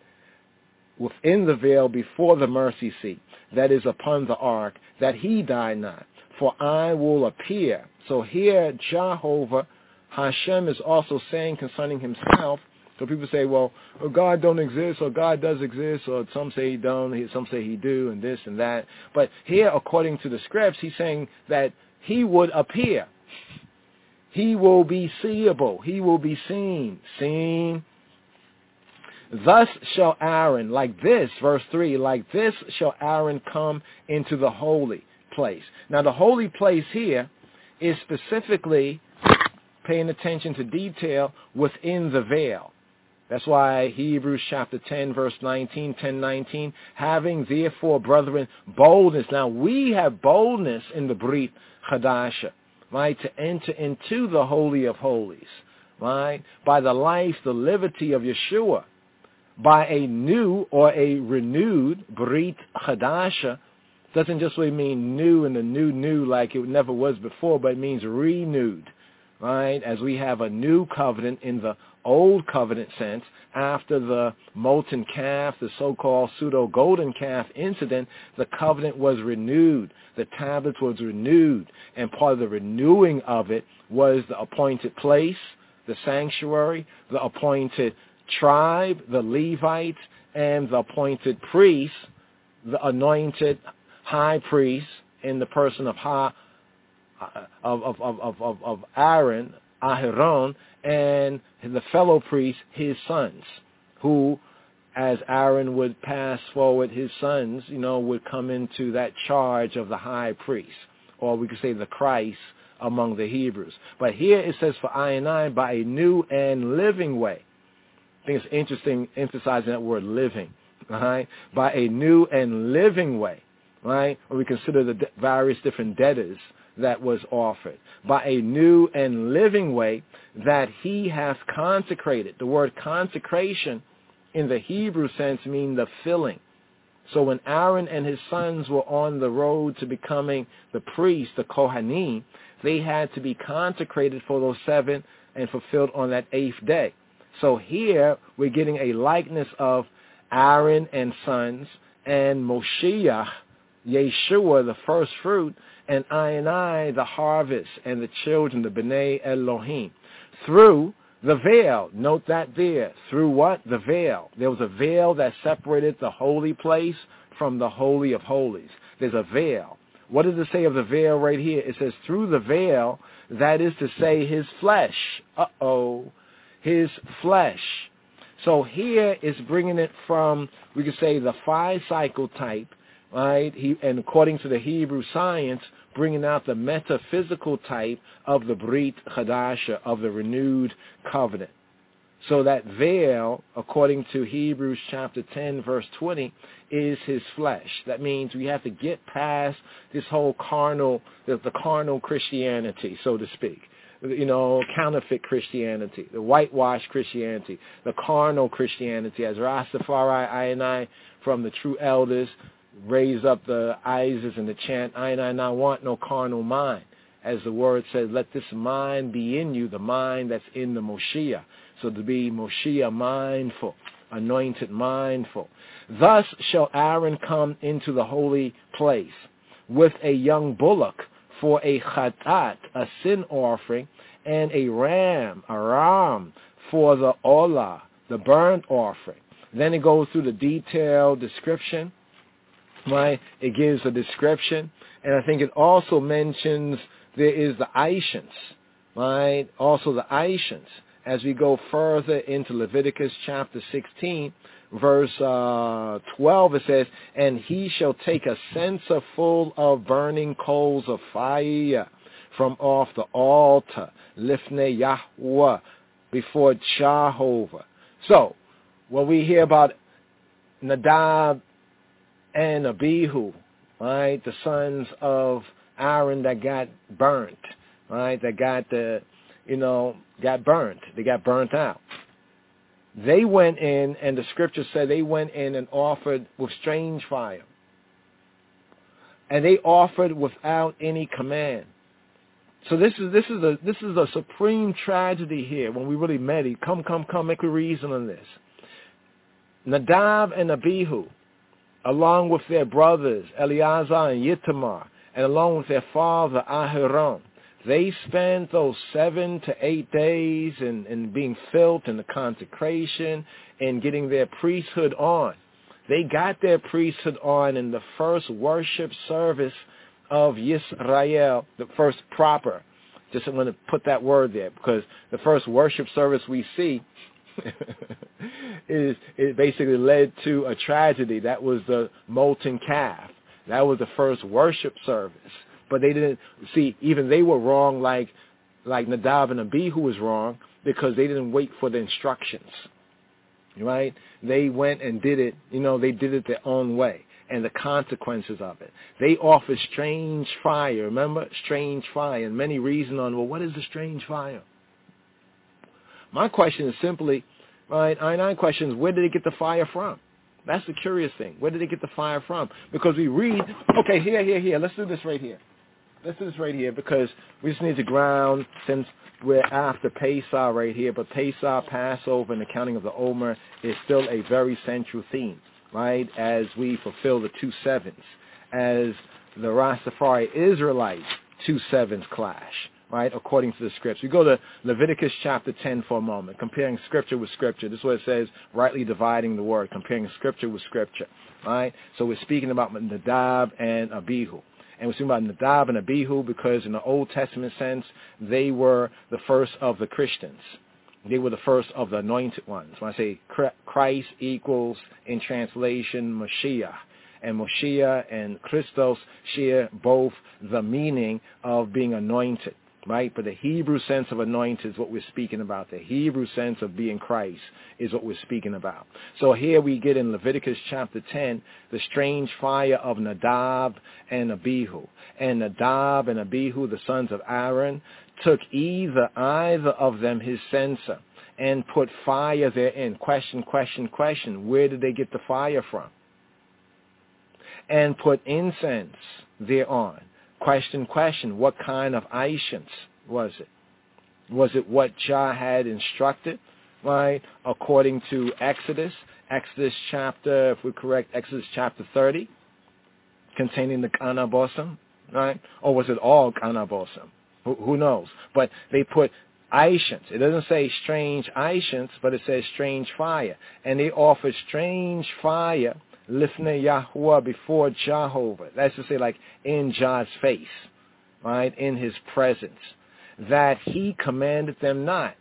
Within the veil before the mercy seat, that is upon the ark, that he die not. For I will appear. So here Jehovah, Hashem is also saying concerning himself. So people say, well, oh, God don't exist, or God does exist, or some say he don't, some say he do, and this and that. But here, according to the scripts, he's saying that he would appear. He will be seeable. He will be seen. Seen. Thus shall Aaron, like this, verse three, like this shall Aaron come into the holy place. Now the holy place here is specifically paying attention to detail within the veil. That's why Hebrews chapter ten, verse nineteen, ten, nineteen, having therefore, brethren, boldness. Now we have boldness in the Brit Chadasha, right, to enter into the Holy of Holies, right, by the life, the liberty of Yeshua, by a new or a renewed Brit Chadasha. Doesn't just really mean new and the new new like it never was before, but it means renewed, right, as we have a new covenant in the old covenant sense. After the molten calf, the so-called pseudo-golden calf incident, the covenant was renewed. The tablets was renewed. And part of the renewing of it was the appointed place, the sanctuary, the appointed tribe, the Levites, and the appointed priests, the anointed high priest in the person of ha, of, of, of, of, of Aaron, Aharon, and the fellow priests, his sons, who, as Aaron would pass forward his sons, you know, would come into that charge of the high priest, or we could say the Christ among the Hebrews. But here it says for I and I, by a new and living way. I think it's interesting emphasizing that word living, right? By a new and living way, right? Or we consider the various different debtors that was offered, by a new and living way that he hath consecrated. The word consecration in the Hebrew sense means the filling. So when Aaron and his sons were on the road to becoming the priest, the Kohanim, they had to be consecrated for those seven and fulfilled on that eighth day. So here we're getting a likeness of Aaron and sons and Moshiach, Yeshua, the first fruit, and I and I, the harvest, and the children, the B'nai Elohim, through the veil. Note that there. Through what? The veil. There was a veil that separated the holy place from the Holy of Holies. There's a veil. What does it say of the veil right here? It says through the veil, that is to say his flesh. Uh-oh. His flesh. So here it's bringing it from, we could say, the five-cycle type, right? He, and according to the Hebrew science, bringing out the metaphysical type of the Brit Chadasha, of the renewed covenant. So that veil, according to Hebrews chapter ten, verse twenty, is his flesh. That means we have to get past this whole carnal, the, the carnal Christianity, so to speak. You know, counterfeit Christianity, the whitewashed Christianity, the carnal Christianity, as Rastafari, I and I, from the true elders, raise up the Isis and the chant, I and I not want no carnal mind. As the word says, let this mind be in you, the mind that's in the Moshiach. So to be Moshiach mindful, anointed mindful. Thus shall Aaron come into the holy place with a young bullock for a chatat, a sin offering, and a ram, a ram, for the olah, the burnt offering. Then it goes through the detailed description, right? It gives a description, and I think it also mentions there is the Aishans, right? Also the Aishans. As we go further into Leviticus chapter sixteen, verse uh, twelve, it says, and he shall take a censer full of burning coals of fire from off the altar, lifnei Yahweh, before Jehovah. So, when we hear about Nadab and Abihu, right, the sons of Aaron that got burnt, right, that got the, you know, got burnt. They got burnt out. They went in, and the scripture said they went in and offered with strange fire. And they offered without any command. So this is this is a this is a supreme tragedy here when we really meditate. Come, come, come, make a reason on this. Nadab and Abihu, along with their brothers Eleazar and Ithamar, and along with their father Aharon, they spent those seven to eight days in, in being filled in the consecration and getting their priesthood on. They got their priesthood on in the first worship service of Yisrael, the first proper. Just want to put that word there, because the first worship service we see is it basically led to a tragedy. That was the molten calf. That was the first worship service. But they didn't see, even they were wrong, like like Nadab and Abihu was wrong, because they didn't wait for the instructions. Right? They went and did it, you know, they did it their own way, and the consequences of it. They offered strange fire. Remember? Strange fire. And many reason on, well, what is the strange fire? My question is simply, right, Einstein questions, where did they get the fire from? That's the curious thing. Where did they get the fire from? Because we read, okay, here, here, here. Let's do this right here. Let's do this right here because we just need to ground, since we're after Pesach right here, but Pesach, Passover, and the counting of the Omer is still a very central theme, right, as we fulfill the two sevens, as the Rastafari Israelites two sevens clash, right, according to the scripts. We go to Leviticus chapter ten for a moment, comparing scripture with scripture. This is what it says, rightly dividing the word, comparing scripture with scripture, right? So we're speaking about Nadab and Abihu. And we're speaking about Nadab and Abihu because in the Old Testament sense, they were the first of the Christians. They were the first of the anointed ones. When I say Christ equals, in translation, Mashiach. And Moshiach and Christos share both the meaning of being anointed, right? But the Hebrew sense of anointed is what we're speaking about. The Hebrew sense of being Christ is what we're speaking about. So here we get in Leviticus chapter ten, the strange fire of Nadab and Abihu. And Nadab and Abihu, the sons of Aaron, took either, either of them his censer and put fire therein. Question, question, question. Where did they get the fire from? And put incense thereon. Question, question, what kind of incense was it? Was it what Jah had instructed, right, according to Exodus? Exodus chapter, if we're correct, Exodus chapter thirty, containing the Kanabosam, right? Or was it all Kanabosam? Who, who knows? But they put incense. It doesn't say strange incense, but it says strange fire. And they offered strange fire Lifnei Yahuwah, before Jehovah. That's to say, like in Jah's face, right, in his presence, that he commanded them not.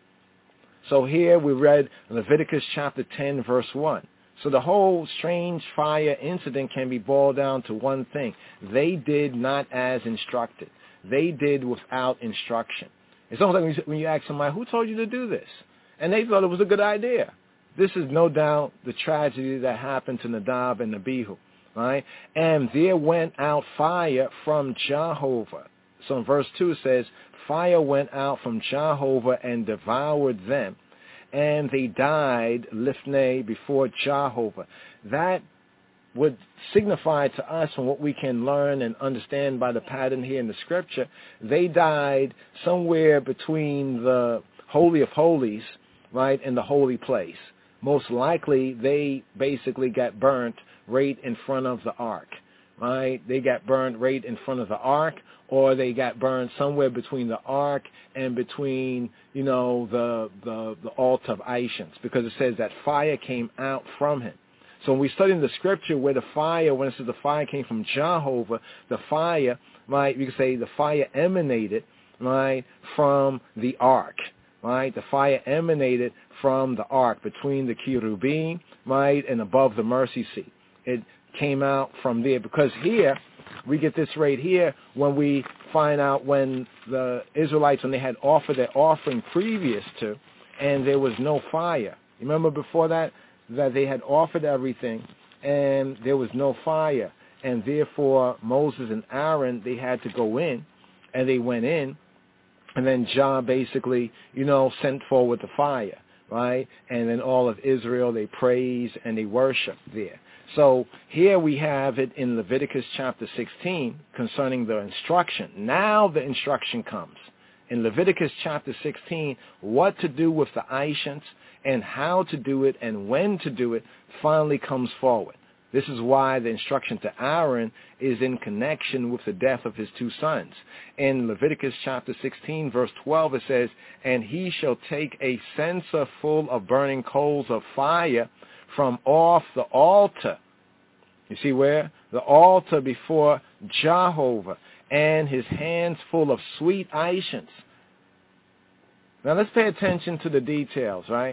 So here we read Leviticus chapter ten, verse one. So the whole strange fire incident can be boiled down to one thing. They did not as instructed. They did without instruction. It's almost like when you, when you ask somebody, who told you to do this? And they thought it was a good idea. This is no doubt the tragedy that happened to Nadab and Abihu, right? And there went out fire from Jehovah. So in verse two it says, fire went out from Jehovah and devoured them, and they died lifnei, before Jehovah. That would signify to us, from what we can learn and understand by the pattern here in the scripture, they died somewhere between the Holy of Holies, right, and the holy place. Most likely, they basically got burnt right in front of the ark, right? They got burned right in front of the ark, or they got burned somewhere between the ark and between, you know, the the, the altar of incense, because it says that fire came out from him. So when we study in the scripture where the fire, when it says the fire came from Jehovah, the fire, right, you could say the fire emanated, right, from the ark. Right, the fire emanated from the ark between the cherubim, right, and above the mercy seat. It came out from there, because here we get this right here when we find out when the Israelites, when they had offered their offering previous to, and there was no fire. Remember before that that they had offered everything and there was no fire, and therefore Moses and Aaron, they had to go in, and they went in. And then Jah basically, you know, sent forward the fire, right? And then all of Israel, they praise and they worship there. So here we have it in Leviticus chapter sixteen concerning the instruction. Now the instruction comes. In Leviticus chapter sixteen, what to do with the incense and how to do it and when to do it finally comes forward. This is why the instruction to Aaron is in connection with the death of his two sons. In Leviticus chapter sixteen, verse twelve, it says, and he shall take a censer full of burning coals of fire from off the altar. You see where? The altar before Jehovah, and his hands full of sweet incense. Now let's pay attention to the details, right?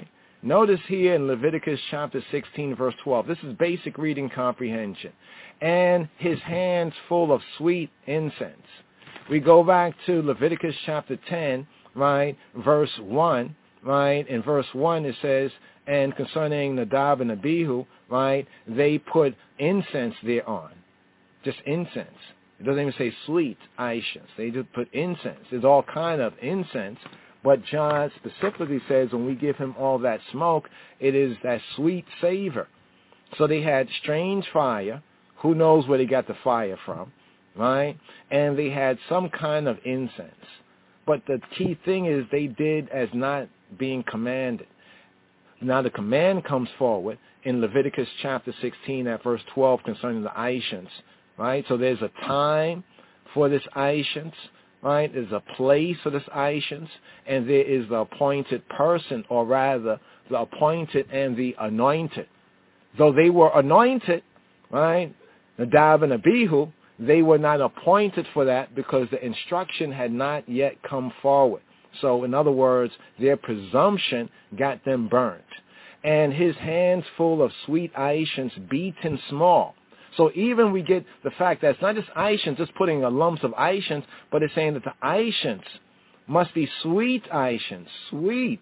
Notice here in Leviticus chapter sixteen, verse twelve. This is basic reading comprehension. And his hands full of sweet incense. We go back to Leviticus chapter ten, right, verse one, right? In verse one it says, and concerning Nadab and Abihu, right, they put incense thereon. Just incense. It doesn't even say sweet incense. They just put incense. There's all kind of incense. But John specifically says when we give him all that smoke, it is that sweet savor. So they had strange fire. Who knows where they got the fire from, right? And they had some kind of incense. But the key thing is they did as not being commanded. Now the command comes forward in Leviticus chapter sixteen at verse twelve concerning the Aishans, right? So there's a time for this Aishans, right? There's a place for this Aishans, and there is the appointed person, or rather the appointed and the anointed. Though they were anointed, right, Nadab and Abihu, they were not appointed for that because the instruction had not yet come forward. So in other words, their presumption got them burnt. And his hands full of sweet Aishans beaten small. So even we get the fact that it's not just Aishans, just putting a lumps of Aishans, but it's saying that the Aishans must be sweet Aishans, sweet,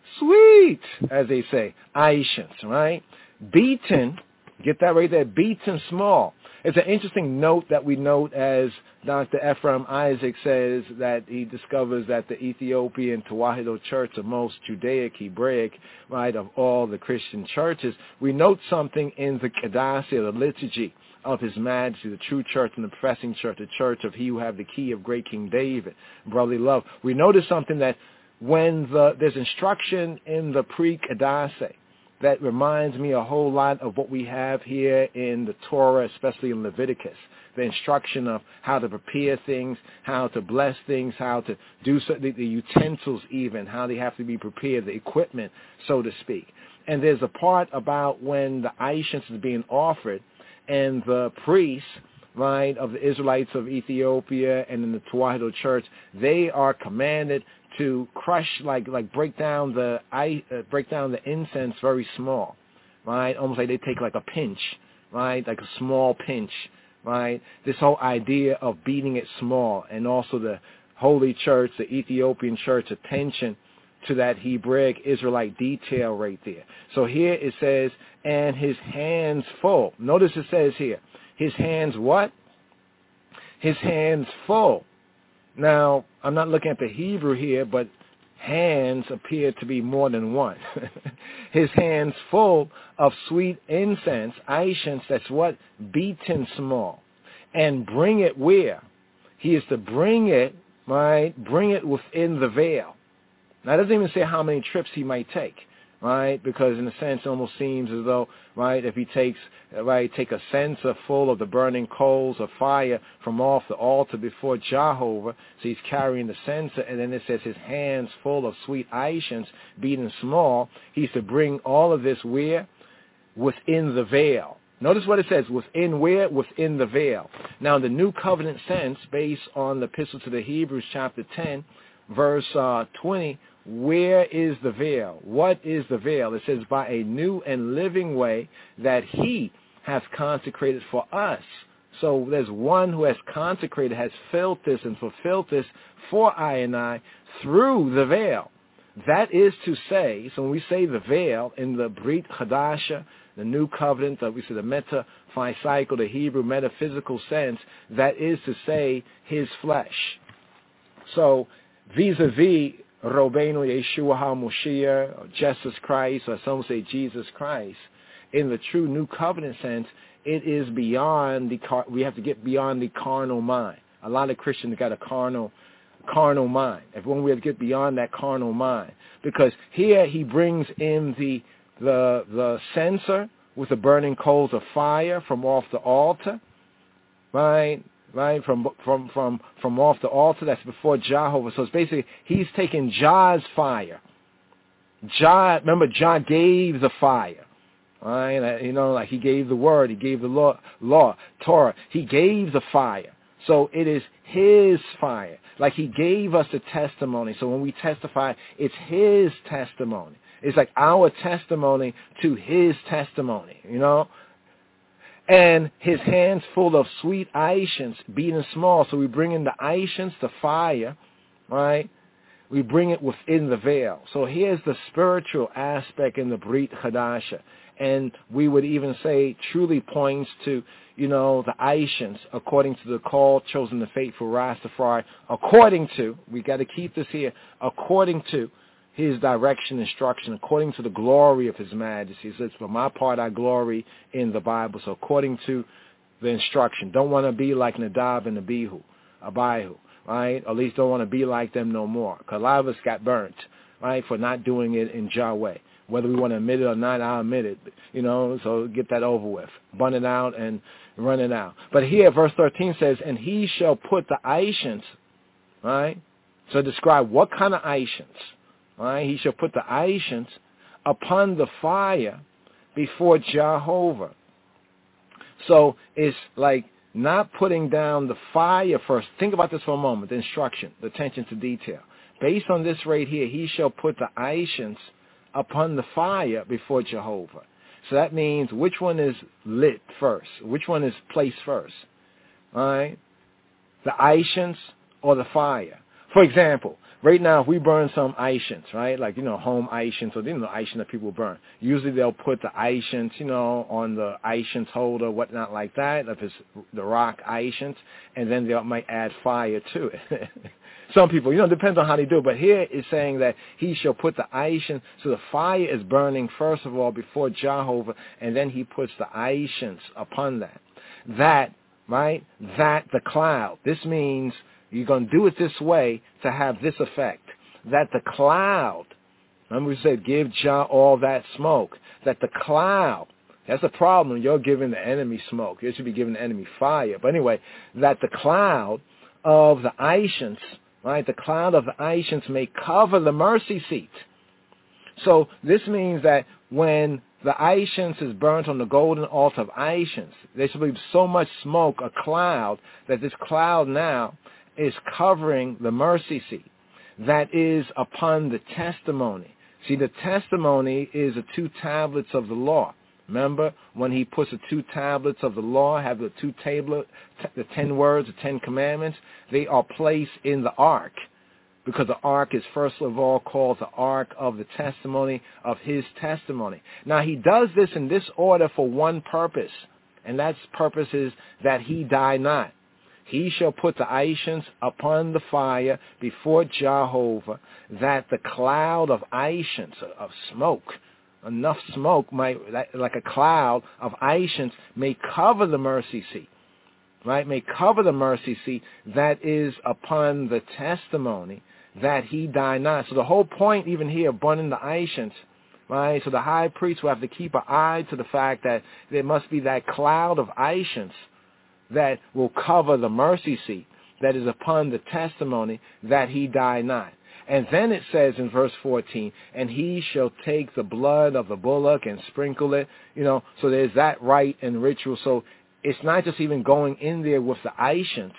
sweet, as they say, Aishans, right? Beaten, get that right there, beaten small. It's an interesting note that we note as Doctor Ephraim Isaac says that he discovers that the Ethiopian Tewahedo Church, the most Judaic, Hebraic, right, of all the Christian churches, we note something in the Kedasi, the liturgy of His Majesty, the true church and the professing church, the church of He who have the key of great King David, brotherly love. We notice something that when the, there's instruction in the pre-Kedasi, that reminds me a whole lot of what we have here in the Torah, especially in Leviticus. The instruction of how to prepare things, how to bless things, how to do so, the, the utensils even, how they have to be prepared, the equipment, so to speak. And there's a part about when the Aishans is being offered and the priests, right, of the Israelites of Ethiopia and in the Tewahedo Church, they are commanded to crush, like like break down the I uh, break down the incense very small, right? Almost like they take like a pinch, right? Like a small pinch, right? This whole idea of beating it small, and also the Holy Church, the Ethiopian Church, attention to that Hebraic Israelite detail right there. So here it says, and his hands full. Notice it says here, his hands what? His hands full. Now, I'm not looking at the Hebrew here, but hands appear to be more than one. His hands full of sweet incense, Aishans, that's what? Beaten small. And bring it where? He is to bring it, right? Bring it within the veil. Now, it doesn't even say how many trips he might take, right? Because in a sense, it almost seems as though, right, if he takes, right, take a censer full of the burning coals of fire from off the altar before Jehovah, so he's carrying the censer, and then it says his hands full of sweet Aishans, beaten small, he's to bring all of this where? Within the veil. Notice what it says, within where? Within the veil. Now, the New Covenant sense, based on the Epistle to the Hebrews, chapter ten, verse uh, twenty, where is the veil? What is the veil? It says, by a new and living way that he has consecrated for us. So there's one who has consecrated, has filled this and fulfilled this for I and I through the veil. That is to say, so when we say the veil in the Brit Chadasha, the New Covenant, that we say the metaphysical, the Hebrew metaphysical sense, that is to say his flesh. So vis-a-vis Robenu Yeshua HaMoshiach, or Jesus Christ, or some say Jesus Christ, in the true New Covenant sense, it is beyond the, car- we have to get beyond the carnal mind. A lot of Christians got a carnal carnal mind. If when we have to get beyond that carnal mind. Because here he brings in the the the censer with the burning coals of fire from off the altar, right? Right, from from from from off the altar, that's before Jehovah. So it's basically he's taking Jah's fire. Jah, remember, Jah gave the fire, right? You know, like he gave the word, he gave the law, law, Torah. He gave the fire. So it is his fire. Like he gave us the testimony. So when we testify, it's his testimony. It's like our testimony to his testimony, you know. And his hands full of sweet aishans, beaten small. So we bring in the aishans, the fire, right? We bring it within the veil. So here's the spiritual aspect in the Brit Hadasha. And we would even say truly points to, you know, the aishans, according to the call, chosen, the faithful Rastafari, according to, we got to keep this here, according to his direction, instruction, according to the glory of his majesty. He says, for my part, I glory in the Bible. So according to the instruction, don't want to be like Nadab and Abihu, Abihu, right? Or at least don't want to be like them no more. Because a lot of us got burnt, right, for not doing it in Yahweh. Whether we want to admit it or not, I'll admit it, you know, so get that over with. Burn it out and run it out. But here, verse thirteen says, and he shall put the aishans, right? So describe what kind of aishans, right? He shall put the aishans upon the fire before Jehovah. So it's like not putting down the fire first. Think about this for a moment, the instruction, the attention to detail. Based on this right here, he shall put the aishans upon the fire before Jehovah. So that means which one is lit first? Which one is placed first? All right? The aishans or the fire? For example, right now if we burn some aishans, right? Like, you know, home aishans, or you know, aishans that people burn. Usually they'll put the aishans, you know, on the aishans holder, whatnot like that, if it's the rock aishans, and then they might add fire to it. Some people, you know, it depends on how they do it. But here it's saying that he shall put the aishans, so the fire is burning first of all before Jehovah, and then he puts the aishans upon that. That, right, that the cloud. This means you're going to do it this way to have this effect. That the cloud, remember we said give Jah all that smoke. That the cloud, that's a problem. You're giving the enemy smoke. You should be giving the enemy fire. But anyway, that the cloud of the aishans, right, the cloud of the aishans may cover the mercy seat. So this means that when the aishans is burnt on the golden altar of aishans, there should be so much smoke, a cloud, that this cloud now is covering the mercy seat. That is upon the testimony. See, the testimony is the two tablets of the law. Remember, when he puts the two tablets of the law, have the two tablet, the ten words, the ten commandments, they are placed in the ark. Because the ark is first of all called the ark of the testimony of his testimony. Now he does this in this order for one purpose. And that purpose is that he die not. He shall put the aishans upon the fire before Jehovah, that the cloud of aishans, of smoke, enough smoke, might, like a cloud of aishans, may cover the mercy seat, right? May cover the mercy seat that is upon the testimony that he die not. So the whole point even here, burning the aishans, right? So the high priest will have to keep an eye to the fact that there must be that cloud of aishans that will cover the mercy seat that is upon the testimony that he die not. And then it says in verse fourteen, and he shall take the blood of the bullock and sprinkle it. You know, so there's that rite and ritual. So it's not just even going in there with the aishans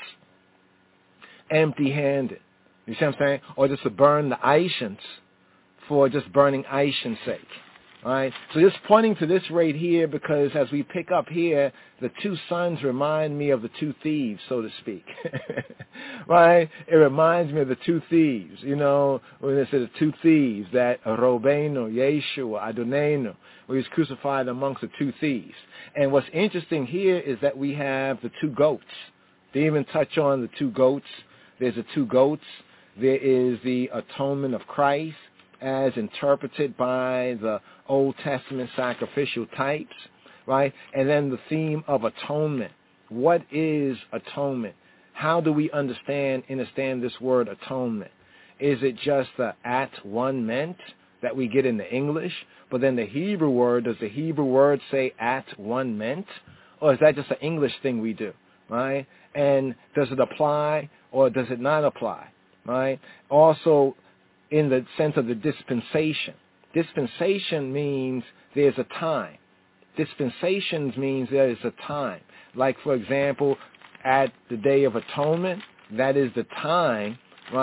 empty-handed. You see what I'm saying? Or just to burn the aishans for just burning aishans' sake. All right? So just pointing to this right here, because as we pick up here, the two sons remind me of the two thieves, so to speak. Right? It reminds me of the two thieves, you know, when they said the two thieves, that Robenu, Yeshua, Adonenu, where he was crucified amongst the two thieves. And what's interesting here is that we have the two goats. They even touch on the two goats. There's the two goats. There is the atonement of Christ, as interpreted by the Old Testament sacrificial types, right? And then the theme of atonement. What is atonement? How do we understand, understand this word atonement? Is it just the at one meant that we get in the English? But then the Hebrew word, does the Hebrew word say at one meant? Or is that just an English thing we do, right? And does it apply or does it not apply, right? Also, in the sense of the dispensation. Dispensation means there's a time. Dispensations means there is a time. Like, for example, at the Day of Atonement, that is the time, right,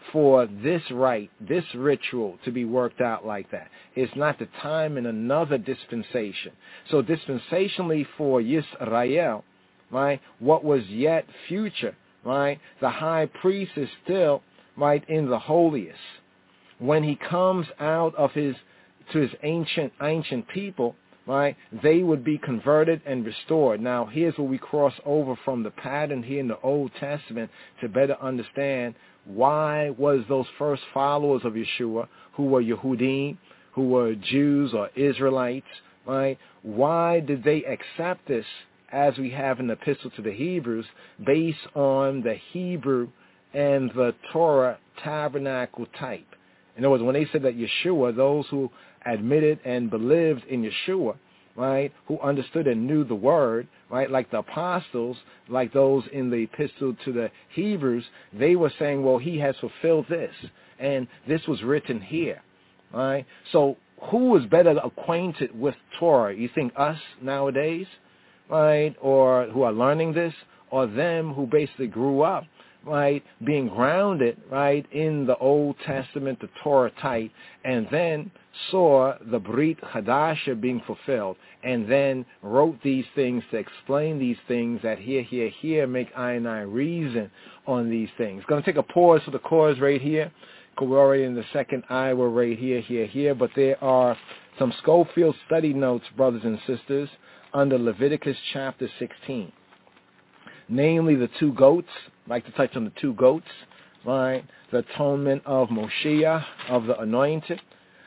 for this rite, this ritual to be worked out like that. It's not the time in another dispensation. So dispensationally for Yisrael, right, what was yet future, right, the high priest is still, right, in the holiest. When he comes out of his, to his ancient, ancient people, right, they would be converted and restored. Now, here's where we cross over from the pattern here in the Old Testament to better understand why was those first followers of Yeshua, who were Yehudim, who were Jews or Israelites, right, why did they accept this, as we have in the Epistle to the Hebrews, based on the Hebrew and the Torah tabernacle type? In other words, when they said that Yeshua, those who admitted and believed in Yeshua, right, who understood and knew the word, right, like the apostles, like those in the Epistle to the Hebrews, they were saying, well, he has fulfilled this, and this was written here, right? So who is better acquainted with Torah? You think us nowadays, right, or who are learning this, or them who basically grew up, right, being grounded, right, in the Old Testament, the Torah type, and then saw the Brit Hadasha being fulfilled, and then wrote these things to explain these things that here, here, here, make I and I reason on these things. Going to take a pause for the cause right here, because we're already in the second hour right here, here, here, but there are some Schofield study notes, brothers and sisters, under Leviticus chapter sixteen. Namely, the two goats. I'd like to touch on the two goats, right? The atonement of Moshiach, of the anointed.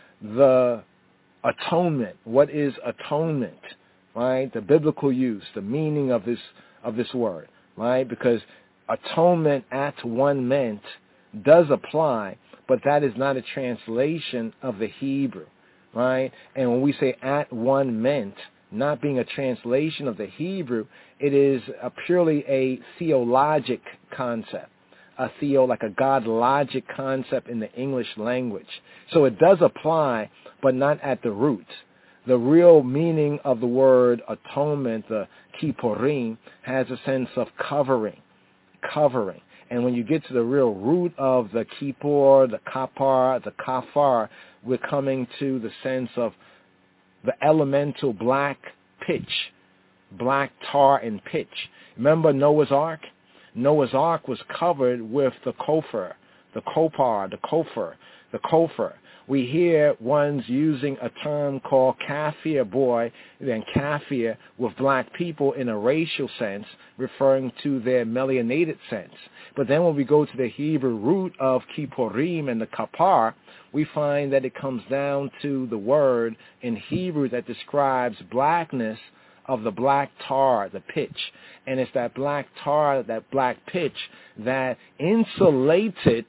The atonement. What is atonement, right? The biblical use, the meaning of this of this word, right? Because atonement at one meant does apply, but that is not a translation of the Hebrew, right? And when we say at one meant, not being a translation of the Hebrew, it is a purely a theologic concept, a theo, like a God logic concept in the English language. So it does apply, but not at the root. The real meaning of the word atonement, the kippurim, has a sense of covering, covering. And when you get to the real root of the kippur, the kapar, the kafar, we're coming to the sense of the elemental black pitch, black tar and pitch. Remember Noah's Ark? Noah's Ark was covered with the kofar, the kopar, the kofar, the kofar. We hear ones using a term called kafir boy, then kafir with black people in a racial sense, referring to their melanated sense. But then when we go to the Hebrew root of kippurim and the kapar, we find that it comes down to the word in Hebrew that describes blackness of the black tar, the pitch. And it's that black tar, that black pitch that insulated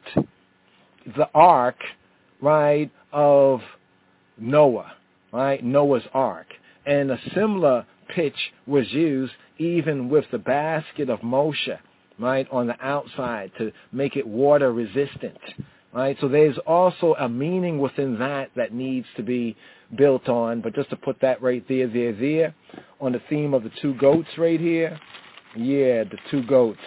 the ark, right, of Noah, right, Noah's Ark. And a similar pitch was used even with the basket of Moshe, right, on the outside to make it water resistant, right? So there's also a meaning within that that needs to be built on. But just to put that right there, there, there, on the theme of the two goats right here, yeah, the two goats.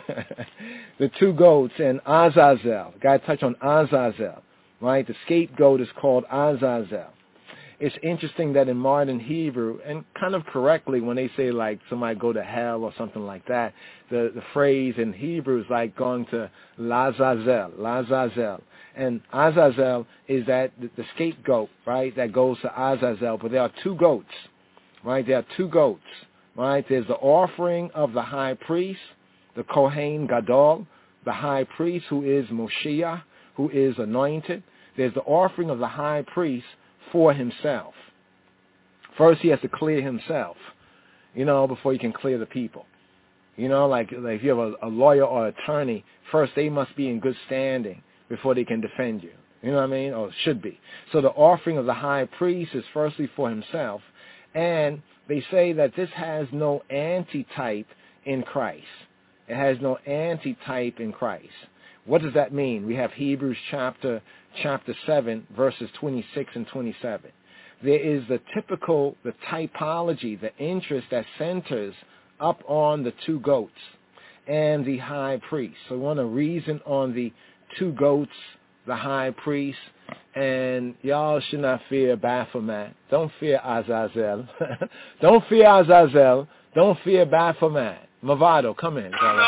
The two goats and Azazel. Got to touch on Azazel, right? The scapegoat is called Azazel. It's interesting that in modern Hebrew, and kind of correctly when they say like somebody go to hell or something like that, the, the phrase in Hebrew is like going to Lazazel, Lazazel. And Azazel is that the, the scapegoat, right, that goes to Azazel. But there are two goats, right? There are two goats, right? There's the offering of the high priest, the Kohen Gadol, the high priest who is Moshiach, who is anointed. There's the offering of the high priest for himself. First, he has to clear himself, you know, before he can clear the people. You know, like, like if you have a, a lawyer or attorney, first they must be in good standing before they can defend you. You know what I mean? Or should be. So the offering of the high priest is firstly for himself. And they say that this has no antitype in Christ. It has no antitype in Christ. What does that mean? We have Hebrews chapter chapter seven, verses twenty-six and twenty-seven. There is the typical, the typology, the interest that centers up on the two goats and the high priest. So we want to reason on the two goats, the high priest, and y'all should not fear Baphomet. Don't fear Azazel. Don't fear Azazel. Don't fear Baphomet. Movado, come in, brother.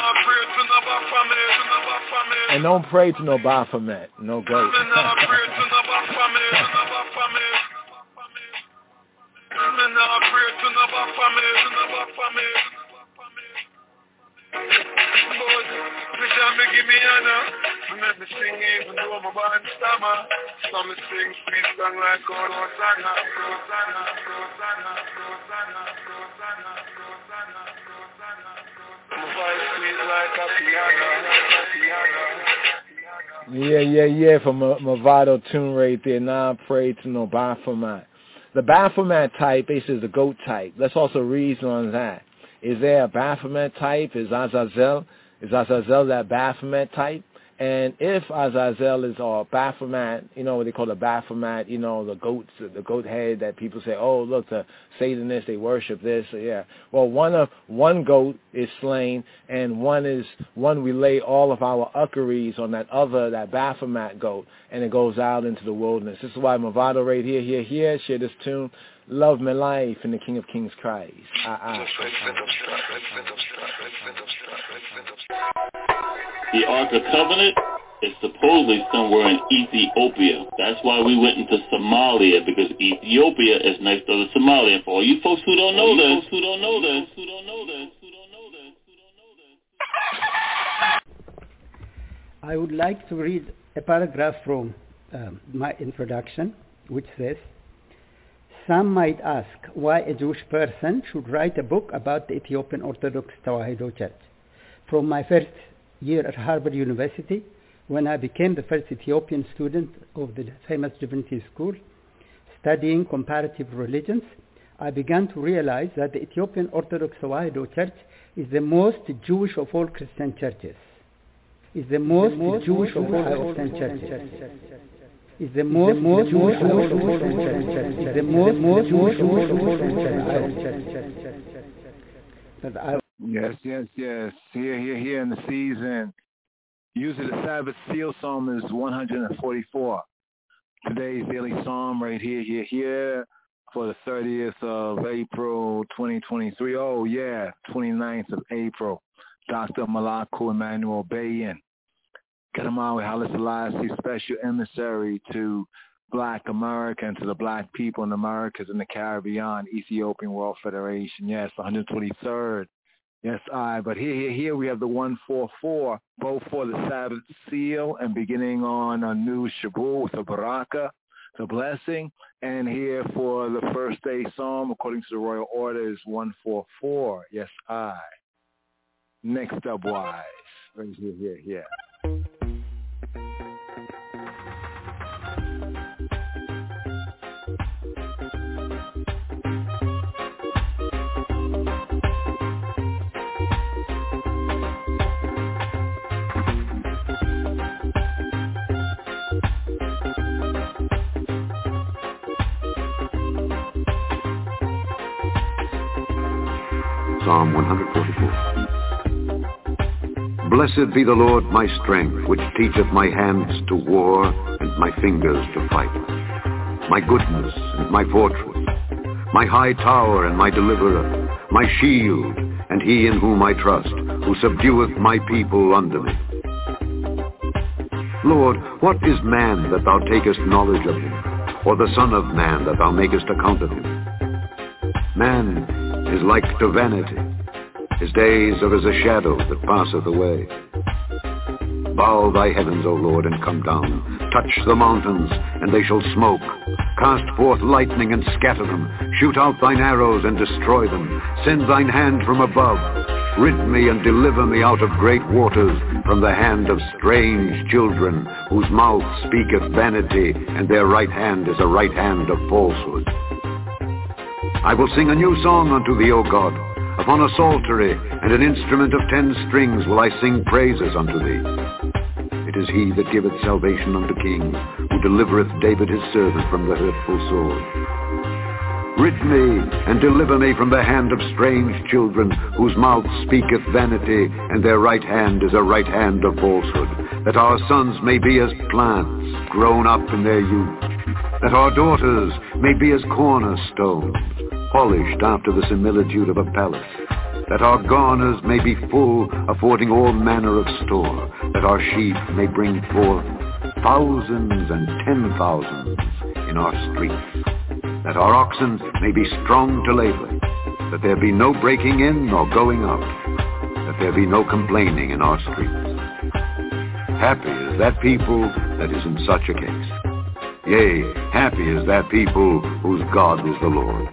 And don't pray to no Baphomet, no goat. Give me honor, let me sing even though my band stammer. Some sing sweet song like God, Hosanna, Hosanna, Hosanna, Hosanna, Hosanna, Hosanna, Hosanna. My voice sweet like a piano, like a piano. Yeah, yeah, yeah, from a Movado tune right there. Now pray to no Baphomet. The Baphomet type is the goat type. Let's also reason on that. Is there a Baphomet type? Is Azazel? Is Azazel that Baphomet type? And if Azazel is or Baphomet, you know what they call the Baphomet, you know, the goats, the goat head that people say, oh, look, the Satanists, they worship this. Yeah. Well, one of one goat is slain, and one is one we lay all of our uckeries on that other, that Baphomet goat, and it goes out into the wilderness. This is why Movado right here, here, here, share this tune. Love my life in the King of Kings Christ. Ah, ah. The Ark of Covenant is supposedly somewhere in Ethiopia. That's why we went into Somalia, because Ethiopia is next to Somalia. And for all you folks who don't know this, who don't know this, who don't know this, who don't know this, who don't know this. I would like to read a paragraph from um, my introduction, which says, some might ask why a Jewish person should write a book about the Ethiopian Orthodox Tewahedo Church. From my first year at Harvard University, when I became the first Ethiopian student of the famous Divinity School, studying comparative religions, I began to realize that the Ethiopian Orthodox Tewahedo Church is the most Jewish of all Christian churches. Is the most, the most Jewish of all Christian churches. Is the most Jewish of all Christian churches. Is the most Jewish of all Christian churches. Yes, yes, yes. Here, here, here in the season. Usually the Sabbath seal psalm is one hundred forty-four. Today's daily psalm right here, here, here for the thirtieth of April, twenty twenty-three. Oh, yeah, twenty-ninth of April. Doctor Malaku Emmanuel Bayan. Kadamawi Haile Selassie, special emissary to Black America and to the Black people in the Americas and the Caribbean, Ethiopian World Federation. Yes, one hundred twenty-third. Yes, I. But here, here, here we have the one forty-four, both for the Sabbath seal and beginning on a new Shabu with a baraka, the blessing, and here for the first day psalm, according to the royal order, is one forty-four. Yes, I. Next up, wise. Right here, here, here. Psalm one forty-four. Blessed be the Lord my strength, which teacheth my hands to war and my fingers to fight. My goodness and my fortress, my high tower and my deliverer, my shield, and he in whom I trust, who subdueth my people under me. Lord, what is man that thou takest knowledge of him, or the son of man that thou makest account of him? Man is like to vanity. His days are as a shadow that passeth away. Bow thy heavens, O Lord, and come down. Touch the mountains, and they shall smoke. Cast forth lightning and scatter them. Shoot out thine arrows and destroy them. Send thine hand from above. Rid me and deliver me out of great waters, from the hand of strange children, whose mouth speaketh vanity, and their right hand is a right hand of falsehood. I will sing a new song unto thee, O God. Upon a psaltery and an instrument of ten strings will I sing praises unto thee. It is he that giveth salvation unto kings, who delivereth David his servant from the hurtful sword. Rid me and deliver me from the hand of strange children, whose mouth speaketh vanity, and their right hand is a right hand of falsehood, that our sons may be as plants grown up in their youth, that our daughters may be as cornerstones, polished after the similitude of a palace, that our garners may be full, affording all manner of store, that our sheep may bring forth thousands and ten thousands in our streets, that our oxen may be strong to labor, that there be no breaking in nor going out, that there be no complaining in our streets. Happy is that people that is in such a case. Yea, happy is that people whose God is the Lord.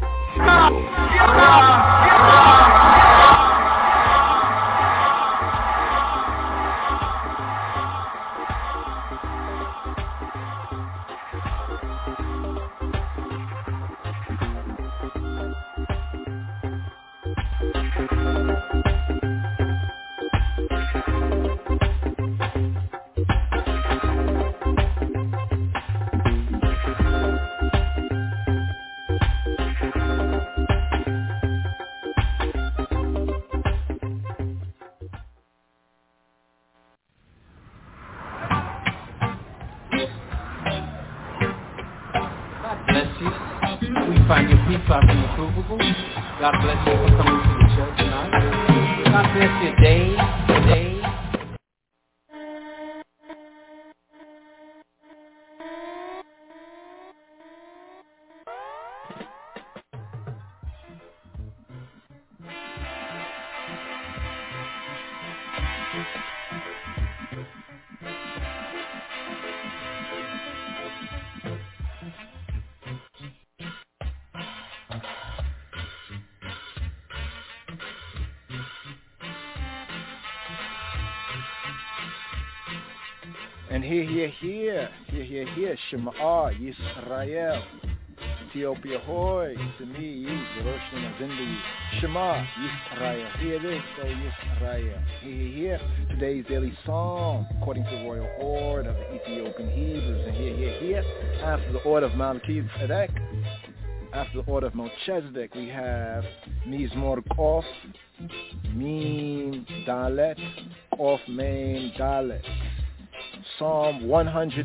And here, here, here, here, here, here, Shema Yisrael, Ethiopia hoy, to me, Jerusalem Azindi, Shema Yisrael, hear this, O Yisrael, here, here, here, today's daily psalm, according to the royal order of the Ethiopian Hebrews, and here, here, here, after the order of Melchizedek, after the order of Melchizedek, we have Mizmor Kof, Mim Dalet, Kof Mem Dalet. Psalm one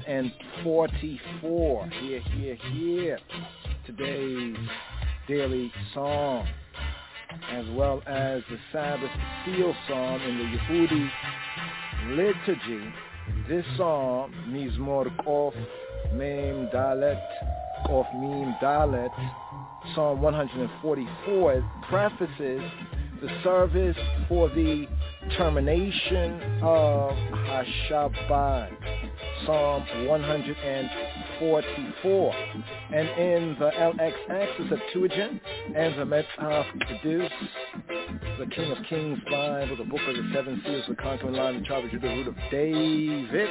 forty-four, here, here, here, today's daily psalm, as well as the Sabbath seal psalm in the Yehudi liturgy. This psalm, Mizmor Kof Mem Dalet, Kof Mim Dalet, Psalm one forty-four, it prefaces the service for the termination of Hashabbat, Psalm one forty-four. And in the L X X, the Septuagint, and the Metzhaf Kedus, the King of Kings Bible, the Book of the Seven Seals, the Conquering Line, the Tribe of Judah, the Root of David,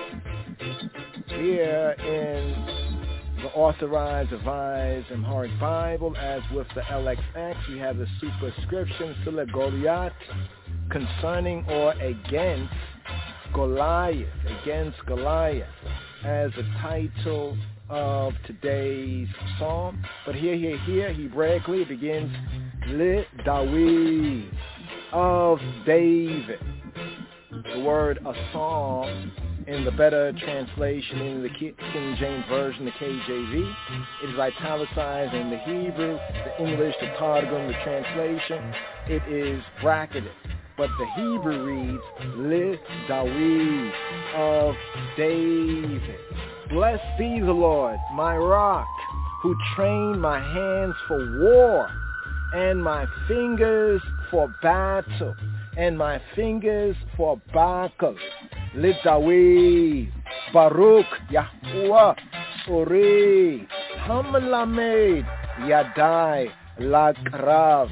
here in the Authorized, Revised, Amharic Bible, as with the L X X, we have the superscription, Sila Goliath, concerning or against Goliath, against Goliath, as the title of today's psalm. But here, here, here, Hebraically, it begins, Le David, of David. The word a psalm, in the better translation in the King James Version, the K J V, it is italicized in the Hebrew, the English, the Targum, the translation, it is bracketed. But the Hebrew reads, Le David, of David. Blessed be the Lord, my rock, who trained my hands for war, and my fingers for battle, and my fingers for battle. Le David, Baruch, Yahuwah, Ori, Hamlamed, Yadai, Lakrav,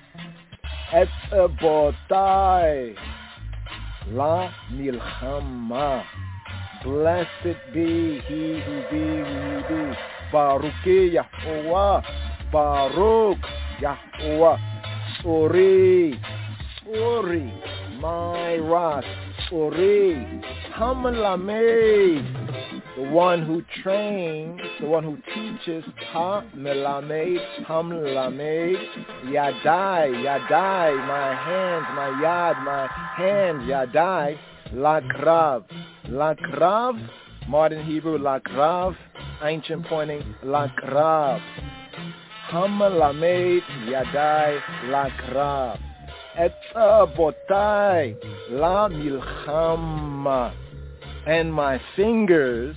Etzebotai, La Milchama. Blessed be he who be, who be. Baruch Yahuwah, Baruch Yahuwah, Ori, Ori, my rock, Ori, Hamlamed, the one who trains, the one who teaches, ha melamed, ham lamed, yadai, yadai, my hands, my yad, my hands, yadai, lakrav, lakrav, modern Hebrew, lakrav, ancient pointing, lakrav, ham lamed, yadai, lakrav, etza botai, la milchama, and my fingers,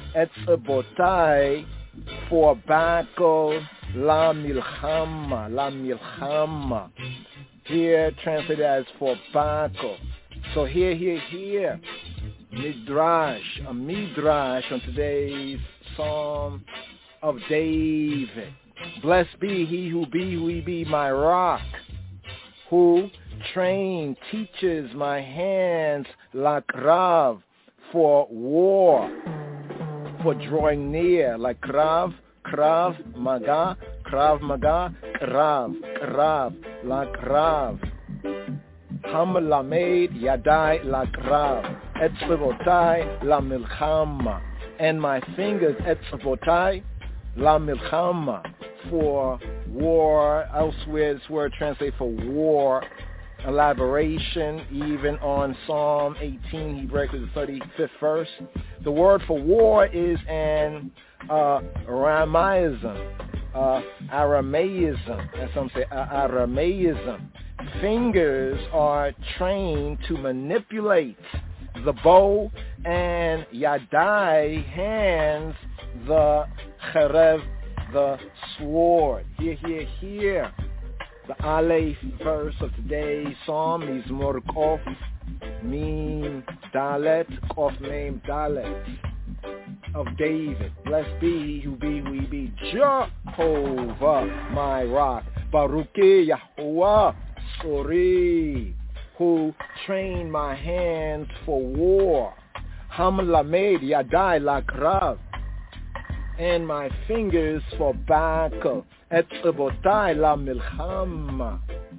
etzabotai, for battle, la milchama, la milchama. Here translated as for battle. So here, here, here, midrash, a midrash on today's Psalm of David. Blessed be he who be, who he be, my rock, who train, teaches my hands, lakrav, for war, for drawing near, like krav, krav, maga, krav, maga, krav, krav, la krav. Ham lamed yadai la krav, etzvotai la milchama, and my fingers etzvotai la milchama, for war. Elsewhere this word translates for war. Elaboration even on Psalm eighteen, Hebrew, the thirty-fifth verse. The word for war is an uh, Aramaism, uh, Aramaism, as some say, uh, Aramaism. Fingers are trained to manipulate the bow, and yadai, hands, the cherev, the sword. Here, here, here. The Aleph verse of today's Psalm is Mizmor Kof Mim Dalet, Kof Mim Dalet, of David. Blessed be he who be, who he be, Jehovah, my rock. Baruch Yahuwah Sori, who trained my hands for war. Ham lamed yadai lakrav, and my fingers for battle. Etzebotai la milchama.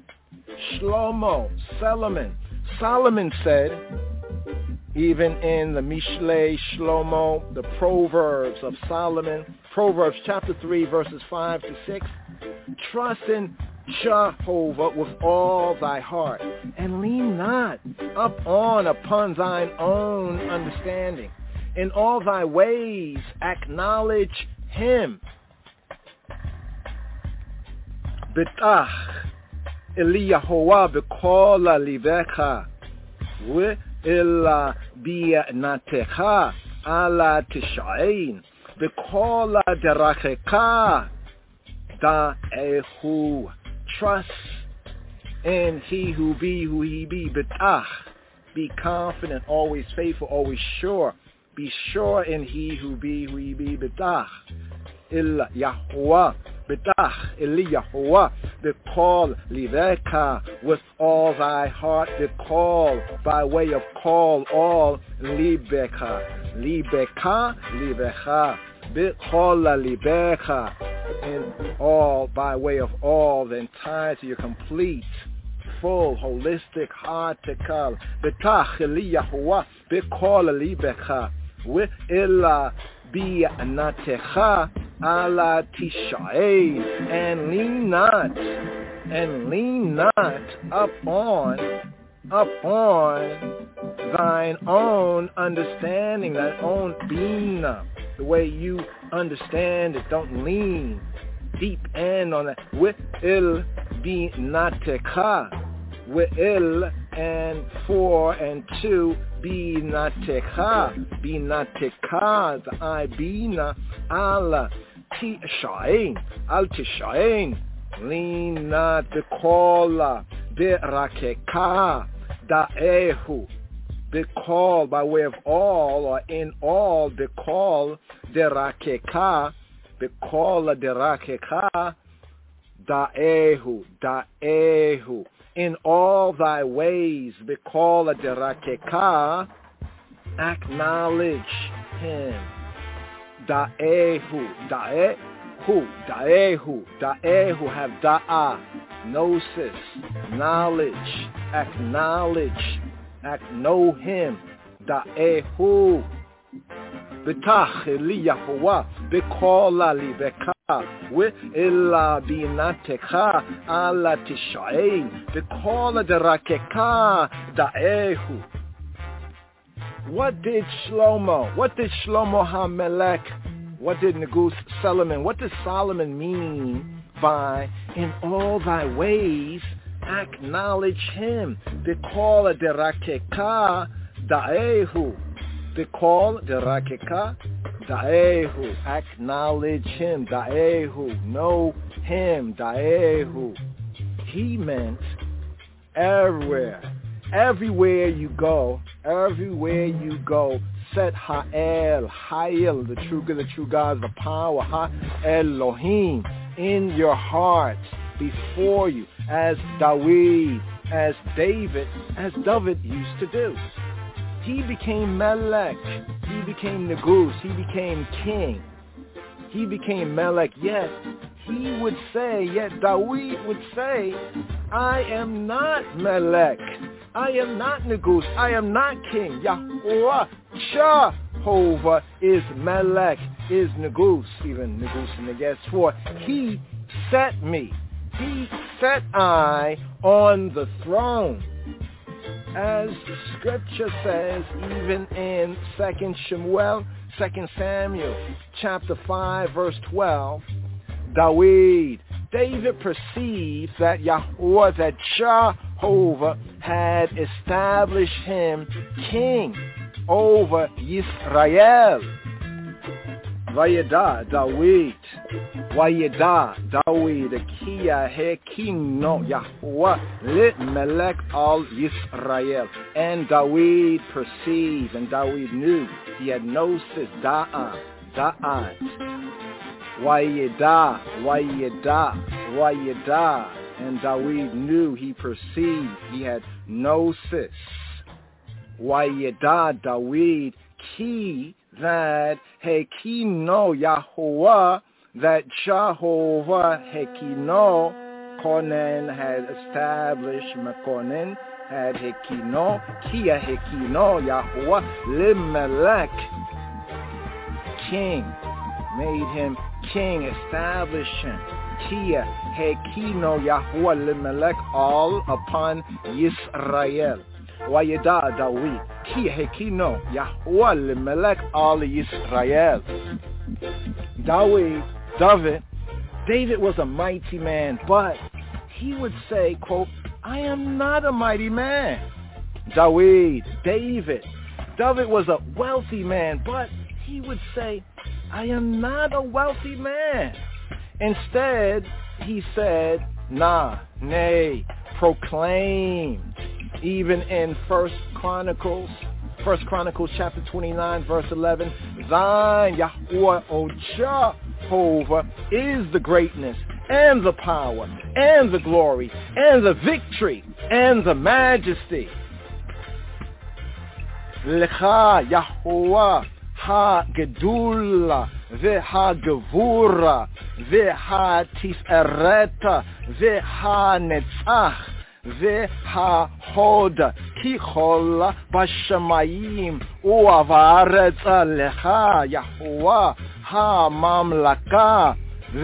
Shlomo, Solomon. Solomon said, even in the Mishlei Shlomo, the Proverbs of Solomon, Proverbs chapter three, verses five to six, trust in Jehovah with all thy heart, and lean not up on upon thine own understanding. In all thy ways acknowledge him. Betach Eliyahoah b'kol livecha ve'ela bi'natecha ala tishayin b'kol derachecha da'ehu. Trust in he who be, who he be. Betach, be confident, always faithful, always sure. Be sure in he who be, who he be. Betach Il Yahuwah, Betach Eli Yahuwah, B'kol liveka, with all thy heart, B'kol, by way of call, all, libeka, libeka, libecha, B'kol libeka, in all, by way of all, the entirety, your complete, full, holistic, heart to call. Betach Eli Yahuwah, B'kol libeka, Ve'ela bi'natecha ala tishaei, and lean not, and lean not upon, upon thine own understanding, thine own being, the way you understand it. Don't lean deep in on that. Ve'el bi'natecha, ve'el, and for, and to, Binatecha, binatecha, the I bina, ala tishain, al tishain, lean not bekola, berakeka, da'ehu, bekol, by way of all, or in all, bekol, derakeka, bekola derakeka, da'ehu, da'ehu. In all thy ways, B'kol derakeka, acknowledge him. Da'ehu, da'ehu, da'ehu, da'ehu, have da'a, gnosis, knowledge, acknowledge, act, know him. Da'ehu. betach li Yahuwah, bekola li beka, with illa binatecha ala tishain, bekola derakeka daehu. What did Shlomo, what did Shlomo HaMelech, what did Negus Solomon, what does Solomon mean by in all thy ways acknowledge him? Bekol derakeka daehu. Bekol derakeka daehu. Acknowledge him. Daehu. Know him. Daehu. He meant everywhere. Everywhere you go, everywhere you go, set Ha'el, Ha'el, the true good, the true God, the power, Ha-Elohim, in your heart, before you, as Dawid, as David, as David used to do. He became Melech, he became Negus, he became king, he became Melech, yet he would say, yet Dawid would say, I am not Melech, I am not Negus, I am not king. Yahuwah, Jehovah is Melech, is Negus, even Negus and Neges, for he set me, he set I on the throne. As scripture says, even in Second Shemuel, Second Samuel, chapter five, verse twelve, Dawid, David perceived that Yahuwah, that Jehovah had established him king over Yisrael. Vayeda Dawid, Vayeda Dawid, Kia Hekino Yahuwah Lit Melech al Yisrael. And Dawid perceived, and Dawid knew, he had gnosis, Da'at, Da'at. Vayeda, Vayeda, Vayeda. And Dawid knew, he perceived, he had gnosis. Vayeda Dawid, ki, that Hekino Yahuwah, that Jehovah Hekino, Konen had established, Mekonen had Hekino, Kia Hekino Yahuwah, Limelech, king, made him king, established him, Kia Hekino Yahuwah, Limelech, all upon Yisrael. Vayeda Dawid, Ki Hekino Yahuwah Limelech al Yisrael. Dawid, David, David was a mighty man, but he would say, quote, I am not a mighty man. Dawid, David, David was a wealthy man, but he would say, I am not a wealthy man. Instead, he said, nah, nay, proclaimed. Even in First Chronicles, First Chronicles chapter twenty-nine, verse eleven, thine Yahuwah, O Jehovah, is the greatness and the power and the glory and the victory and the majesty. Lecha Yahuwah ha-gedula veha-gevura veha-tisereta veha-netzach veha-hoda kichola bashamayim uavaretza lecha Yahuwah ha-mamlaka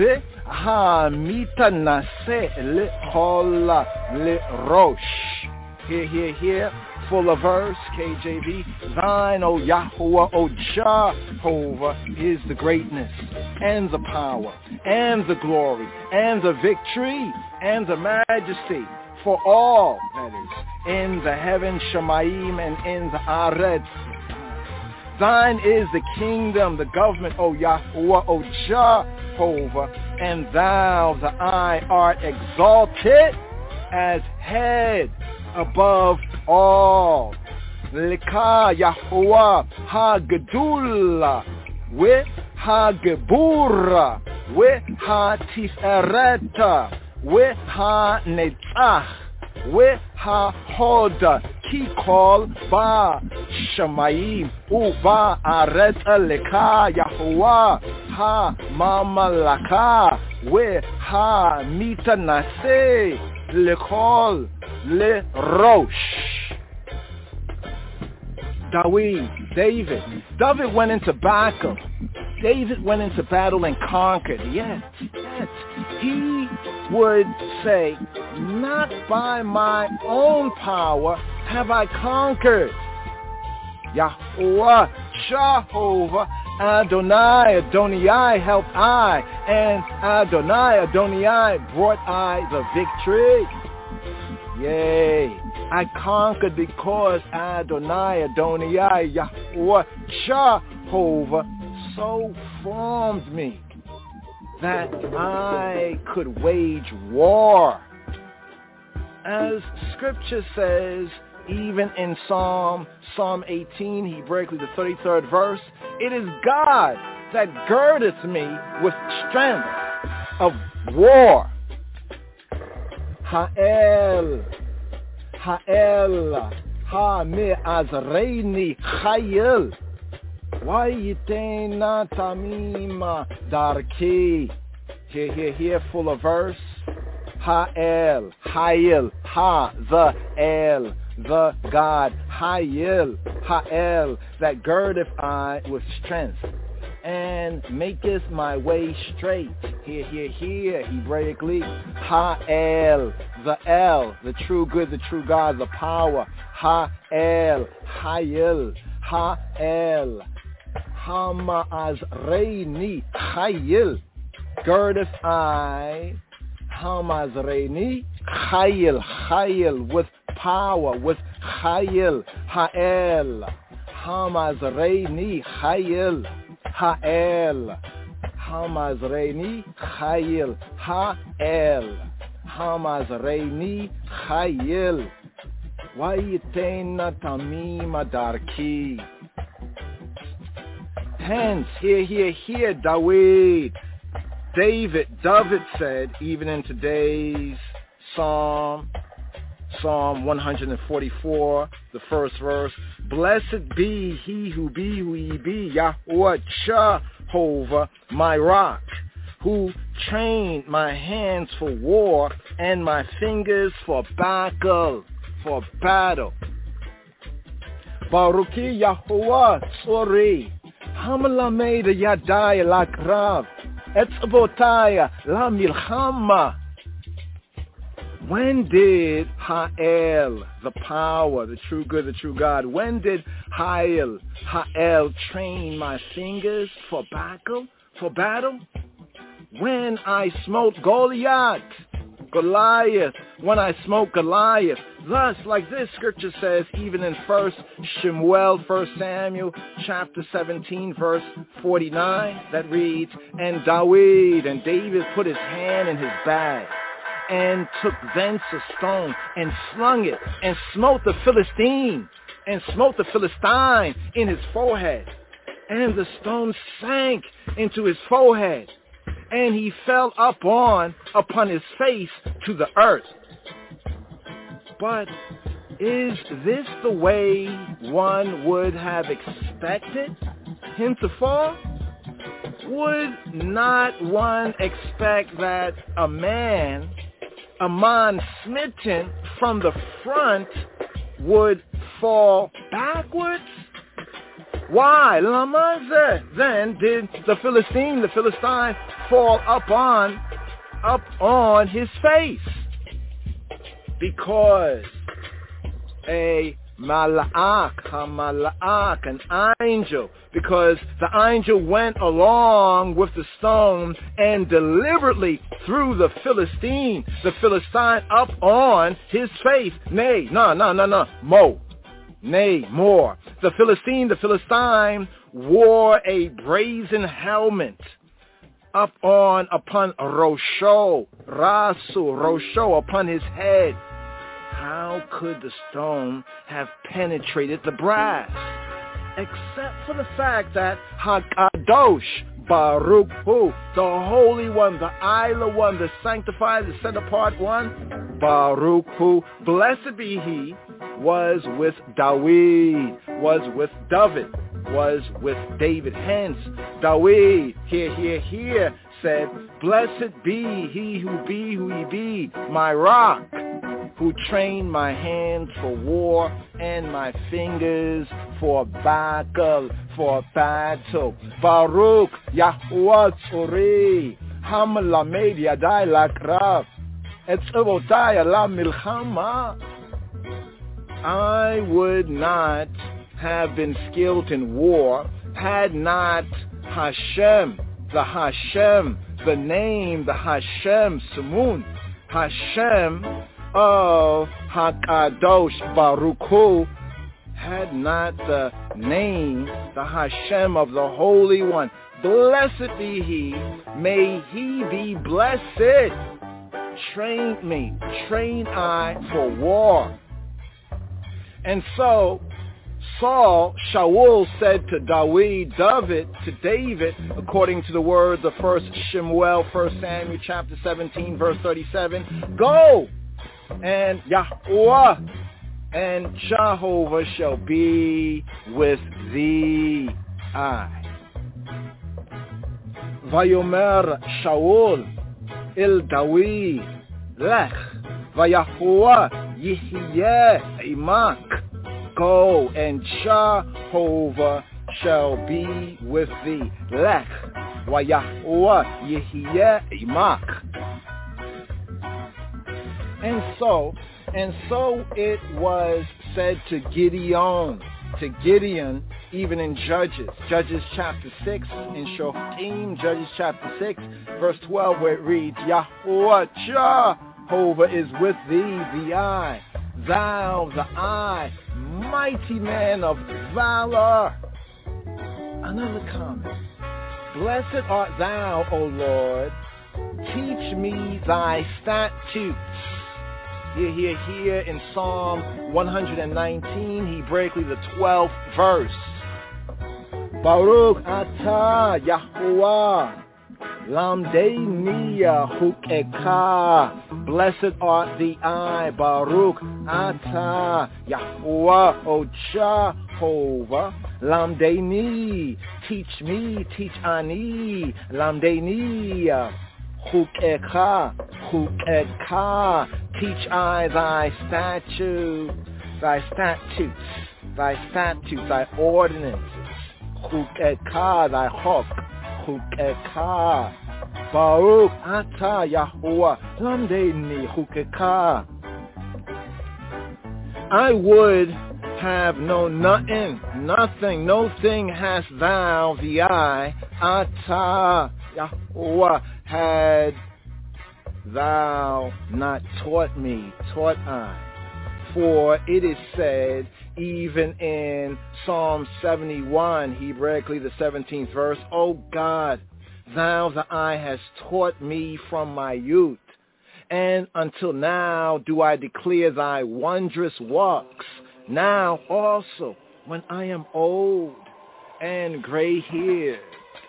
veha-mitanase lechola lerosh. Here, here, here. Full of verse, K J V. Thine, O Yahuwah, O Jehovah, is the greatness and the power and the glory and the victory and the majesty for all, that is, in the heaven, Shemayim, and in the Aretz. Thine is the kingdom, the government, O Yahuwah, O Jehovah, and thou, the I, art exalted as head above all. Leka Yahuwah ha-gedula with ha-gebura with ha-tisereta with ha-netzach with ha-hoda kikol ba shamayim uba areta leka Yahuwah ha-mamalaka with ha-mitanase lekol le rosh. David, David. David went into battle. David went into battle and conquered. Yes, yes. He would say, not by my own power have I conquered. Yahweh, Jehovah, Adonai, Adonai, help I, and Adonai, Adonai, brought I the victory. Yea, I conquered because Adonai, Adonai, Yahweh, Jehovah, so formed me that I could wage war. As scripture says, even in Psalm, Psalm eighteen, Hebraically the thirty-third verse, it is God that girdeth me with strength of war. Ha'el, Ha'el, Ha-me-azreini chayil, Wayitena tamima darki. Here, here, here, full of verse. Ha'el, Ha'el, Ha, the El, the God, Ha'el, Ha'el, that girdeth I with strength, and maketh my way straight. Here, here, here, Hebraically, Ha'el, the El, the true good, the true God, the power, Ha'el, Ha'el, Ha'el, Hama'azreini Chayil, girdeth I, Hama'azreini Chayil, Chayil, with power, with Chayil, Ha'el, Hama'azreini Chayil, Ha'el, Hama'azreini Chayil, Ha'el, Hama'azreini Chayil, Wayitena tamima darki. Hence, here, here, here, David, David, David said, even in today's Psalm, Psalm one forty-four, the first verse, blessed be he who be who he be, Yahweh Jehovah, my rock, who trained my hands for war and my fingers for battle, for battle. Baruki Yahweh Tzori, Hamalamed Yadai Lakrav, Etzbotaya La Milchama. When did Ha'el, the power, the true good, the true God, when did Ha'el, Ha'el train my fingers for battle, for battle? When I smote Goliath, Goliath, when I smote Goliath. Thus, like this scripture says, even in First Shemuel, First Samuel, chapter seventeen, verse forty-nine, that reads, and David, and David put his hand in his bag, and took thence a stone, and slung it, and smote the Philistine, and smote the Philistine in his forehead. And the stone sank into his forehead, and he fell upon, upon his face to the earth. But is this the way one would have expected him to fall? Would not one expect that a man, a man smitten from the front, would fall backwards? Why, Lama, then did the Philistine, the Philistine, fall upon, up on his face? Because a mala'ak, ha-mala'ak, an angel, because the angel went along with the stone and deliberately threw the Philistine, the Philistine up on his face. Nay, no, no, no, no, mo. Nay, more. The Philistine, the Philistine wore a brazen helmet up on, upon Rosho, Rasu, Rosho, upon his head. How could the stone have penetrated the brass? Except for the fact that Hakadosh, Baruch Hu, the Holy One, the Isla One, the Sanctified, the Set Apart One, Baruch Hu, blessed be He, was with David, was with David, was with David. Hence, David, here, here, here, said, blessed be he who be who he be, my rock, who trained my hands for war and my fingers for battle, for battle. Baruch Yahuwah Tzuri, Hamlamed Yadai Lakrav, Etzavotai La Milchama. I would not have been skilled in war had not Hashem, the Hashem, the name, the Hashem Simun, Hashem of HaKadosh Baruch Hu, had not the name, the Hashem of the Holy One. Blessed be He, may He be blessed. Train me, train I for war. And so Saul, Shaul said to David, David, to David, according to the words of First Shemuel, First Samuel, chapter seventeen, verse thirty-seven, go, and Yahweh and Jehovah shall be with thee. I. Vayomer Shaul el David, lech, Vayahweh yihyeh imak. Go, and Jehovah shall be with thee. Lech, wa Yahuwah yihyeh imak. And so, and so it was said to Gideon, to Gideon, even in Judges, Judges chapter six, in Shoftim, Judges chapter six, verse twelve, where it reads, Yahuwah Jehovah is with thee, the I, thou, the I, mighty man of valor. Another comment. Blessed art thou, O Lord. Teach me thy statutes. Here, here, here in Psalm one nineteen, Hebraically the twelfth verse. Baruch atah Yahuwah, lamdeini hukeka. Blessed art thee, I, Baruch atah Yahuwah, O Jehovah, lamdeini, teach me, teach ani, lamdeini hukeka, hukeka, teach I thy statutes, thy statutes, thy statutes, thy ordinances, hukeka, thy hok, hukeka. Baruch atah Yahuwah, lamdeini hukeka. I would have known nothing, nothing, no thing hast thou, the I, atah Yahuwah, had thou not taught me, taught I. For it is said, even in Psalm seventy-one, Hebraically the seventeenth verse, O God, thou the I hast taught me from my youth, and until now do I declare thy wondrous works. Now also, when I am old and gray-haired,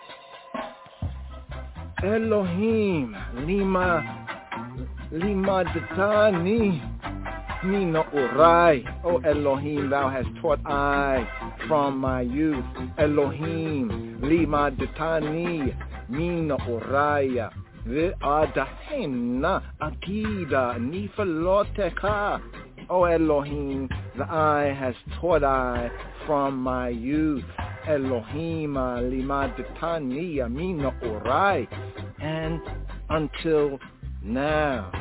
Elohim, lima, lima datani, mina urai. O Elohim, thou hast taught I from my youth. Elohim, lima datani, mina uraya. Ve'adahena akida nifaloteka. O Elohim, the I has taught I from my youth. Elohim, lima datani, mina urai. And until now,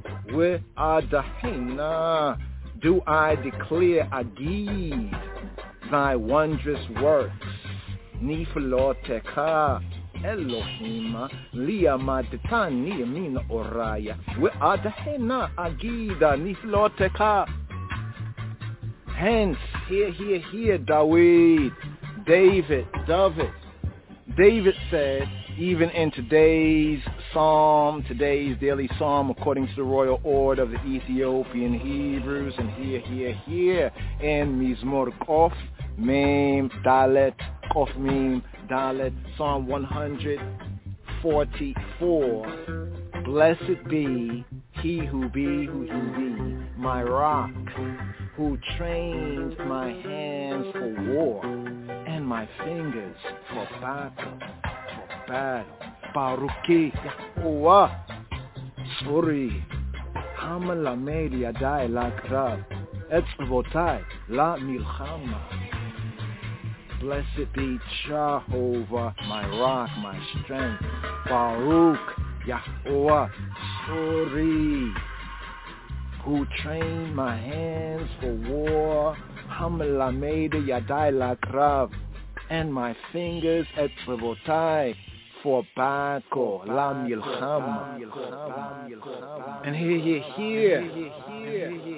Ve'adahena, do I declare agid thy wondrous works. Nifaloteka. Elohim, liyama detani min oraya, we adahena agida nifloteka. Hence, here, here, here, David, David, David. David said, even in today's psalm, today's daily psalm, according to the royal order of the Ethiopian Hebrews, and here, here, here, in Mizmor Kof, Mem, Dalet, Kof, Mem, Dalet, Psalm one forty-four. Blessed be he who be, who you be, my rock, who trained my hands for war and my fingers for battle, for battle. Baruch Yahuwah, Tzuri, המלמד ידיי לקרב, אצבעותיי למלחמה. Blessed be Jehovah, my rock, my strength. Baruch Yahweh Sori, who trained my hands for war. Hamelamed Yadai Lakrav, and my fingers at Etzvotai for battle. La Milchama. And here, here, here.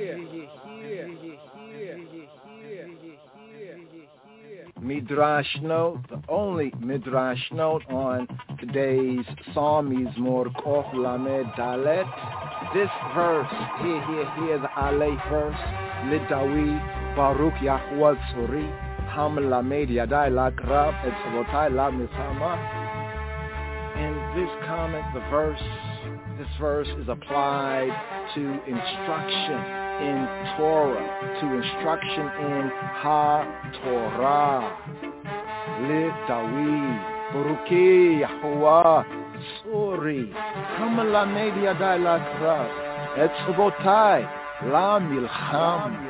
Midrash note, the only Midrash note on today's Psalm is Morkoch Lamed Dalet. This verse, here, here, here, the Aleph verse, Lidawi Baruch Yahweh Tzori, Ham Lamed Yadai Lakrav, Etzvotai La Milchama. In this comment, the verse, this verse is applied to instruction in Torah, to instruction in Ha-Torah. Lidawi, Baruki, Yahweh, Tzori, Hamalamed Yadai Lakrav, Etzvotai, La Milcham.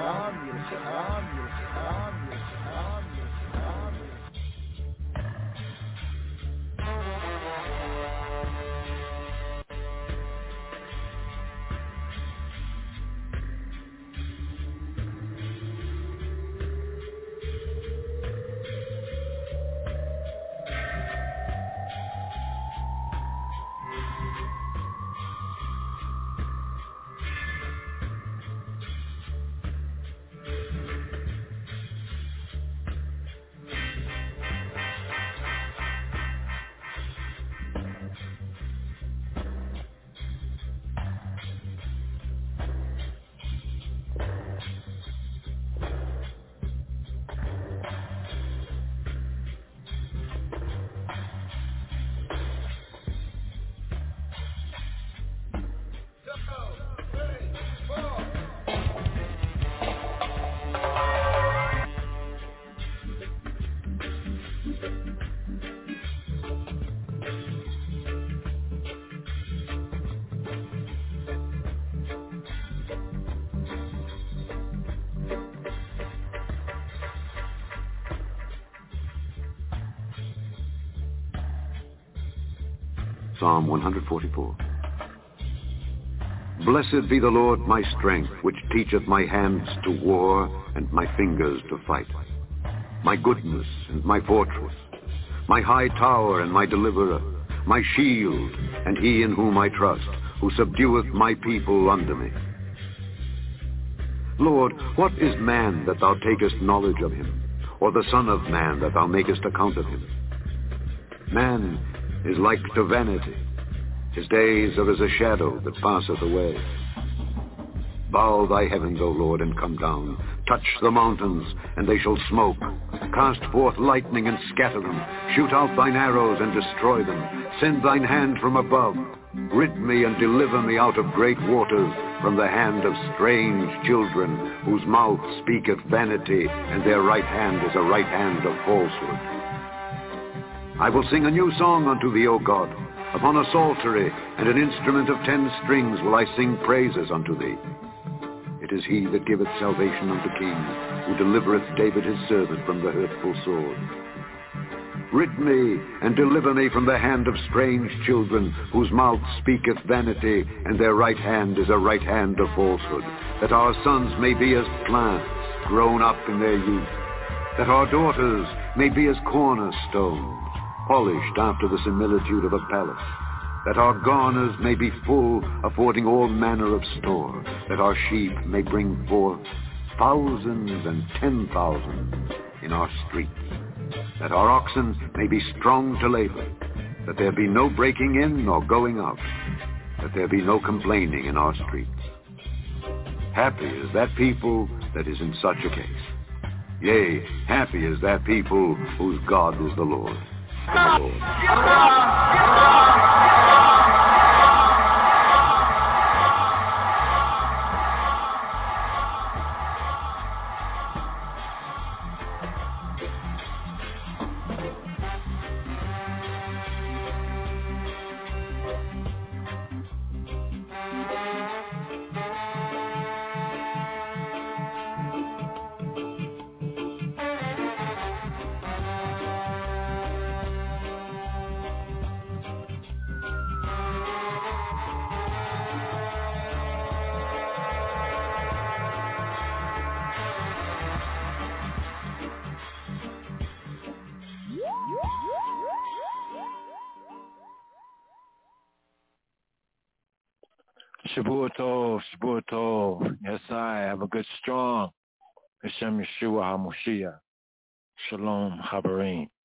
Psalm one forty-four. Blessed be the Lord my strength, which teacheth my hands to war and my fingers to fight. My goodness and my fortress, my high tower and my deliverer, my shield, and he in whom I trust, who subdueth my people under me. Lord, what is man that thou takest knowledge of him, or the son of man that thou makest account of him? Man is like to vanity. His days are as a shadow that passeth away. Bow thy heavens, O Lord, and come down. Touch the mountains, and they shall smoke. Cast forth lightning and scatter them. Shoot out thine arrows and destroy them. Send thine hand from above. Rid me and deliver me out of great waters, from the hand of strange children, whose mouth speaketh vanity, and their right hand is a right hand of falsehood. I will sing a new song unto thee, O God. Upon a psaltery and an instrument of ten strings will I sing praises unto thee. It is he that giveth salvation unto kings, who delivereth David his servant from the hurtful sword. Rid me and deliver me from the hand of strange children, whose mouth speaketh vanity, and their right hand is a right hand of falsehood, that our sons may be as plants grown up in their youth, that our daughters may be as cornerstones, polished after the similitude of a palace, that our garners may be full, affording all manner of store, that our sheep may bring forth thousands and ten thousands in our streets, that our oxen may be strong to labor, that there be no breaking in nor going out, that there be no complaining in our streets. Happy is that people that is in such a case. Yea, happy is that people whose God is the Lord. The Lord. Shabbat Tov, Shabbat Tov. Yes, I have a good strong. Hashem Yeshua HaMoshiach. Shalom, Habarim.